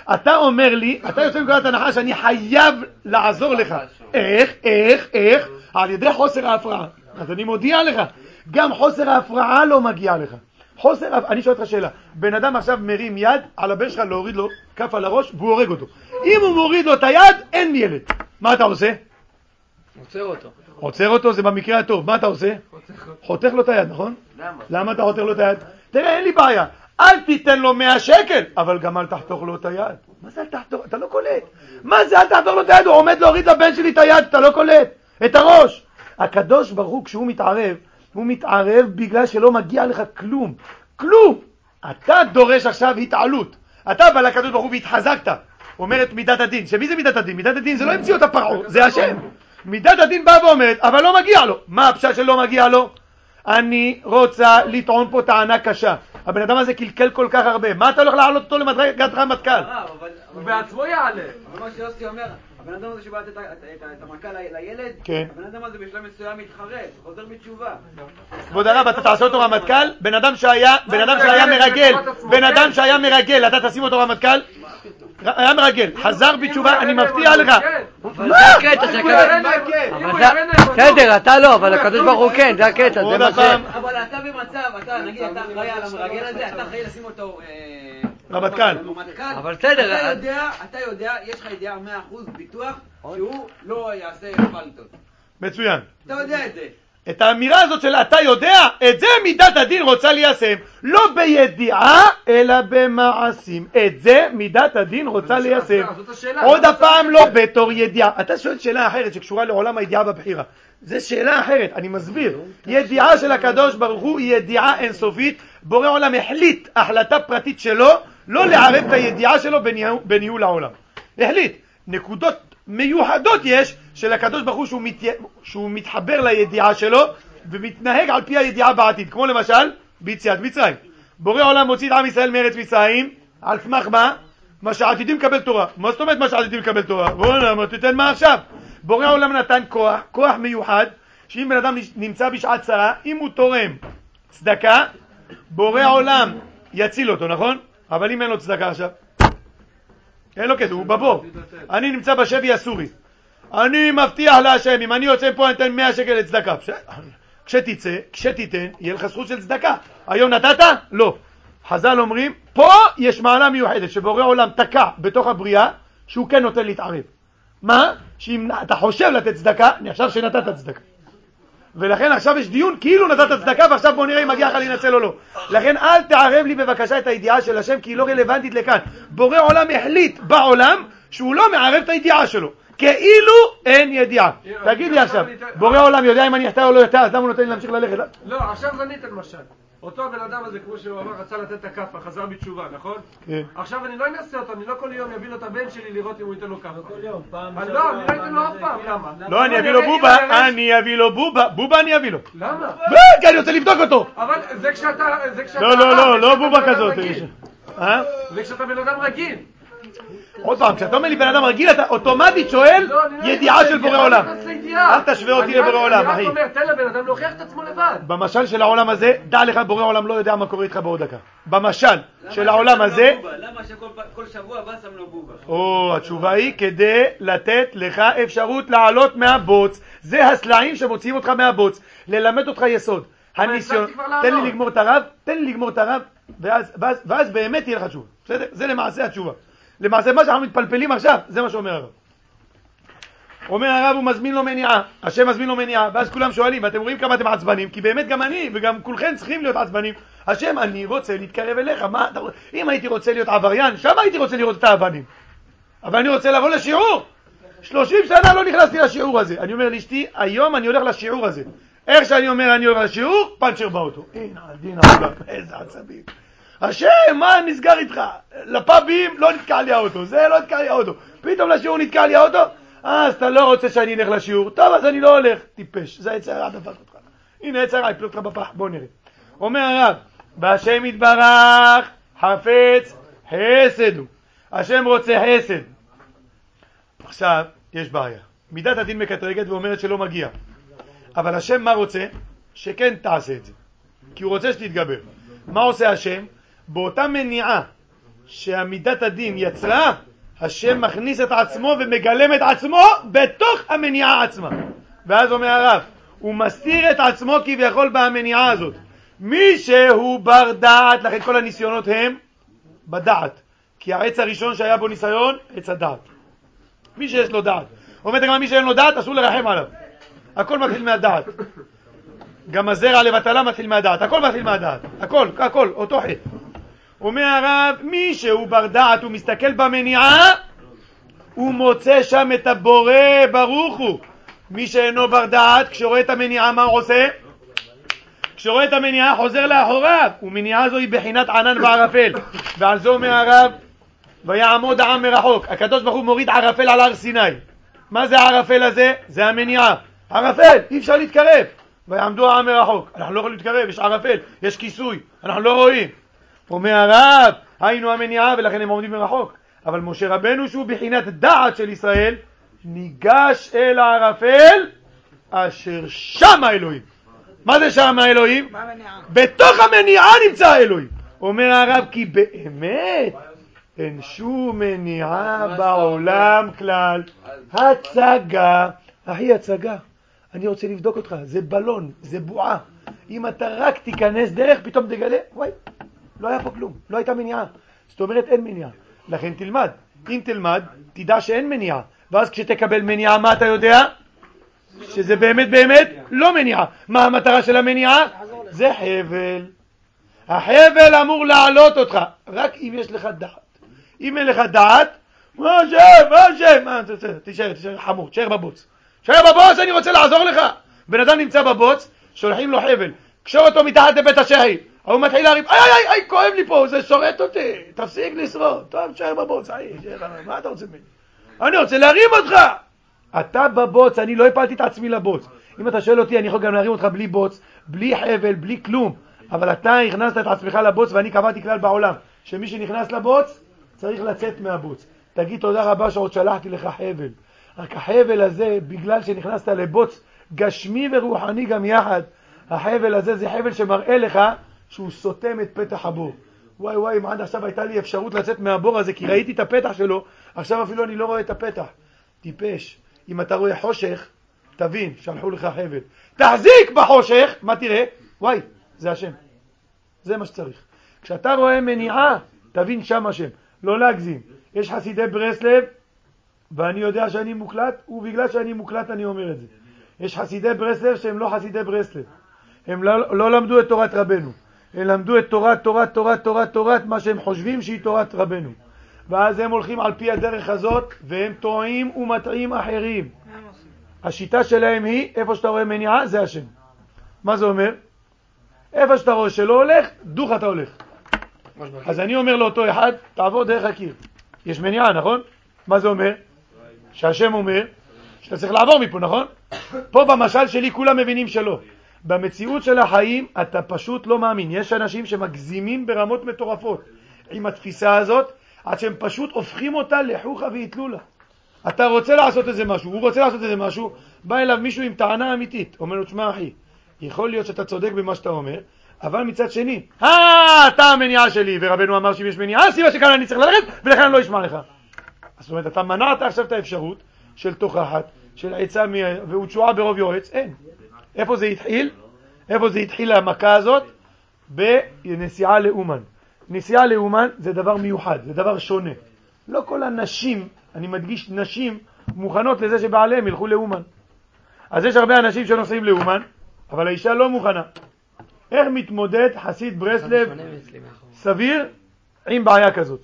אתה אומר לי, אתה יוצא מנקודת הנחה שאני חייב לעזור לך. איך, איך, איך? על ידי חוסר ההפרעה. אז אני מודיע לך, גם חוסר ההפרעה לא מגיע לך. חוסר, אני שואל אותך שאלה, בן אדם עכשיו מרים יד על הבן שלך להוריד לו כף על הראש והוא הורג אותו. אם הוא מוריד לו את היד, אין ילד. מה אתה עושה? עוצר אותו. עוצר אותו זה במקרה הטוב. מה אתה עושה? חותך לו את היד, נכון? למה? למה אתה חותך לו את היד? תראה, אין לי בעיה. אל תיתן לו מאה שקל, אבל גם אל תחתוך לו את היד. מה זה אל תחתוך? אתה לא קולט. מה זה אל תחתוך לו את היד? הוא עומד להוריד לבן שלי את היד, אתה לא קולט. את הראש. הקדוש ברוך הוא כשהוא מתערב, הוא מתערב בגלל שלא מגיע לך כלום. כלום. אתה דורש עכשיו התעלות. אתה בא לקדוש ברוך הוא והתחזקת. אומרת מידת הדין. שמי זה מידת הדין? מידת הדין זה לא המציאו את הפרעה, זה השם. מידת הדין באה ואומרת, אבל לא מגיע לו. מה הפשט שלא מגיע לו? אני רוצה לטעון פה טענה קשה. הבן אדם הזה קלקל כל כך הרבה. מה אתה הולך להעלות אותו למדרגת רמטכ"ל? הוא בעצמו יעלה. אבל מה שיוסי אומר, הבן אדם הזה שבא לתת את המכה לילד, הבן אדם הזה בשלב מסוים מתחרט, חוזר בתשובה. כבוד הרב, אתה תעשה אותו רמטכ"ל? בן אדם שהיה, בן אדם שהיה מרגל, בן אדם שהיה מרגל, אתה תשים אותו רמטכ"ל? היה מרגל, חזר בתשובה, אני מבטיח לך. אבל זה הקטע, זה הקטע. בסדר, אתה לא, אבל הקדוש ברוך הוא כן, זה הקטע, זה מה ש... אבל אתה במצב, אתה נגיד, אתה אחראי על המרגל הזה, אתה אחראי לשים אותו... רמטכ"ל. אבל בסדר. אתה יודע, אתה יודע, יש לך ידיעה מאה אחוז ביטוח שהוא לא יעשה פלטות. מצוין. אתה יודע את זה. את האמירה הזאת של אתה יודע, את זה מידת הדין רוצה ליישם, לא בידיעה אלא במעשים. את זה מידת הדין רוצה ליישם. עוד הפעם לא בתור ידיעה. אתה שואל שאלה אחרת שקשורה לעולם הידיעה בבחירה. זה שאלה אחרת, אני מסביר. ידיעה של הקדוש ברוך הוא היא ידיעה אינסופית. בורא עולם החליט החלטה פרטית שלו לא לערב את הידיעה שלו בניהול, בניהול העולם. החליט. נקודות מיוחדות יש של הקדוש ברוך הוא שהוא, מת... שהוא מתחבר לידיעה שלו ומתנהג על פי הידיעה בעתיד, כמו למשל ביציאת מצרים. בורא עולם מוציא את עם ישראל מארץ מצרים על סמך מה? מה שעתידים לקבל תורה. מה זאת אומרת מה שעתידים לקבל תורה? בואו מה תיתן מה עכשיו? בורא עולם נתן כוח, כוח מיוחד, שאם בן אדם נמצא בשעת צרה, אם הוא תורם צדקה, בורא עולם יציל אותו, נכון? אבל אם אין לו צדקה עכשיו, אין לו כזה, הוא בבור. אני נמצא בשבי הסורי. אני מבטיח להשם, אם אני יוצא פה אני אתן מאה שקל לצדקה. כשתצא, כשתיתן, יהיה לך זכות של צדקה. היום נתת? לא. חז"ל אומרים, פה יש מעלה מיוחדת, שבורא עולם תקע בתוך הבריאה, שהוא כן נותן להתערב. מה? שאם אתה חושב לתת צדקה, אני עכשיו שנתת צדקה. ולכן עכשיו יש דיון כאילו נתת צדקה, ועכשיו בוא נראה אם מגיע לך להינצל או לא. לכן אל תערב לי בבקשה את הידיעה של השם, כי היא לא רלוונטית לכאן. בורא עולם החליט בעולם שהוא לא מערב את הידיעה שלו. כאילו אין ידיעה. תגיד לי עכשיו, בורא עולם יודע אם אני אחטא או לא אחטא, אז למה הוא נותן לי להמשיך ללכת? לא, עכשיו זה ניתן משל. אותו הבן אדם הזה, כמו שהוא אמר, רצה לתת את הכפה, חזר בתשובה, נכון? כן. עכשיו אני לא אנסה אותו, אני לא כל יום יביא לו את הבן שלי לראות אם הוא ייתן לו כפה. כל יום, פעם... לא, אני לא אתן לו אף פעם, למה? לא, אני אביא לו בובה, אני אביא לו בובה, בובה אני אביא לו. למה? כי אני רוצה לבדוק אותו. אבל זה כשאתה... לא, לא, לא, לא בובה כזאת. זה כשאתה בן אדם רגיל. עוד פעם, כשאתה אומר לי בן אדם רגיל, אתה אוטומטית שואל ידיעה של בורא עולם. אל תשווה אותי לבורא עולם, אחי. אני רק אומר, תן לבן אדם להוכיח את עצמו לבד. במשל של העולם הזה, דע לך, בורא עולם לא יודע מה קורה איתך בעוד דקה. במשל של העולם הזה... למה שכל שבוע בא שם לו בובה? או, התשובה היא כדי לתת לך אפשרות לעלות מהבוץ. זה הסלעים שמוציאים אותך מהבוץ. ללמד אותך יסוד. הניסיון... תן לי לגמור את הרב, תן לי לגמור את הרב, ואז באמת תהיה לך תשובה. בסדר? זה למעשה התשובה. למעשה מה שאנחנו מתפלפלים עכשיו, זה מה שאומר הרב. אומר הרב, הוא מזמין לו מניעה, השם מזמין לו מניעה, ואז כולם שואלים, ואתם רואים כמה אתם עצבנים, כי באמת גם אני וגם כולכם צריכים להיות עצבנים. השם, אני רוצה להתקרב אליך, מה אתה... אם הייתי רוצה להיות עבריין, שם הייתי רוצה לראות את האבנים. אבל אני רוצה לבוא לשיעור. שלושים שנה לא נכנסתי לשיעור הזה. אני אומר לאשתי, היום אני הולך לשיעור הזה. איך שאני אומר אני הולך לשיעור, פנצ'ר באוטו. הנה, דין העולם, איזה עצבים. השם, מה נסגר איתך? לפאבים לא נתקע לי האוטו, זה לא נתקע לי האוטו. פתאום לשיעור נתקע לי האוטו? אז אתה לא רוצה שאני אלך לשיעור. טוב, אז אני לא הולך. טיפש, זה יצא רע דפק אותך. הנה יצא רע, יפל אותך בפח, בוא נראה. אומר הרב, בהשם יתברך, חפץ, חסד הוא. השם רוצה חסד. עכשיו, יש בעיה. מידת הדין מקטרגת ואומרת שלא מגיע. אבל השם מה רוצה? שכן תעשה את זה. כי הוא רוצה שתתגבר. מה עושה השם? באותה מניעה שהמידת הדין יצרה, השם מכניס את עצמו ומגלם את עצמו בתוך המניעה עצמה. ואז אומר הרב, הוא מסתיר את עצמו כביכול במניעה הזאת. מי שהוא בר דעת, לכן כל הניסיונות הם בדעת. כי העץ הראשון שהיה בו ניסיון, עץ הדעת. מי שיש לו דעת. אומרת גם מי שאין לו דעת, אסור לרחם עליו. הכל מתחיל מהדעת. גם הזרע לבטלה מתחיל מהדעת. הכל מתחיל מהדעת. הכל, הכל, אותו חטא. אומר הרב, מי שהוא בר דעת, הוא מסתכל במניעה, הוא מוצא שם את הבורא ברוך הוא. מי שאינו בר דעת, כשרואה את המניעה, מה הוא עושה? כשרואה את המניעה, חוזר לאחוריו. ומניעה זו היא בחינת ענן וערפל. ועל זה אומר הרב, ויעמוד העם מרחוק. הקדוש ברוך הוא מוריד ערפל על הר סיני. מה זה הערפל הזה? זה המניעה. ערפל, אי אפשר להתקרב. ויעמדו העם מרחוק. אנחנו לא יכולים להתקרב, יש ערפל, יש כיסוי, אנחנו לא רואים. אומר הרב, היינו המניעה ולכן הם עומדים מרחוק. אבל משה רבנו שהוא בחינת דעת של ישראל, ניגש אל הערפל אשר שם האלוהים. מה זה שם האלוהים? בתוך המניעה נמצא האלוהים. אומר הרב, כי באמת אין שום מניעה בעולם כלל. הצגה, אחי הצגה, אני רוצה לבדוק אותך, זה בלון, זה בועה. אם אתה רק תיכנס דרך, פתאום תגלה, וואי, לא היה פה כלום, לא הייתה מניעה. זאת אומרת, אין מניעה. לכן תלמד. אם תלמד, תדע שאין מניעה. ואז כשתקבל מניעה, מה אתה יודע? שזה באמת באמת לא מניעה. מה המטרה של המניעה? זה חבל. החבל אמור לעלות אותך, רק אם יש לך דעת. אם אין לך דעת, מה שם, מה שם? מה, תשאר, תשאר, חמור, תשאר בבוץ. תשאר בבוץ, אני רוצה לעזור לך. בן אדם נמצא בבוץ, שולחים לו חבל. קשור אותו מתחת לבית השחי. הוא מתחיל להריב, איי, איי, איי, כואב לי פה, זה שורט אותי. תפסיק לשרוד. טוב, תשאר בבוץ, איי, מה אתה רוצה ממני? אני רוצה להרים אותך. אתה בבוץ, אני לא הפלתי את עצמי לבוץ. אם אתה שואל אותי, אני יכול גם להרים אותך בלי בוץ, בלי חבל, בלי כלום. אבל אתה הכנסת את עצמך לבוץ, ואני קבעתי כלל בעולם, שמי שנכנס לבוץ, צריך לצאת מהבוץ. תגיד תודה רבה שעוד שלחתי לך חבל. רק החבל הזה, בגלל שנכנסת לבוץ גשמי ורוחני גם יחד, החבל הזה זה חבל שמראה לך שהוא סותם את פתח הבור. וואי וואי, אם עד עכשיו הייתה לי אפשרות לצאת מהבור הזה, כי ראיתי את הפתח שלו, עכשיו אפילו אני לא רואה את הפתח. טיפש. אם אתה רואה חושך, תבין, שלחו לך חבל. תחזיק בחושך, מה תראה? וואי, זה השם. זה מה שצריך. כשאתה רואה מניעה, תבין שם השם. לא להגזים. יש חסידי ברסלב, ואני יודע שאני מוקלט, ובגלל שאני מוקלט אני אומר את זה. יש חסידי ברסלב שהם לא חסידי ברסלב. הם לא, לא למדו את תורת רבנו. הם למדו את תורת, תורת, תורת, תורת, תורת, מה שהם חושבים שהיא תורת רבנו. ואז הם הולכים על פי הדרך הזאת, והם טועים ומטעים אחרים. השיטה שלהם היא, איפה שאתה רואה מניעה, זה השם. מה זה אומר? איפה שאתה רואה שלא הולך, דוך אתה הולך. אז אני אומר לאותו אחד, תעבור דרך הקיר. יש מניעה, נכון? מה זה אומר? שהשם אומר, שאתה צריך לעבור מפה, נכון? פה במשל שלי כולם מבינים שלא. במציאות של החיים אתה פשוט לא מאמין. יש אנשים שמגזימים ברמות מטורפות עם התפיסה הזאת, עד שהם פשוט הופכים אותה לחוכה והתלו לה. אתה רוצה לעשות איזה משהו, הוא רוצה לעשות איזה משהו, בא אליו מישהו עם טענה אמיתית, אומר לו, תשמע אחי, יכול להיות שאתה צודק במה שאתה אומר, אבל מצד שני, אה, אתה המניעה שלי, ורבנו אמר שאם יש מניעה, סיבה שכאן אני צריך ללכת, ולכן אני לא אשמע לך. זאת אומרת, אתה מנעת עכשיו את האפשרות של תוכחת, של עצה ותשועה ברוב יועץ, אין. איפה זה התחיל? איפה זה התחיל המכה הזאת? בנסיעה לאומן. נסיעה לאומן זה דבר מיוחד, זה דבר שונה. לא כל הנשים, אני מדגיש נשים, מוכנות לזה שבעליהם ילכו לאומן. אז יש הרבה אנשים שנוסעים לאומן, אבל האישה לא מוכנה. איך מתמודד חסיד ברסלב סביר עם בעיה כזאת?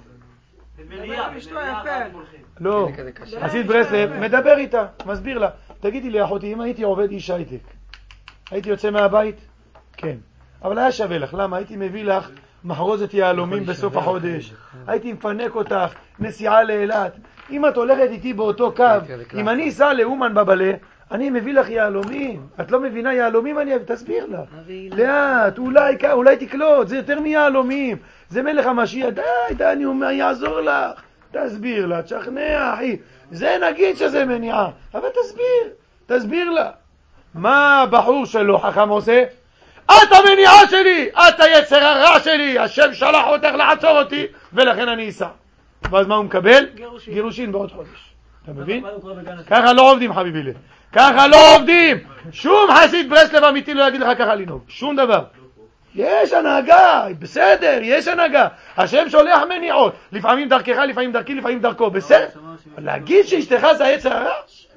לא, חסיד ברסלב מדבר איתה, מסביר לה, תגידי לי אחותי, אם הייתי עובד איש הייטק, הייתי יוצא מהבית? כן. אבל היה שווה לך, למה? הייתי מביא לך מחרוזת יהלומים בסוף החודש, הייתי מפנק אותך, נסיעה לאילת. אם את הולכת איתי באותו קו, אם אני אסע לאומן בבלה, אני מביא לך יהלומים. את לא מבינה יהלומים, אני תסביר לך. לאט, אולי, אולי תקלוט, זה יותר מיהלומים. זה מלך המשיח, די, די, אני אומר, יעזור לך. תסביר לה, תשכנע, אחי. זה נגיד שזה מניעה, אבל תסביר, תסביר לה. מה הבחור שלו חכם עושה? את המניעה שלי, את היצר הרע שלי, השם שלח אותך לעצור אותי, ולכן אני אסע. ואז מה הוא מקבל? גירושין, גירושין בעוד חודש. אתה מבין? ככה לא עובדים חביבי לי. ככה לא עובדים. שום חסיד ברסלב אמיתי לא יגיד לך ככה לנהוג. שום דבר. יש הנהגה, בסדר, יש הנהגה. השם שולח מניעות. לפעמים דרכך, לפעמים דרכי, לפעמים דרכו. בסדר? להגיד שאשתך זה היצר הרע?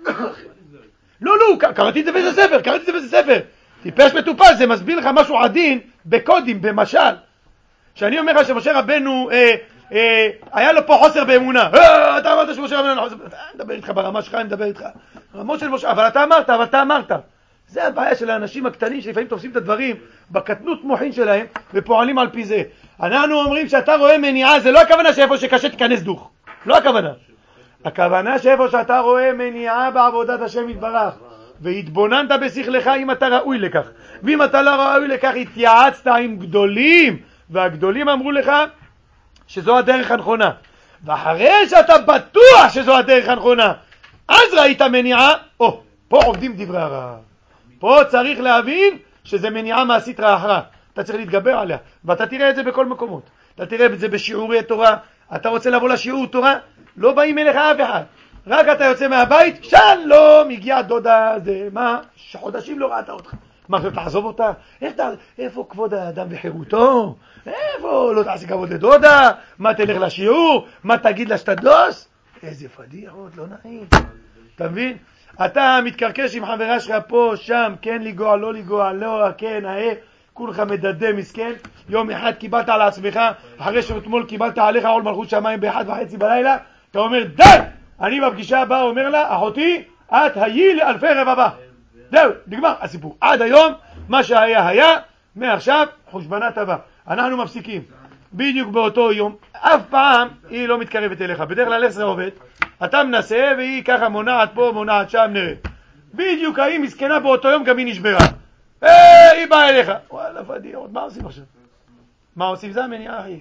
לא, לא, קראתי את זה באיזה ספר, קראתי את זה באיזה ספר. טיפש מטופש, זה מסביר לך משהו עדין, בקודים, במשל. שאני אומר לך שמשה רבנו, אה, אה, היה לו פה חוסר באמונה. אה, אתה אמרת שמשה רבנו, אני מדבר איתך ברמה שלך, אני מדבר איתך. רמות של משה, אבל אתה אמרת, אבל אתה אמרת. זה הבעיה של האנשים הקטנים שלפעמים תופסים את הדברים בקטנות מוחין שלהם ופועלים על פי זה. אנחנו אומרים שאתה רואה מניעה, זה לא הכוונה שאיפה שקשה תיכנס דוך. לא הכוונה. הכוונה שאיפה שאתה רואה מניעה בעבודת השם יתברך, והתבוננת בשכלך אם אתה ראוי לכך. ואם אתה לא ראוי לכך, התייעצת עם גדולים, והגדולים אמרו לך שזו הדרך הנכונה. ואחרי שאתה בטוח שזו הדרך הנכונה, אז ראית מניעה, או, פה עובדים דברי הרע. פה צריך להבין שזה מניעה מעשית רעה. אתה צריך להתגבר עליה, ואתה תראה את זה בכל מקומות. אתה תראה את זה בשיעורי תורה. אתה רוצה לבוא לשיעור תורה? לא באים אליך אף אחד. רק אתה יוצא מהבית, שלום, הגיעה דודה, זה מה? שחודשים לא ראתה אותך. מה, אתה תעזוב אותה? איפה, איפה כבוד האדם וחירותו? איפה לא תעשי כבוד לדודה? מה תלך לשיעור? מה תגיד לשתדלוס? איזה פדיחות, לא נעים. אתה מבין? אתה מתקרקש עם חברה שלך פה, שם, כן לגוע, לא לגוע, לא, כן, האה, כולך מדדה מסכן. יום אחד קיבלת על עצמך, אחרי שאתמול קיבלת עליך עול מלכות שמיים באחד וחצי בלילה, אתה אומר, די! אני בפגישה הבאה אומר לה, אחותי, את היי לאלפי רבבה. זהו, נגמר הסיפור. עד היום, מה שהיה היה, מעכשיו, חושבנת הבא. אנחנו מפסיקים. בדיוק באותו יום, אף פעם היא לא מתקרבת אליך. בדרך כלל עשרה עובד, אתה מנסה והיא ככה מונעת פה, מונעת שם, נראה. בדיוק ההיא מסכנה באותו יום גם היא נשברה. אה, היא באה אליך. וואלה, פדיחות, מה עושים עכשיו? מה עושים? זה המניעה, אחי.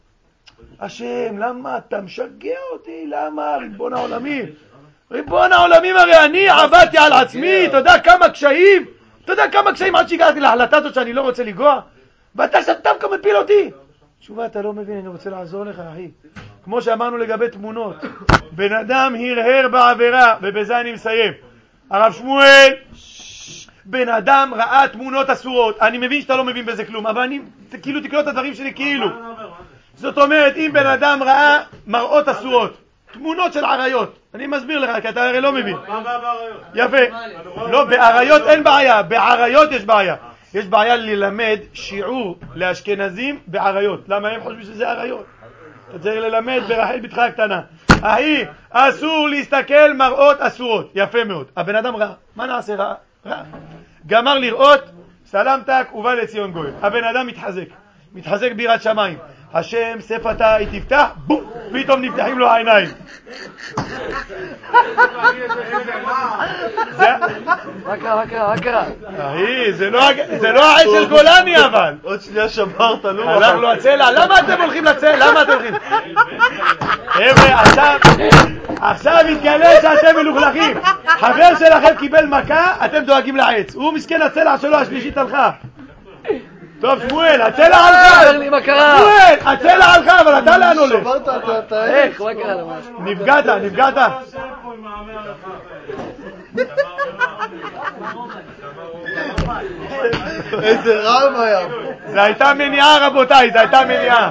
השם, למה אתה משגע אותי? למה? ריבון העולמים. ריבון העולמים, הרי אני עבדתי על עצמי, אתה יודע כמה קשיים? אתה יודע כמה קשיים עד שהגעתי להחלטה הזאת שאני לא רוצה לגוע? ואתה שתמקה מפיל אותי. תשובה, אתה לא מבין, אני רוצה לעזור לך, אחי. כמו שאמרנו לגבי תמונות, בן אדם הרהר בעבירה, ובזה אני מסיים. הרב שמואל, בן אדם ראה תמונות אסורות. אני מבין שאתה לא מבין בזה כלום, אבל אני, כאילו תקלוט את הדברים שלי כאילו. זאת אומרת, אם בן אדם ראה מראות אסורות, תמונות של עריות, אני מסביר לך, כי אתה הרי לא מבין. מה בא בעריות? יפה. לא, בעריות אין בעיה, בעריות יש בעיה. יש בעיה ללמד שיעור לאשכנזים בעריות. למה הם חושבים שזה עריות? אתה צריך ללמד ברחל בתך הקטנה. ההיא, אסור להסתכל מראות אסורות. יפה מאוד. הבן אדם רע. מה נעשה רע? רע. גמר לראות, סלמתק ובא לציון גואל. הבן אדם מתחזק. מתחזק ביראת שמיים. השם שפתיי תפתח, בום, פתאום נפתחים לו העיניים. מה קרה, מה קרה, מה קרה? אחי, זה לא העץ של גולני אבל. עוד שנייה שברת, לא? הלך לו הצלע, למה אתם הולכים לצלע? למה אתם הולכים? חבר'ה, עכשיו, עכשיו מתגלה שאתם מלוכלכים. חבר שלכם קיבל מכה, אתם דואגים לעץ. הוא מסכן הצלע שלו, השלישית הלכה. טוב, שמואל, הצלע הלכה. אומר לי מה קרה. שמואל, הצלע הלכה, אבל אתה לאן הולך? שברת את העץ. איך, מה קרה למה? נפגעת, נפגעת. איזה רעם היה. זה הייתה מניעה, רבותיי, זה הייתה מניעה.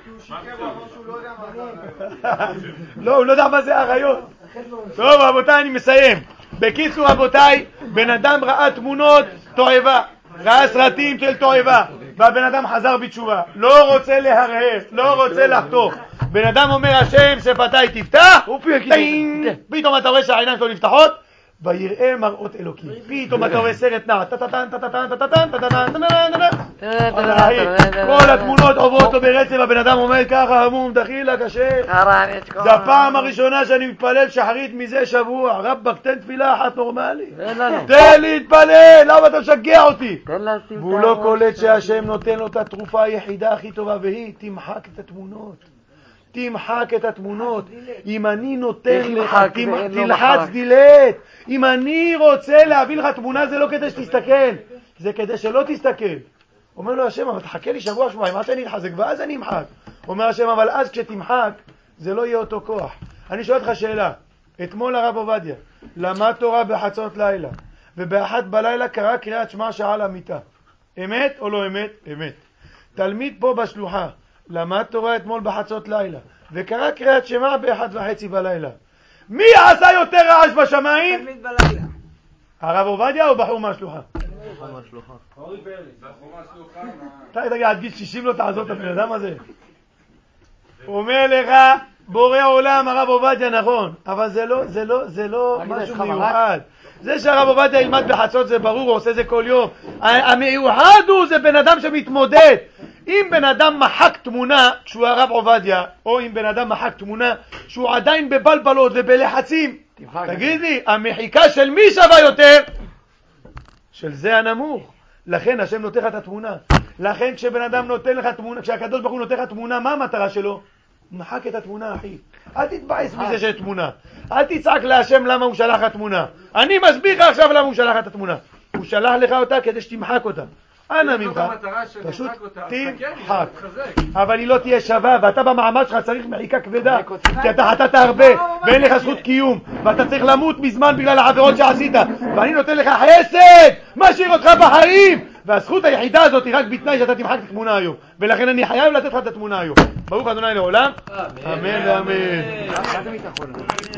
לא, הוא לא יודע מה זה עריות. טוב, רבותיי, אני מסיים. בקיצור, רבותיי, בן אדם ראה תמונות תועבה, ראה סרטים של תועבה, והבן אדם חזר בתשובה, לא רוצה להרהר, לא רוצה לחתוך. בן אדם אומר, השם שפתיי תפתח, פתאום אתה רואה שהעיניים שלו נפתחות, ויראה מראות אלוקים. פתאום אתה רואה סרט נע, טטטן, טטטן, טטטן, טטטן, כל התמונות עוברות לו ברצף, הבן אדם אומר ככה, המום, דחילה, קשה. זה הפעם הראשונה שאני מתפלל שחרית מזה שבוע. רבק, תן תפילה אחת נורמלית. תן להתפלל, למה אתה משגע אותי? והוא לא קולט שהשם נותן לו את התרופה היחידה הכי טובה, והיא תמחק את התמונות. תמחק את התמונות. אם אני נותן לך, תלחץ דילט. אם אני רוצה להביא לך תמונה, זה לא כדי שתסתכל. זה כדי שלא תסתכל. אומר לו השם, אבל תחכה לי שבוע שבועיים, עד שאני אתחזק, ואז אני אמחק. אומר השם, אבל אז כשתמחק, זה לא יהיה אותו כוח. אני שואל אותך שאלה, אתמול הרב עובדיה, למד תורה בחצות לילה, ובאחת בלילה קרא קריאת שמע שעה למיטה. אמת או לא אמת? אמת. תלמיד פה בשלוחה, למד תורה אתמול בחצות לילה, וקרא קריאת שמע באחת וחצי בלילה. מי עשה יותר רעש בשמיים? תלמיד בלילה. הרב עובדיה או בחור מהשלוחה? בחור מהשלוחה. תגיד, עד גיל שישים לא תעזוב את הבן אדם הזה. אומר לך, בורא עולם, הרב עובדיה, נכון, אבל זה לא, זה לא, זה לא משהו מיוחד. זה שהרב עובדיה ילמד בחצות זה ברור, הוא עושה זה כל יום. המיוחד הוא, זה בן אדם שמתמודד. אם בן אדם מחק תמונה כשהוא הרב עובדיה, או אם בן אדם מחק תמונה שהוא עדיין בבלבלות ובלחצים, תגיד לי, המחיקה של מי שווה יותר? של זה הנמוך. לכן השם נותן לך את התמונה. לכן כשבן אדם נותן לך תמונה, כשהקדוש ברוך הוא נותן לך תמונה, מה המטרה שלו? מחק את התמונה, אחי. אל תתבאס מזה שיש תמונה. אל תצעק להשם למה הוא שלח לך תמונה. אני מסביר לך עכשיו למה הוא שלח את התמונה. הוא שלח לך אותה כדי שתמחק אותה. אנא ממך, פשוט תמחק. אבל היא לא תהיה שווה, ואתה במעמד שלך צריך מחיקה כבדה, כי אתה חטאת הרבה, ואין לך זכות קיום, ואתה צריך למות מזמן בגלל העבירות שעשית, ואני נותן לך חסד, משאיר אותך בחיים, והזכות היחידה הזאת היא רק בתנאי שאתה תמחק את התמונה היום, ולכן אני חייב לתת לך את התמונה היום. ברוך ה' לעולם, אמן ואמן.